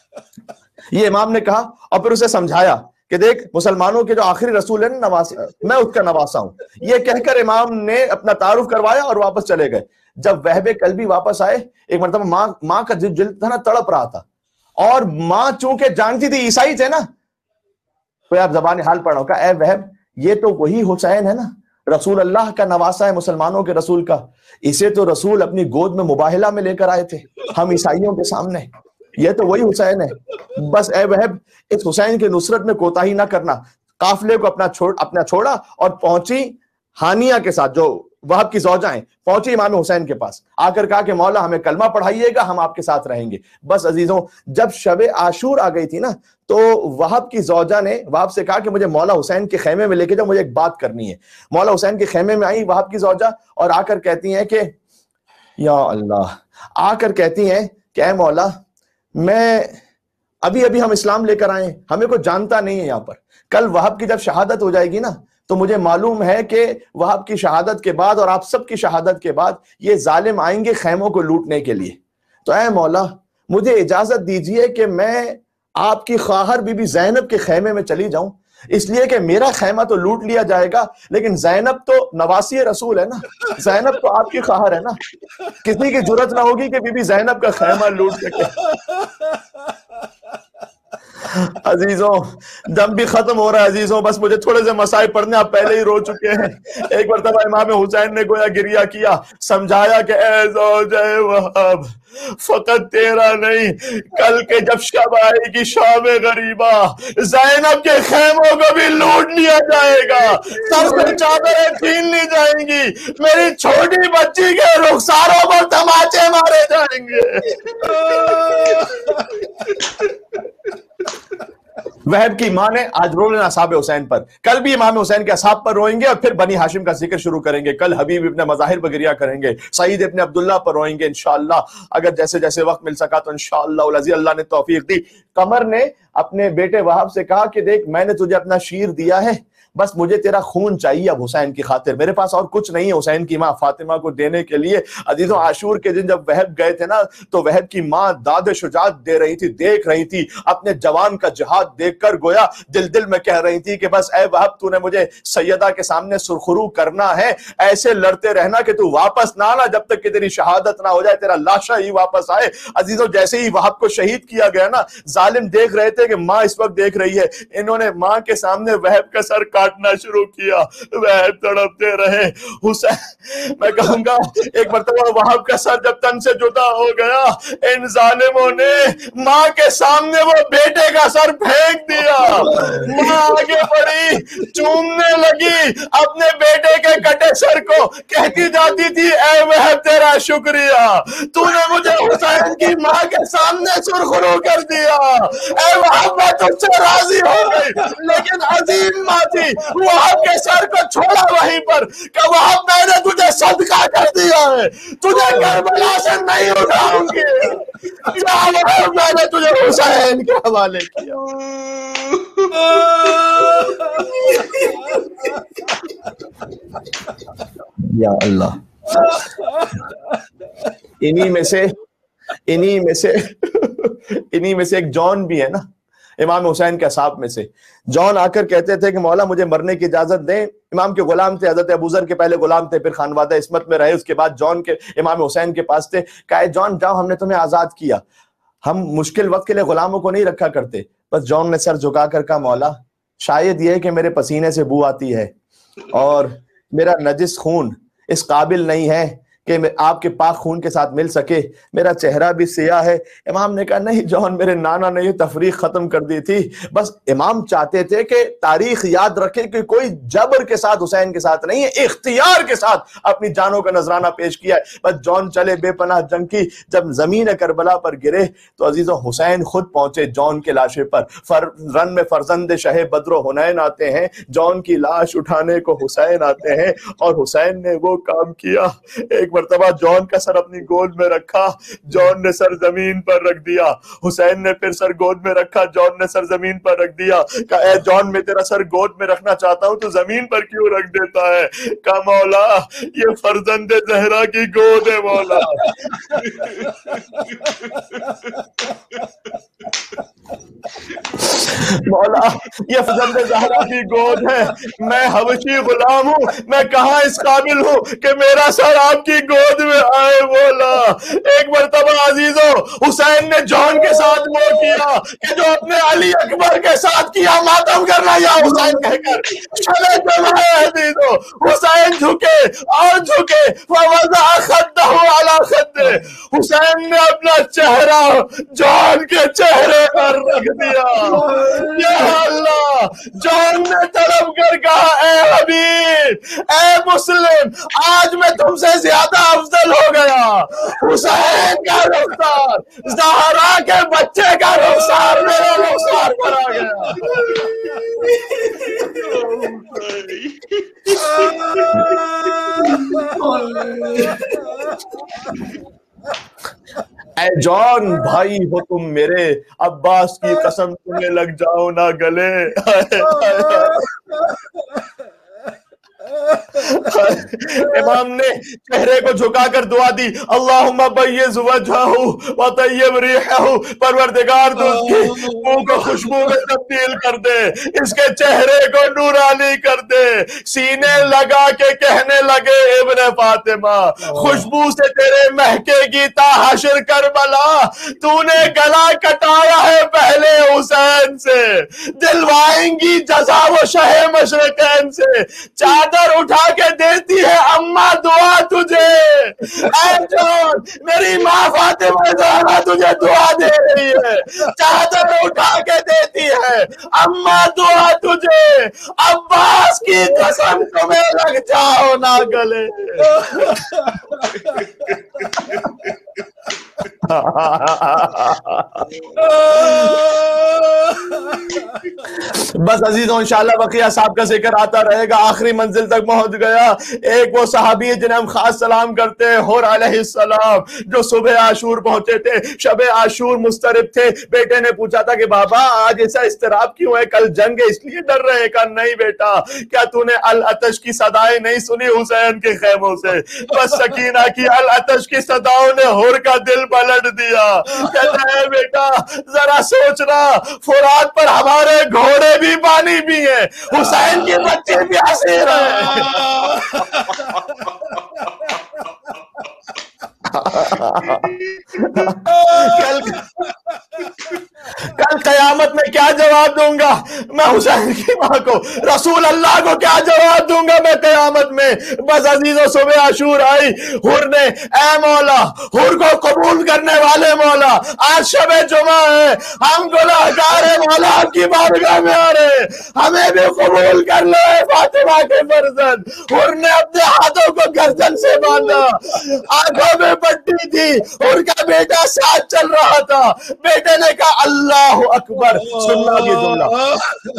یہ امام نے کہا، اور پھر اسے سمجھایا کہ دیکھ مسلمانوں کے جو آخری رسول ہے نا نواسا، میں اس کا نواسا ہوں، یہ کہہ کر امام نے اپنا تعارف کروایا اور واپس چلے گئے۔ جب وہب کلبی واپس آئے، ایک مرتبہ ماں کا جلد تھا نا تڑپ رہا تھا، اور ماں چونکہ جانتی تھی عیسائی تھے نا، کوئی آپ زبان حال پڑھو، کہ اے وہب یہ تو وہی حسین ہے نا، رسول اللہ کا نواسا ہے، مسلمانوں کے رسول کا، اسے تو رسول اپنی گود میں مباہلہ میں لے کر آئے تھے ہم عیسائیوں کے سامنے، یہ تو وہی حسین ہے۔ بس اے وہب اس حسین کی نصرت میں کوتاہی نہ کرنا۔ قافلے کو اپنا چھوڑا اور پہنچی ہانیہ کے ساتھ، جو وہب کی زوجہ ہیں، پہنچی امام حسین کے پاس، آ کر کہا کہ مولا ہمیں کلمہ پڑھائیے گا، ہم آپ کے ساتھ رہیں گے۔ بس عزیزوں، جب شب عاشور آ گئی تھی نا تو وہب کی زوجہ نے وہب سے کہا کہ مجھے مولا حسین کے خیمے میں لے کے جاؤ، مجھے ایک بات کرنی ہے۔ مولا حسین کے خیمے میں آئی وہب کی زوجہ، اور آ کر کہتی ہیں کہ یا اللہ، آ کر کہتی ہیں کہ اے مولا، میں ابھی ہم اسلام لے کر آئے، ہمیں کوئی جانتا نہیں ہے یہاں پر، کل وہب کی جب شہادت ہو جائے گی نا تو مجھے معلوم ہے کہ وہب کی شہادت کے بعد اور آپ سب کی شہادت کے بعد یہ ظالم آئیں گے خیموں کو لوٹنے کے لیے، تو اے مولا مجھے اجازت دیجئے کہ میں آپ کی خواہر بی بی زینب کے خیمے میں چلی جاؤں، اس لیے کہ میرا خیمہ تو لوٹ لیا جائے گا، لیکن زینب تو نواسی رسول ہے نا، زینب تو آپ کی خواہر ہے نا، کسی کی جرت نہ ہوگی کہ بی بی زینب کا خیمہ لوٹ سکے۔ عزیزوں دم بھی ختم ہو رہا ہے عزیزوں، بس مجھے تھوڑے سے مسائل پڑھنے، آپ پہلے ہی رو چکے ہیں۔ ایک مرتبہ امام حسین نے گویا گریہ کیا، سمجھایا کہ اے زوجہ وہب، فقط تیرا نہیں، کل کے جب شب آئے گی شام غریبہ، زینب کے خیموں کو بھی لوٹ لیا جائے گا، سر سے چادریں چھین لی جائیں گی، میری چھوٹی بچی کے رخساروں پر تماچے مارے جائیں گے۔ وہب کی ماں نے آج رو لینا اصحاب حسین پر، کل بھی امام حسین کے اصحاب پر روئیں گے، اور پھر بنی ہاشم کا ذکر شروع کریں گے، کل حبیب ابن مظاہر پر گریہ کریں گے، سعید ابن عبداللہ پر روئیں گے انشاءاللہ، اگر جیسے جیسے وقت مل سکا تو انشاءاللہ العزیز اللہ نے توفیق دی۔ قمر نے اپنے بیٹے وہب سے کہا کہ دیکھ میں نے تجھے اپنا شیر دیا ہے، بس مجھے تیرا خون چاہیے اب حسین کی خاطر، میرے پاس اور کچھ نہیں ہے حسین کی ماں فاطمہ کو دینے کے لیے۔ عزیزوں عاشور کے دن جب وہب گئے تھے نا تو وہب کی ماں داد شجاعت دے رہی تھی، دیکھ رہی تھی اپنے جوان کا جہاد دیکھ کر، گویا دل میں کہہ رہی تھی کہ بس اے وہب تو نے مجھے سیدہ کے سامنے سرخرو کرنا ہے، ایسے لڑتے رہنا کہ تو واپس نہ آنا جب تک کہ تیری شہادت نہ ہو جائے، تیرا لاشا ہی واپس آئے۔ عزیزوں جیسے ہی وہب کو شہید کیا گیا نا، ظالم دیکھ رہے تھے کہ ماں اس وقت دیکھ رہی ہے، انہوں نے ماں کے سامنے وہب کا سر کاٹنا شروع کیا، وہب تڑپتے رہے۔ حسین میں کہوں گا ایک مرتبہ وہب کا سر جب تن سے جدا ہو گیا، ان ظالموں نے ماں کے سامنے وہ بیٹے کا سر پھینک دیا، ماں آگے بڑھی چومنے لگی اپنے بیٹے کے کٹے سر کو، کہتی جاتی تھی اے وہب تیرا شکریہ، تو نے مجھے حسین کی ماں کے سامنے سرخرو کر دیا، اے وہب میں تجھ سے راضی ہو گئی، لیکن عظیم ماں تھی، وہب کے سر کو چھوڑا وہیں پر کہ وہب میں نے تجھے صدقہ کر دیا ہے، تجھے کربلا سے نہیں اٹھاؤں گی، یا وہب میں نے تجھے حسین کے حوالے کیا۔ یا اللہ، انہی میں سے ایک جان بھی ہے نا امام حسین کے اصحاب میں سے، جان آ کر کہتے تھے کہ مولا مجھے مرنے کی اجازت دیں، امام کے غلام تھے، حضرت ابوذر کے پہلے غلام تھے، پھر خانوادہ عصمت میں رہے، اس کے بعد جان کے امام حسین کے پاس تھے، کہا جان جاؤ ہم نے تمہیں آزاد کیا، ہم مشکل وقت کے لیے غلاموں کو نہیں رکھا کرتے، بس جان نے سر جھکا کر کہا مولا شاید یہ کہ میرے پسینے سے بو آتی ہے اور میرا نجس خون اس قابل نہیں ہے کہ آپ کے پاک خون کے ساتھ مل سکے، میرا چہرہ بھی سیاہ ہے۔ امام نے کہا نہیں جان، میرے نانا نے یہ تفریق ختم کر دی تھی، بس امام چاہتے تھے کہ تاریخ یاد رکھے کہ کوئی جبر کے ساتھ حسین کے ساتھ نہیں ہے، اختیار کے ساتھ اپنی جانوں کا نذرانہ پیش کیا ہے۔ بس جان چلے بے پناہ جنگ کی، جب زمین کربلا پر گرے تو عزیزو حسین خود پہنچے جان کے لاشے پر، رن میں فرزند شہ بدر و حنین آتے ہیں، جان کی لاش اٹھانے کو حسین آتے ہیں، اور حسین نے وہ کام کیا، ایک مرتبہ جان کا سر اپنی گود میں رکھا، جان نے سر زمین پر رکھ دیا، حسین نے پھر سر گود میں رکھا، جان نے سر زمین پر رکھ دیا، کہا اے جان میں تیرا سر گود میں رکھنا چاہتا ہوں تو زمین پر کیوں رکھ دیتا ہے؟ کہا مولا یہ فرزند زہرا کی گود ہے مولا۔ مولا یہ فرزند زہرا کی گود ہے، میں حبشی غلام ہوں، میں کہاں اس قابل ہوں کہ میرا سر آپ کی گود میں آئے مولا۔ ایک مرتبہ عزیزو حسین نے جان کے ساتھ وہ کیا کہ جو اپنے علی اکبر کے ساتھ کیا، ماتم کرنا یا حسین کہہ کر چلے جمائے عزیزو، حسین جھکے اور جھکے، فوضع خدہ علی خدہ، حسین نے اپنا چہرہ جان کے چہرے پر رکھ دیا۔ یا اللہ، جان نے طلب کر کہا اے حبیب، اے مسلم، آج میں تم سے زیادہ افضل ہو گیا، حسین کا رخسار، زہرا کے بچے کا رخسار میرے رخسار پر آ گیا۔ اے جان بھائی ہو تم میرے، عباس کی قسم تمہیں لگ جاؤ نہ گلے۔ امام نے چہرے کو جھکا کر دعا دی، اللہم بیض وجہہ وطیب ریحہ، پروردگار تو اس کی منہ کو خوشبو میں تبدیل کر دے، اس کے چہرے کو نورانی کر دے۔ سینے لگا کے کہنے لگے ابن فاطمہ، خوشبو سے تیرے مہکے گی تا حشر کربلا، تو نے گلا کٹایا ہے پہلے حسین سے، دلوائیں گی جزا و شہ مشرقین سے، چادر اٹھا کے دیتی ہے اماں دعا تجھے، اے جان میری ماں فاطمہ زہرا تجھے دعا دے رہی ہے، چادر اٹھا کے دیتی ہے اماں دعا تجھے، عباس کی قسم تمہیں لگ جاؤ نہ گلے۔ بس عزیزوں انشاءاللہ بقیہ صاحب کا ذکر آتا رہے گا۔ آخری منزل تک پہنچ گیا ایک وہ صحابی جنہیں ہم خاص سلام کرتے ہیں، حر علیہ السلام، جو صبح عاشور پہنچے تھے، شب عاشور مضطرب تھے۔ بیٹے نے پوچھا تھا کہ بابا آج ایسا اضطراب کیوں ہے، کل جنگ ہے اس لیے ڈر رہے؟ کہا نہیں بیٹا، کیا تو نے العطش کی صدائیں نہیں سنی حسین کے خیموں سے؟ بس سکینہ کی العطش کی صداؤں نے حر کا دل پلٹ دیا۔ کہتا ہے بیٹا ذرا سوچنا، فرات پر ہمارے گھوڑے بھی پانی بھی ہیں، حسین کے بچے بھی حسیر ہیں۔ کل قیامت میں کیا جواب دوں گا میں حسین کی ماں کو، رسول اللہ کو کیا جواب دوں گا میں قیامت میں؟ بس عزیزوں صبح عاشور آئی، حر نے اے مولا، حر کو قبول کرنے والے مولا آج شب جمعہ ہے، ہم گناہگار ہیں مولا، آپ کی بارگاہ میں آ رہے، ہمیں بھی قبول کر لو اے فاطمہ کے فرزند۔ حر نے اپنے ہاتھوں کو گردن سے باندھا، آنکھوں میں پٹی تھی، حر کا بیٹا ساتھ چل رہا تھا، بیٹے نے کہا اللہ اکبر، سننا یہ جملہ،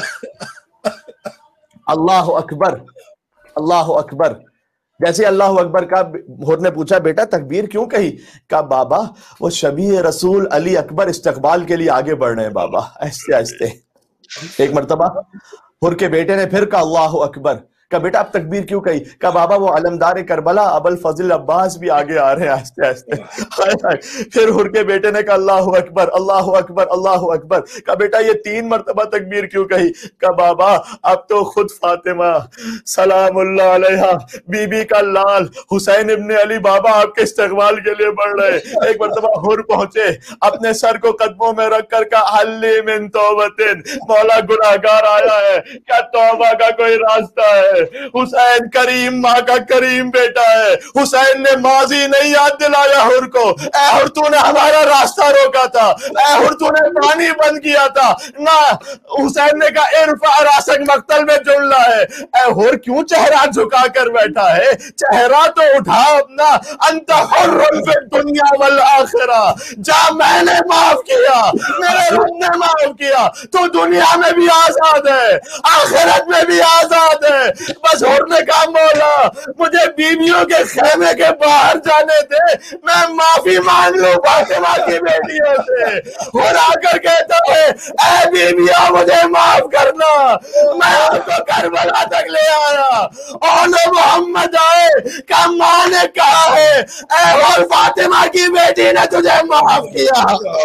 اللہ اکبر، اللہ اکبر۔ جیسے اللہ اکبر کا حر نے پوچھا بیٹا تکبیر کیوں کہی؟ کہا بابا وہ شبیہ رسول علی اکبر استقبال کے لیے آگے بڑھ رہے ہیں بابا، ایسے ایسے۔ ایک مرتبہ حر کے بیٹے نے پھر کہا اللہ اکبر، کہا بیٹا اب تکبیر کیوں کہی؟ کہا بابا وہ علمدار کربلا ابو الفضل عباس بھی آگے آ رہے ہیں آہستہ آہستہ۔ پھر ہر کے بیٹے نے کہا اللہ اکبر اللہ اکبر اللہ اکبر۔ کہا بیٹا یہ 3 مرتبہ تکبیر کیوں کہی؟ کہا بابا اب تو خود فاطمہ سلام اللہ علیہا بی بی کا لال حسین ابن علی بابا آپ کے استقبال کے لیے بڑھ رہے۔ ایک مرتبہ ہر پہنچے، اپنے سر کو قدموں میں رکھ کر کہا حلی من توبتن، مولا گناہگار آیا ہے، کیا توبہ کا کوئی راستہ ہے؟ حسین کریم ماں کا کریم بیٹا ہے۔ حسین نے ماضی نہیں یاد دلایا ہر کو، اے ہر تو نے ہمارا راستہ روکا تھا، اے ہر تو نے پانی بند کیا تھا نہ۔ حسین نے کہا ارفع راسک مقتل میں جڑنا ہے۔ اے ہر کیوں چہرہ جھکا کر بیٹھا ہے؟ چہرہ تو اٹھا اپنا، انت حر فی الدنیا والآخرہ، جا میں نے معاف کیا، میرے رب نے معاف کیا، تو دنیا میں بھی آزاد ہے آخرت میں بھی آزاد ہے۔ بس ہر نے کہا مولا مجھے بیویوں کے خیمے کے باہر جانے دے، میں معافی مانگ لوں فاطمہ کی بیٹیوں سے۔ ہر آ کر کہتا ہے اے بیویوں مجھے معاف کرنا، میں آپ کو کربلا تک لے آیا، اول محمد آئے کہ ماں نے کہا ہے اے اور فاطمہ کی بیٹی نے تجھے معاف کیا۔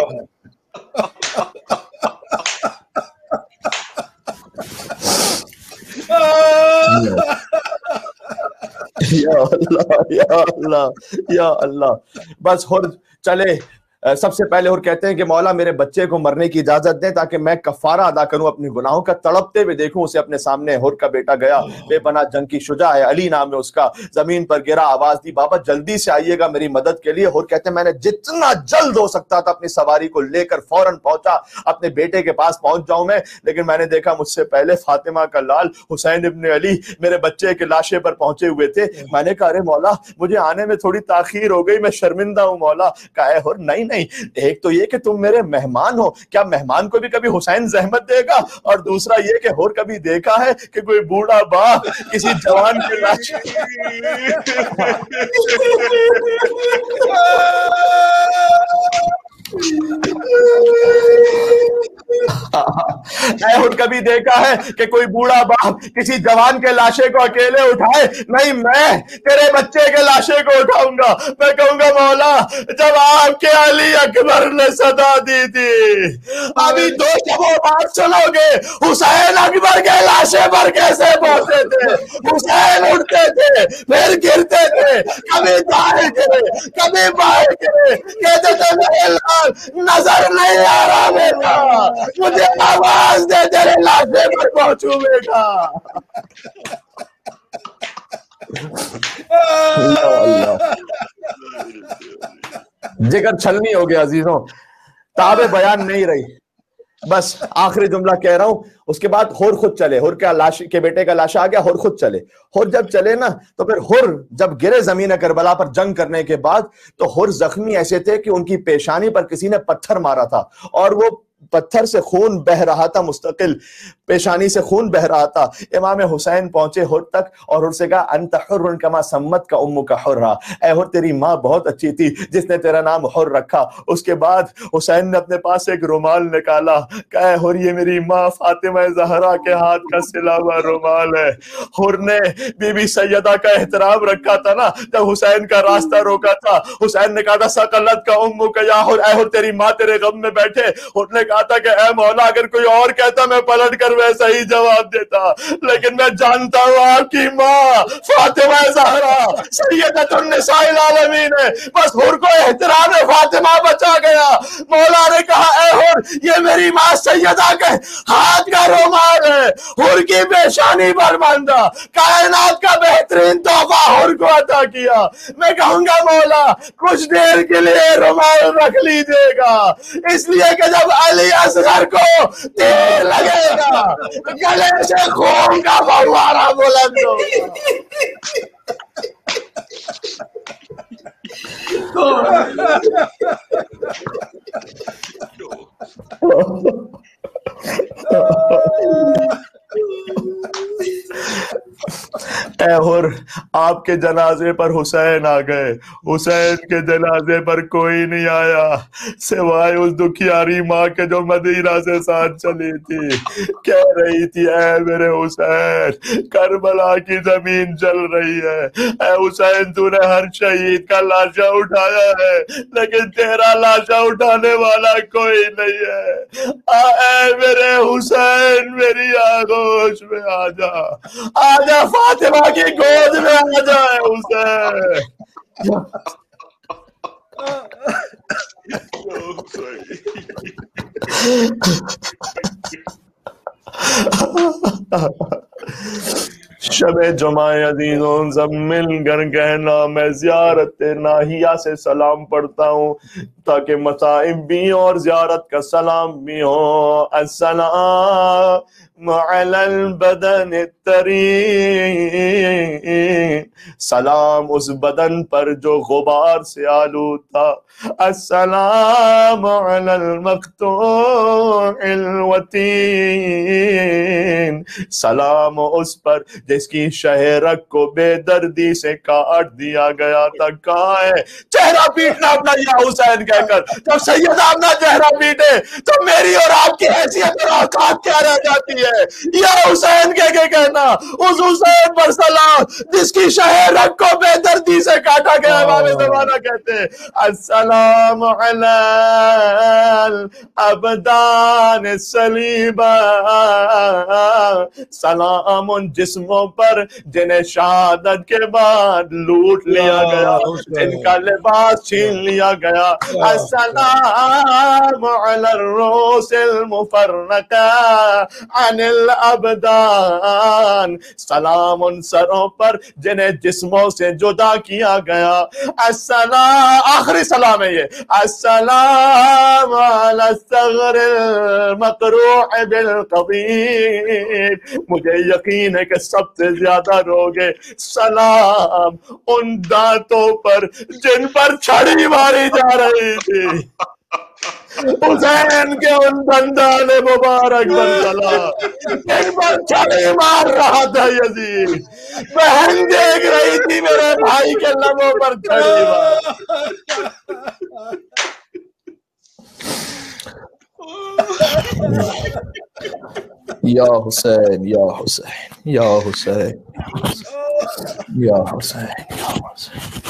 یا اللہ یا اللہ یا اللہ۔ بس ہر چلے، سب سے پہلے اور کہتے ہیں کہ مولا میرے بچے کو مرنے کی اجازت دیں تاکہ میں کفارہ ادا کروں اپنے گناہوں کا۔ تڑپتے ہوئے دیکھوں اسے اپنے سامنے، ہر کا بیٹا گیا، بے پناہ جنگ کی شجاع ہے، علی نام ہے اس کا، زمین پر گرا، آواز دی بابا جلدی سے آئیے گا میری مدد کے لیے۔ ہر کہتے ہیں میں نے جتنا جلد ہو سکتا تھا اپنی سواری کو لے کر فوراً پہنچا، اپنے بیٹے کے پاس پہنچ جاؤں میں، لیکن میں نے دیکھا مجھ سے پہلے فاطمہ کا لال حسین ابن علی میرے بچے کے لاشے پر پہنچے ہوئے تھے۔ میں نے کہا ارے مولا مجھے آنے میں تھوڑی تاخیر ہو گئی، میں شرمندہ ہوں مولا۔ کہا ہے ہر نہیں نہیں، ایک تو یہ کہ تم میرے مہمان ہو، کیا مہمان کو بھی کبھی حسین زحمت دے گا؟ اور دوسرا یہ کہ ہور کبھی دیکھا ہے کہ کوئی بوڑھا باپ کسی جوان کے لاش کبھی دیکھا ہے کہ کوئی بوڑھا باپ کسی جوان کے لاشے کو اکیلے اٹھائے؟ نہیں، میں تیرے بچے کے لاشے کو اٹھاؤں گا۔ میں کہوں گا مولا جب آپ کے علی اکبر نے صدا دی تھی، ابھی 2 شبوں بعد سنو گے حسین اکبر کے لاشے پر کیسے پہنچے تھے۔ حسین اٹھتے تھے پھر گرتے تھے، کبھی دائیں گرے کبھی بائیں گرے، کہتے تھے میرے لال نظر نہیں آ رہا بیٹا، مجھے آواز دے تیرے لاشے پر پہنچوں بیٹا۔ جگر چھلنی ہو گیا عزیزوں، تاب بیان نہیں رہی۔ بس آخری جملہ کہہ رہا ہوں، اس کے بعد ہور خود چلے، ہور کا لاش کے بیٹے کا لاشا آ گیا، ہور خود چلے۔ ہور جب چلے نا تو پھر ہور جب گرے زمین کربلا پر جنگ کرنے کے بعد، تو ہور زخمی ایسے تھے کہ ان کی پیشانی پر کسی نے پتھر مارا تھا اور وہ پتھر سے خون بہ رہا تھا، مستقل پیشانی سے خون بہ رہا تھا۔ امام حسین پہنچے ہر تک اور ہر سے کہا انت حر کما سمت کا امک حرا، اے ہر تیری ماں بہت اچھی تھی جس نے تیرا نام حر رکھا۔ اس کے بعد حسین نے اپنے پاس ایک رومال نکالا، کہا ہر یہ میری ماں فاطمہ زہرا کے ہاتھ کا سلا ہوا رومال ہے۔ ہر نے بی بی سیدہ کا احترام رکھا تھا نا، جب حسین کا راستہ روکا تھا حسین نے کہا تھا سقلت کا امک یا ہر، اے ہر تیری ماں تیرے غم میں بیٹھے۔ ہر نے کہا تھا کہ اے مولا اگر کوئی اور کہتا میں پلٹ کر ویسا ہی جواب دیتا، لیکن میں جانتا ہوں آپ کی ماں فاطمہ زہرا سیدۃ النساء العالمین ہے، بس ہر کو احترام فاطمہ بچا گیا۔ مولا نے کہا اے ہر یہ میری ماں سیدہ کے ہاتھ کا رومال ہے، ہر کی پیشانی پر باندھا، کائنات کا بہترین تحفہ ہر کو عطا کیا۔ میں کہوں گا مولا کچھ دیر کے لیے رومال رکھ لیجیے گا، اس لیے کہ جب علی اصغر کو تیر لگے گا گلے سے خون کا فوارہ بلند اے ہر آپ کے جنازے پر حسین آ گئے، حسین کے جنازے پر کوئی نہیں آیا سوائے اس دکھیاری ماں کے جو مدینہ سے ساتھ چلی تھی، کہہ رہی تھی اے میرے حسین کربلا کی زمین جل رہی ہے، اے حسین تو نے ہر شہید کا لاشا اٹھایا ہے لیکن تیرا لاشا اٹھانے والا کوئی نہیں ہے، اے میرے حسین میری آغوش میں آ جا فاطمہ کی گود میں آ جائے حسین۔ شب جمعہ عزیزوں سب مل کر کہنا میں زیارت ناہیہ سے سلام پڑھتا ہوں تاکہ مصائب بھی اور زیارت کا سلام بھی ہو۔ السلام علی البدن الطری، سلام اس بدن پر جو غبار سے آلود تھا، السلام علی المقطوع الوتین، سلام اس پر جس کی شہرک کو بے دردی سے کاٹ دیا گیا تھا۔ کہاں ہے چہرہ پیٹنا اپنا یا حسین کہہ کر، جب سیدہ اپنا چہرہ پیٹے تو میری اور آپ کی حیثیت اور اوقات کیا رہ جاتی ہے؟ یا حسین کہہ کے کہنا، اس حسین پر سلام جس کی شہرک کو بے دردی سے کاٹا گیا۔ امام زمانہ کہتے ہیں السلام علی الابدان الصلیبہ، سلام ان جسموں پر جنہیں شہادت کے بعد لوٹ لیا گیا، جن کا لباس چھین لیا گیا۔ السلام علی الروس المفرقہ عن الابدان، سلام ان سروں پر جنہیں جسموں سے جدا کیا گیا۔ السلام، آخری سلام ہے یہ، السلام علی الثغر المقروع بالقضیب، مجھے یقین ہے کہ سب سے زیادہ روگے سلام ان دانتوں پر جن پر چھڑی ماری جا رہی تھی، حسین کے ان دندان مبارک پر سلام جن پر چھڑی مار رہا تھا یزید، بہن دیکھ رہی تھی میرے بھائی کے لبوں پر چھڑی مار۔ یا حسین یا حسین یا حسین یا حسین یا حسین۔